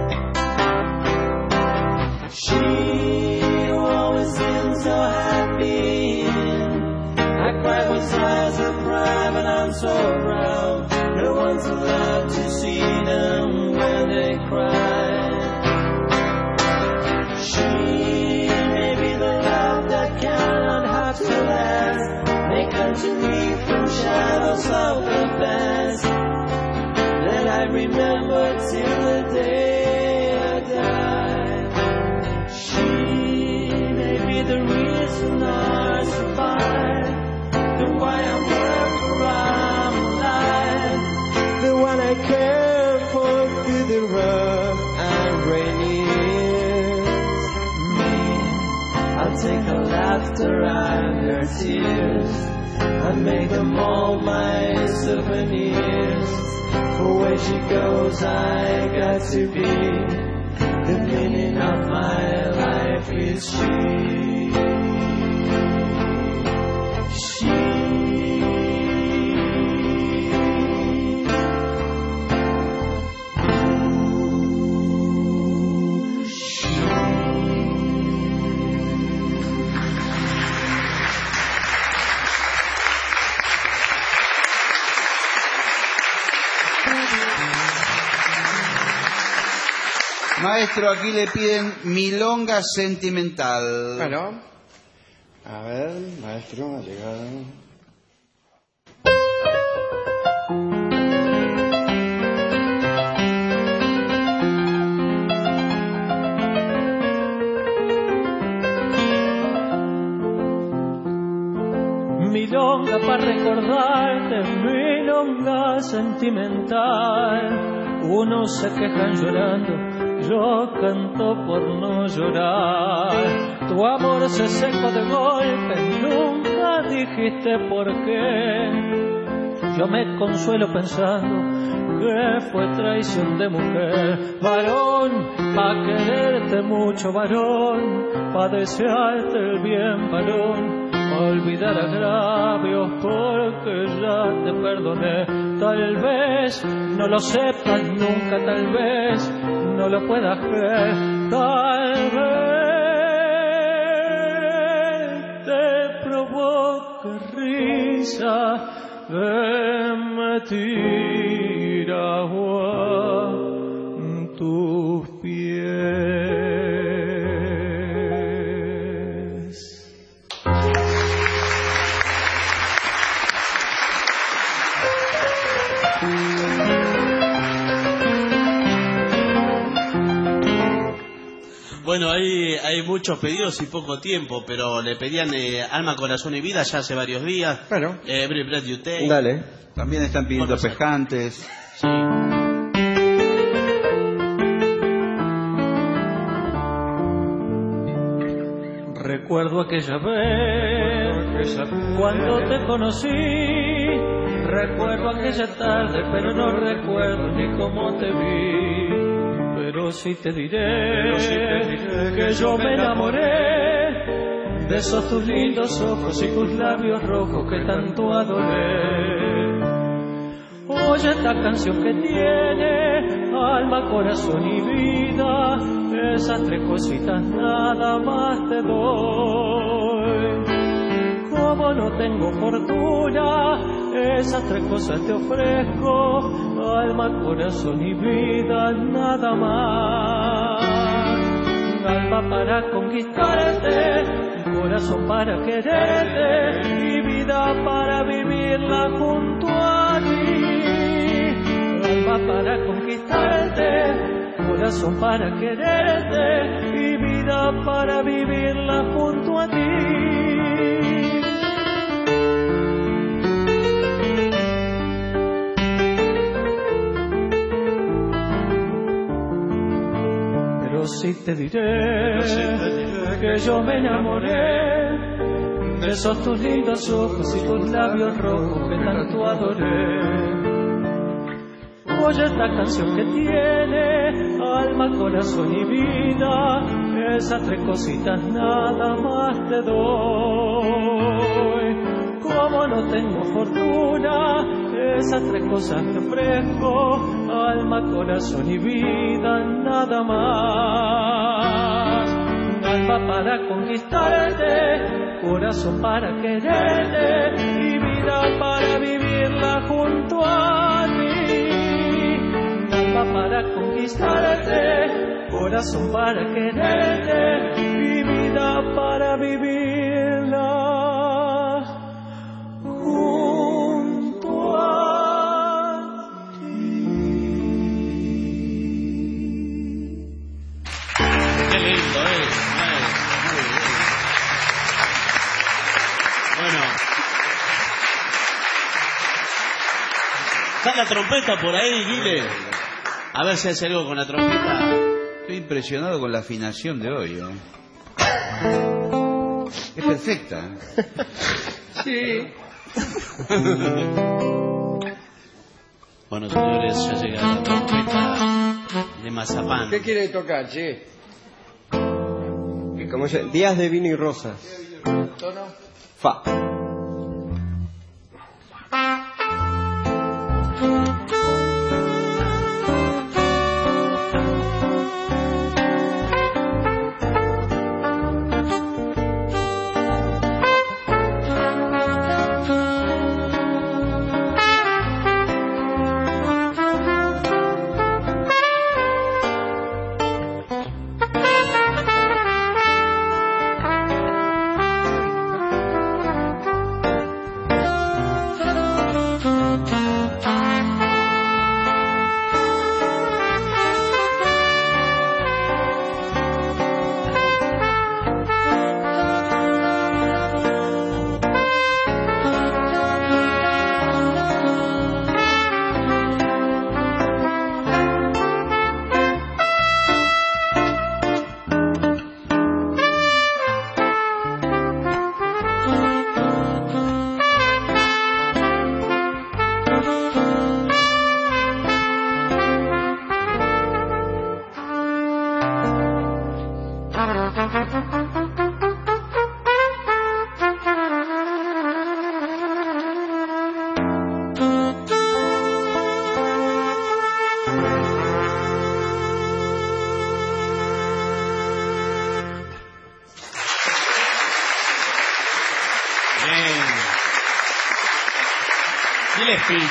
She who always seems so happy, I cry when eyes are private, I'm so proud. No one's allowed to see them when they cry. She may be the love that cannot have to last, may come to me from shadows of the past that I remember till the day laughter and her tears. I make them all my souvenirs. For where she goes, I got to be. The meaning of my life is she. Maestro, aquí le piden milonga sentimental. Bueno, a ver, maestro, ha llegado. Milonga para recordarte, milonga sentimental. Unos se quejan llorando, yo canto por no llorar. Tu amor se secó de golpe, nunca dijiste por qué. Yo me consuelo pensando que fue traición de mujer. Varón, pa' quererte mucho, varón, pa' desearte el bien, varón. Olvidar agravios porque ya te perdoné. Tal vez no lo sepas nunca, tal vez no lo puedas creer. Tal vez te provoque risa que me tira agua tus pies. Bueno, hay muchos pedidos y poco tiempo, pero le pedían Alma, Corazón y Vida ya hace varios días. Claro. Every Breath You Take. Dale. También están pidiendo Pescantes. Sí. Recuerdo aquella vez cuando te conocí. Recuerdo aquella tarde, pero no recuerdo ni cómo te vi. Pero sí te diré que yo me enamoré de esos tus lindos ojos y tus labios rojos que tanto adoré. Oye esta canción que tiene alma, corazón y vida, esas tres cositas nada más te doy. Como no tengo fortuna, esas tres cosas te ofrezco, alma, corazón y vida, nada más. Alma para conquistarte, corazón para quererte y vida para vivirla junto a ti. Alma para conquistarte, corazón para quererte y vida para vivirla junto a ti. Sí te diré que yo me enamoré de esos tus lindos ojos y tus labios rojos que tanto adoré. Oye esta canción que tiene alma, corazón y vida, esas tres cositas nada más te doy. Como no tengo fortuna, esas tres cosas te ofrezco, alma, corazón y vida, nada más. Alma para conquistarte, corazón para quererte y vida para vivirla junto a ti. Alma para conquistarte, corazón para quererte y vida para vivirla. ¿Está la trompeta por ahí, Guile? A ver si hace algo con la trompeta. Estoy impresionado con la afinación de hoy, Es perfecta. Sí. Bueno, señores, ya llega la trompeta de mazapán. ¿Qué quiere tocar, che? ¿Cómo se llama? Días de vino y rosas. ¿Tono? Fa. Gillespie.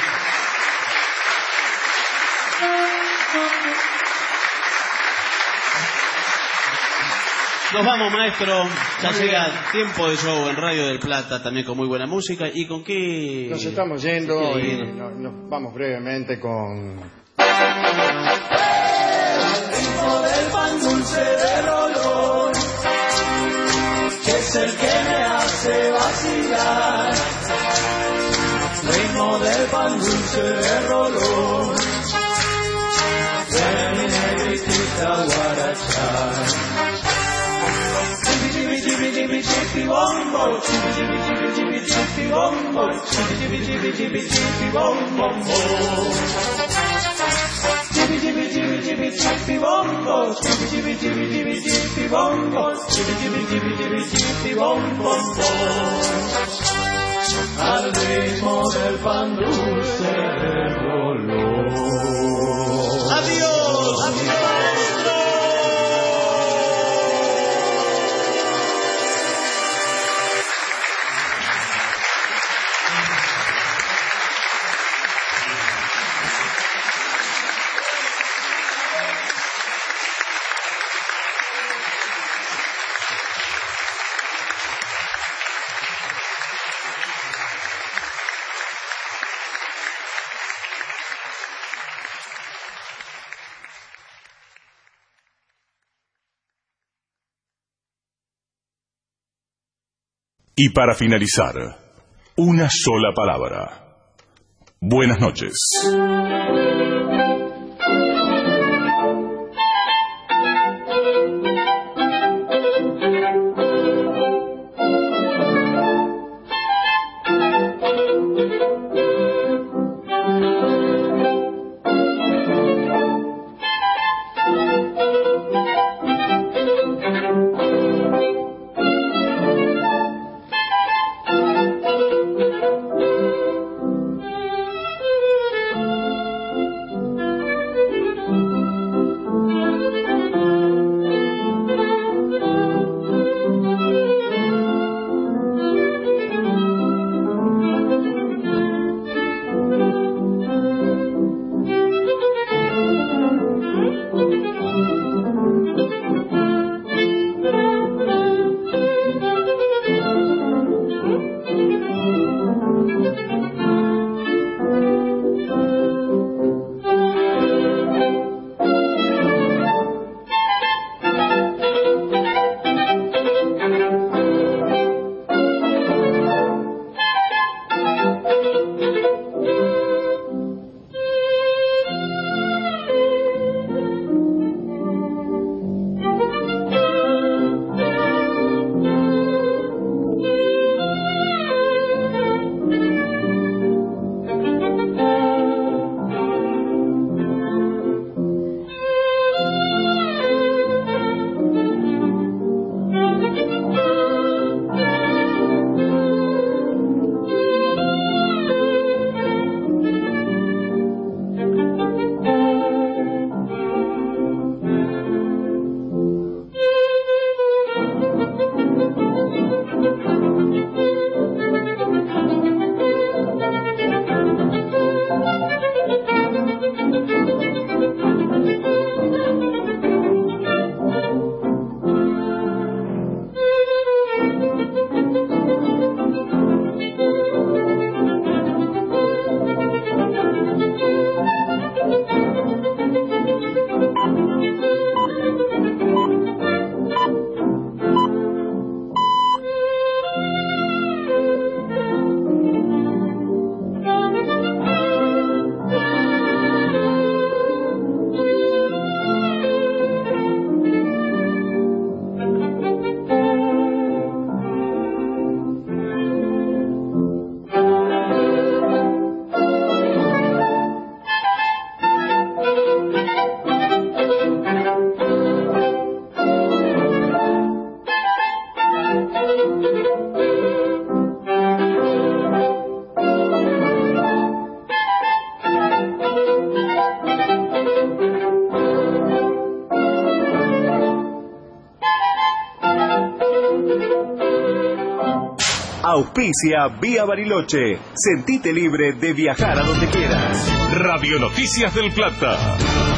Nos vamos, maestro. Ya llega tiempo de show en Radio del Plata, también con muy buena música. ¿Y con qué? Nos estamos yendo y ir? nos vamos brevemente con... Ritmo del pan dulce de Rolón, que es el que me hace vacilar. Ritmo del pan dulce de Rolón, de mi negritita guarachá. Chibi chibi chibi chibi bombo, chibi chibi chibi chibi chibi bombo, chibi chibi chibi chibi chibi bombo. Chibi chibi chibi chibi chibi bombo, chibi chibi chibi chibi chibi bombo, chibi chibi chibi chibi chibi bombo. Al ritmo del pan dulce de Rolón. Adiós, adiós. Y para finalizar, una sola palabra. Buenas noches. Auspicia Vía Bariloche. Sentite libre de viajar a donde quieras. Radio Noticias del Plata.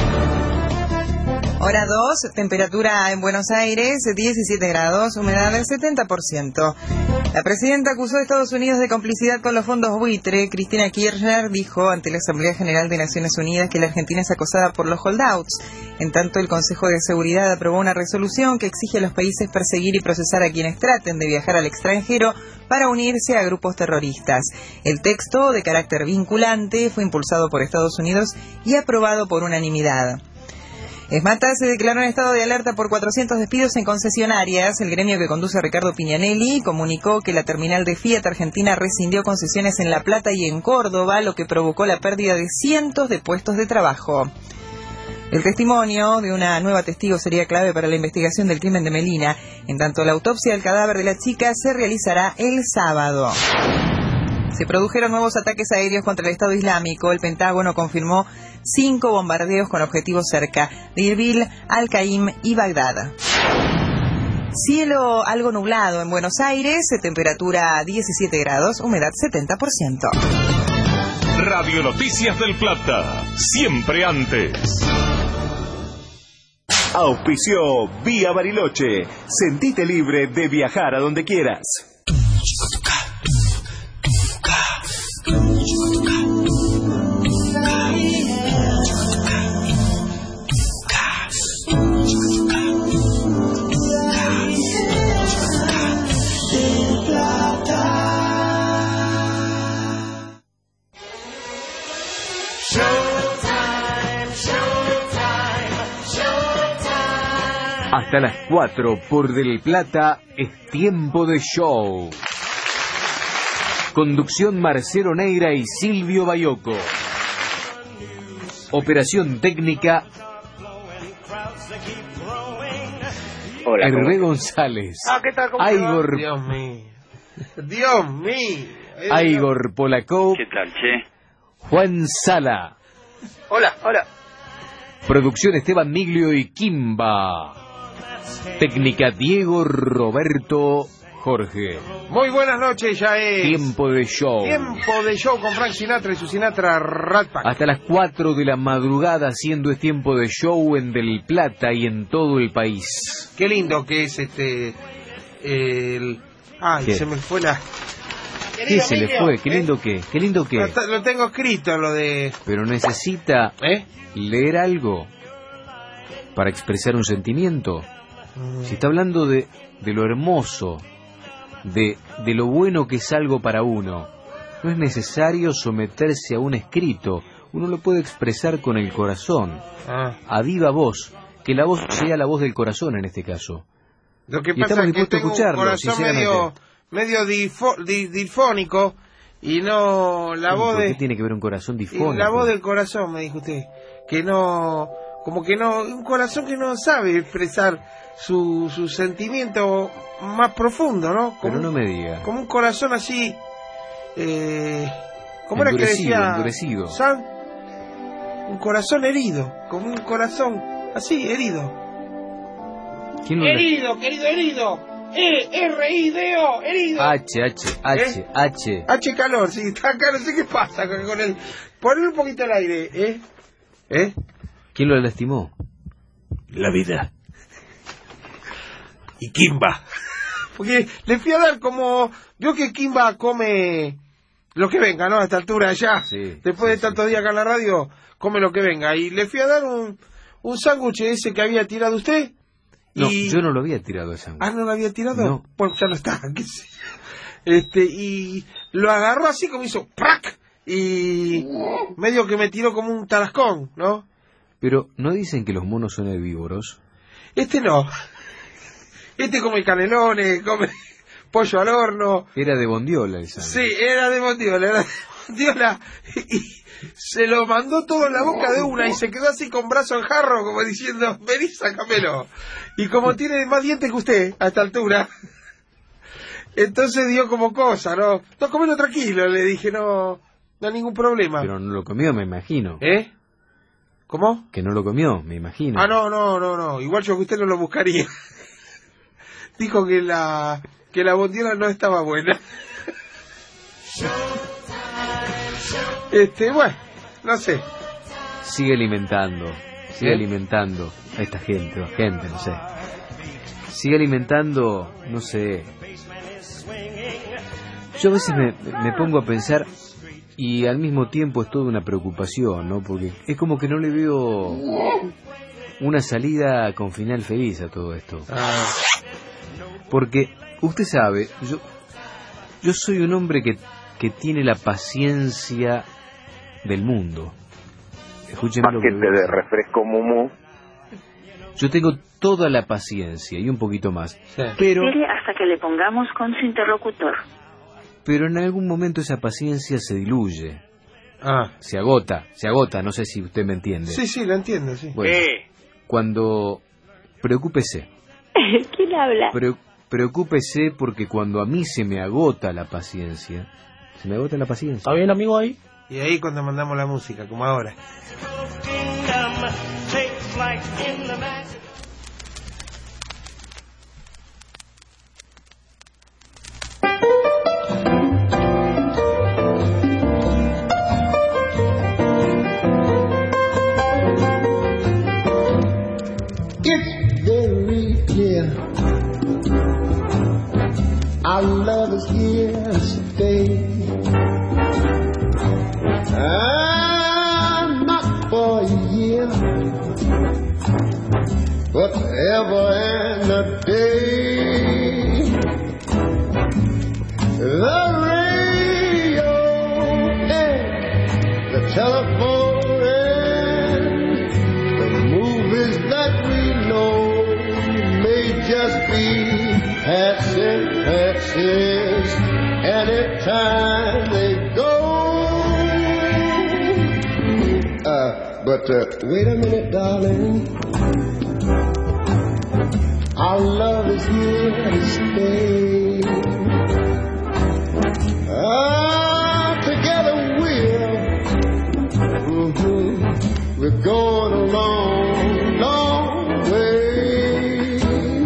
Hora 2, temperatura en Buenos Aires, 17 grados, humedad del 70%. La presidenta acusó a Estados Unidos de complicidad con los fondos buitre. Cristina Kirchner dijo ante la Asamblea General de Naciones Unidas que la Argentina es acosada por los holdouts. En tanto, el Consejo de Seguridad aprobó una resolución que exige a los países perseguir y procesar a quienes traten de viajar al extranjero para unirse a grupos terroristas. El texto, de carácter vinculante, fue impulsado por Estados Unidos y aprobado por unanimidad. ESMATA se declaró en estado de alerta por 400 despidos en concesionarias. El gremio que conduce Ricardo Piñanelli comunicó que la terminal de Fiat Argentina rescindió concesiones en La Plata y en Córdoba, lo que provocó la pérdida de cientos de puestos de trabajo. El testimonio de una nueva testigo sería clave para la investigación del crimen de Melina. En tanto, la autopsia del cadáver de la chica se realizará el sábado. Se produjeron nuevos ataques aéreos contra el Estado Islámico. El Pentágono confirmó 5 bombardeos con objetivos cerca de Erbil, Al-Qaim y Bagdad. Cielo algo nublado en Buenos Aires, temperatura 17 grados, humedad 70%. Radio Noticias del Plata, siempre antes. Auspició Vía Bariloche. Sentite libre de viajar a donde quieras. Hasta las 4 por Del Plata es tiempo de show. Conducción Marcelo Neira y Silvio Bayoco. Operación técnica Hola, Hervé González. ¿qué tal? ¿Cómo Igor, te va? Dios mío. Dios mío. Igor Polakov. ¿Qué tal, che? Juan Sala. Hola, hola. Producción Esteban Miglio y Kimba. Técnica Diego Roberto Jorge. Muy buenas noches, ya es Tiempo de show. tiempo de show con Frank Sinatra y su Sinatra Rat Pack. Hasta las 4 de la madrugada haciendo Es Tiempo de Show en Del Plata y en todo el país. Qué lindo que es Ay, ¿Qué? se me fue la... ¿Qué se le fue? Qué lindo que. Qué lindo que. Lo tengo escrito, lo de... Pero necesita leer algo para expresar un sentimiento. Si está hablando de lo hermoso, de lo bueno que es algo para uno, no es necesario someterse a un escrito. Uno lo puede expresar con el corazón, a viva voz, que la voz sea la voz del corazón en este caso. Lo que Y pasa estamos es que dispuestos a tengo un escucharlo, corazón sinceramente. medio difónico y no la voz ¿Por de... qué tiene que ver un corazón Y difónico? la voz del corazón, me dijo usted, que no, como que no, un corazón que no sabe expresar su sentimiento más profundo, ¿no? Pero no me diga. Como un corazón así, ¿cómo era que decía? Endurecido. San? Un corazón herido, como un corazón así, herido. ¿Quién lo Herido, querido, herido. R-I-D-O, herido. H calor, sí, está acá, no sé qué pasa con el... Ponle un poquito al aire, ¿Quién lo lastimó? La vida. Y Kimba. Porque le fui a dar como... Vio que Kimba come lo que venga, ¿no? A esta altura ya. Después de tantos días acá en la radio, come lo que venga. Y le fui a dar un sándwich ese que había tirado usted. No, y... yo no lo había tirado el sándwich. ¿no lo había tirado? No. Pues ya no está, qué sé. Y lo agarró así como hizo ¡prac! Y medio que me tiró como un tarascón, ¿no? Pero, ¿no dicen que los monos son herbívoros? No. Come canelones, come pollo al horno. Era de bondiola el sándwich. Sí, era de bondiola. Y se lo mandó todo en la boca de una y se quedó así con brazo en jarro, como diciendo, vení, sácamelo. Y como tiene más dientes que usted a esta altura, entonces dio como cosa, ¿no? No, comelo tranquilo, le dije, no hay ningún problema. Pero no lo comió, me imagino. ¿Cómo? Que no lo comió, me imagino. No. Igual yo que usted no lo buscaría. Dijo que la bondiola no estaba buena. Bueno, no sé. Sigue alimentando a esta gente, no sé. Sigue alimentando, no sé. Yo a veces me pongo a pensar y al mismo tiempo es toda una preocupación, ¿no? Porque es como que no le veo una salida con final feliz a todo esto. Porque usted sabe, yo soy un hombre que tiene la paciencia del mundo. Escúcheme lo que Paquete de refresco Mumu. Yo tengo toda la paciencia y un poquito más. Sí. Pero Espere hasta que le pongamos con su interlocutor. pero en algún momento esa paciencia se diluye. Se agota, no sé si usted me entiende. Sí, lo entiendo, sí. Bueno, cuando... Preocúpese. ¿Quién habla? Preocúpese porque cuando a mí se me agota la paciencia... ¿Está bien, amigo, ahí? Y ahí cuando mandamos la música, como ahora. It's very clear our love is here to stay. Not for a year, but ever and a day. The radio and the telephone and the movies that we know may just be passing passes anytime they go. But wait a minute, darling. Our love is here to stay. Together we're going a long, long way.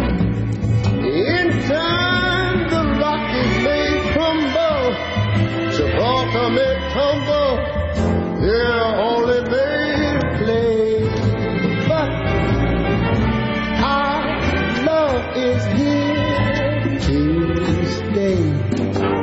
In time the Rockies may crumble, Gibraltar may tumble, they're only made to play. But our love is here to stay.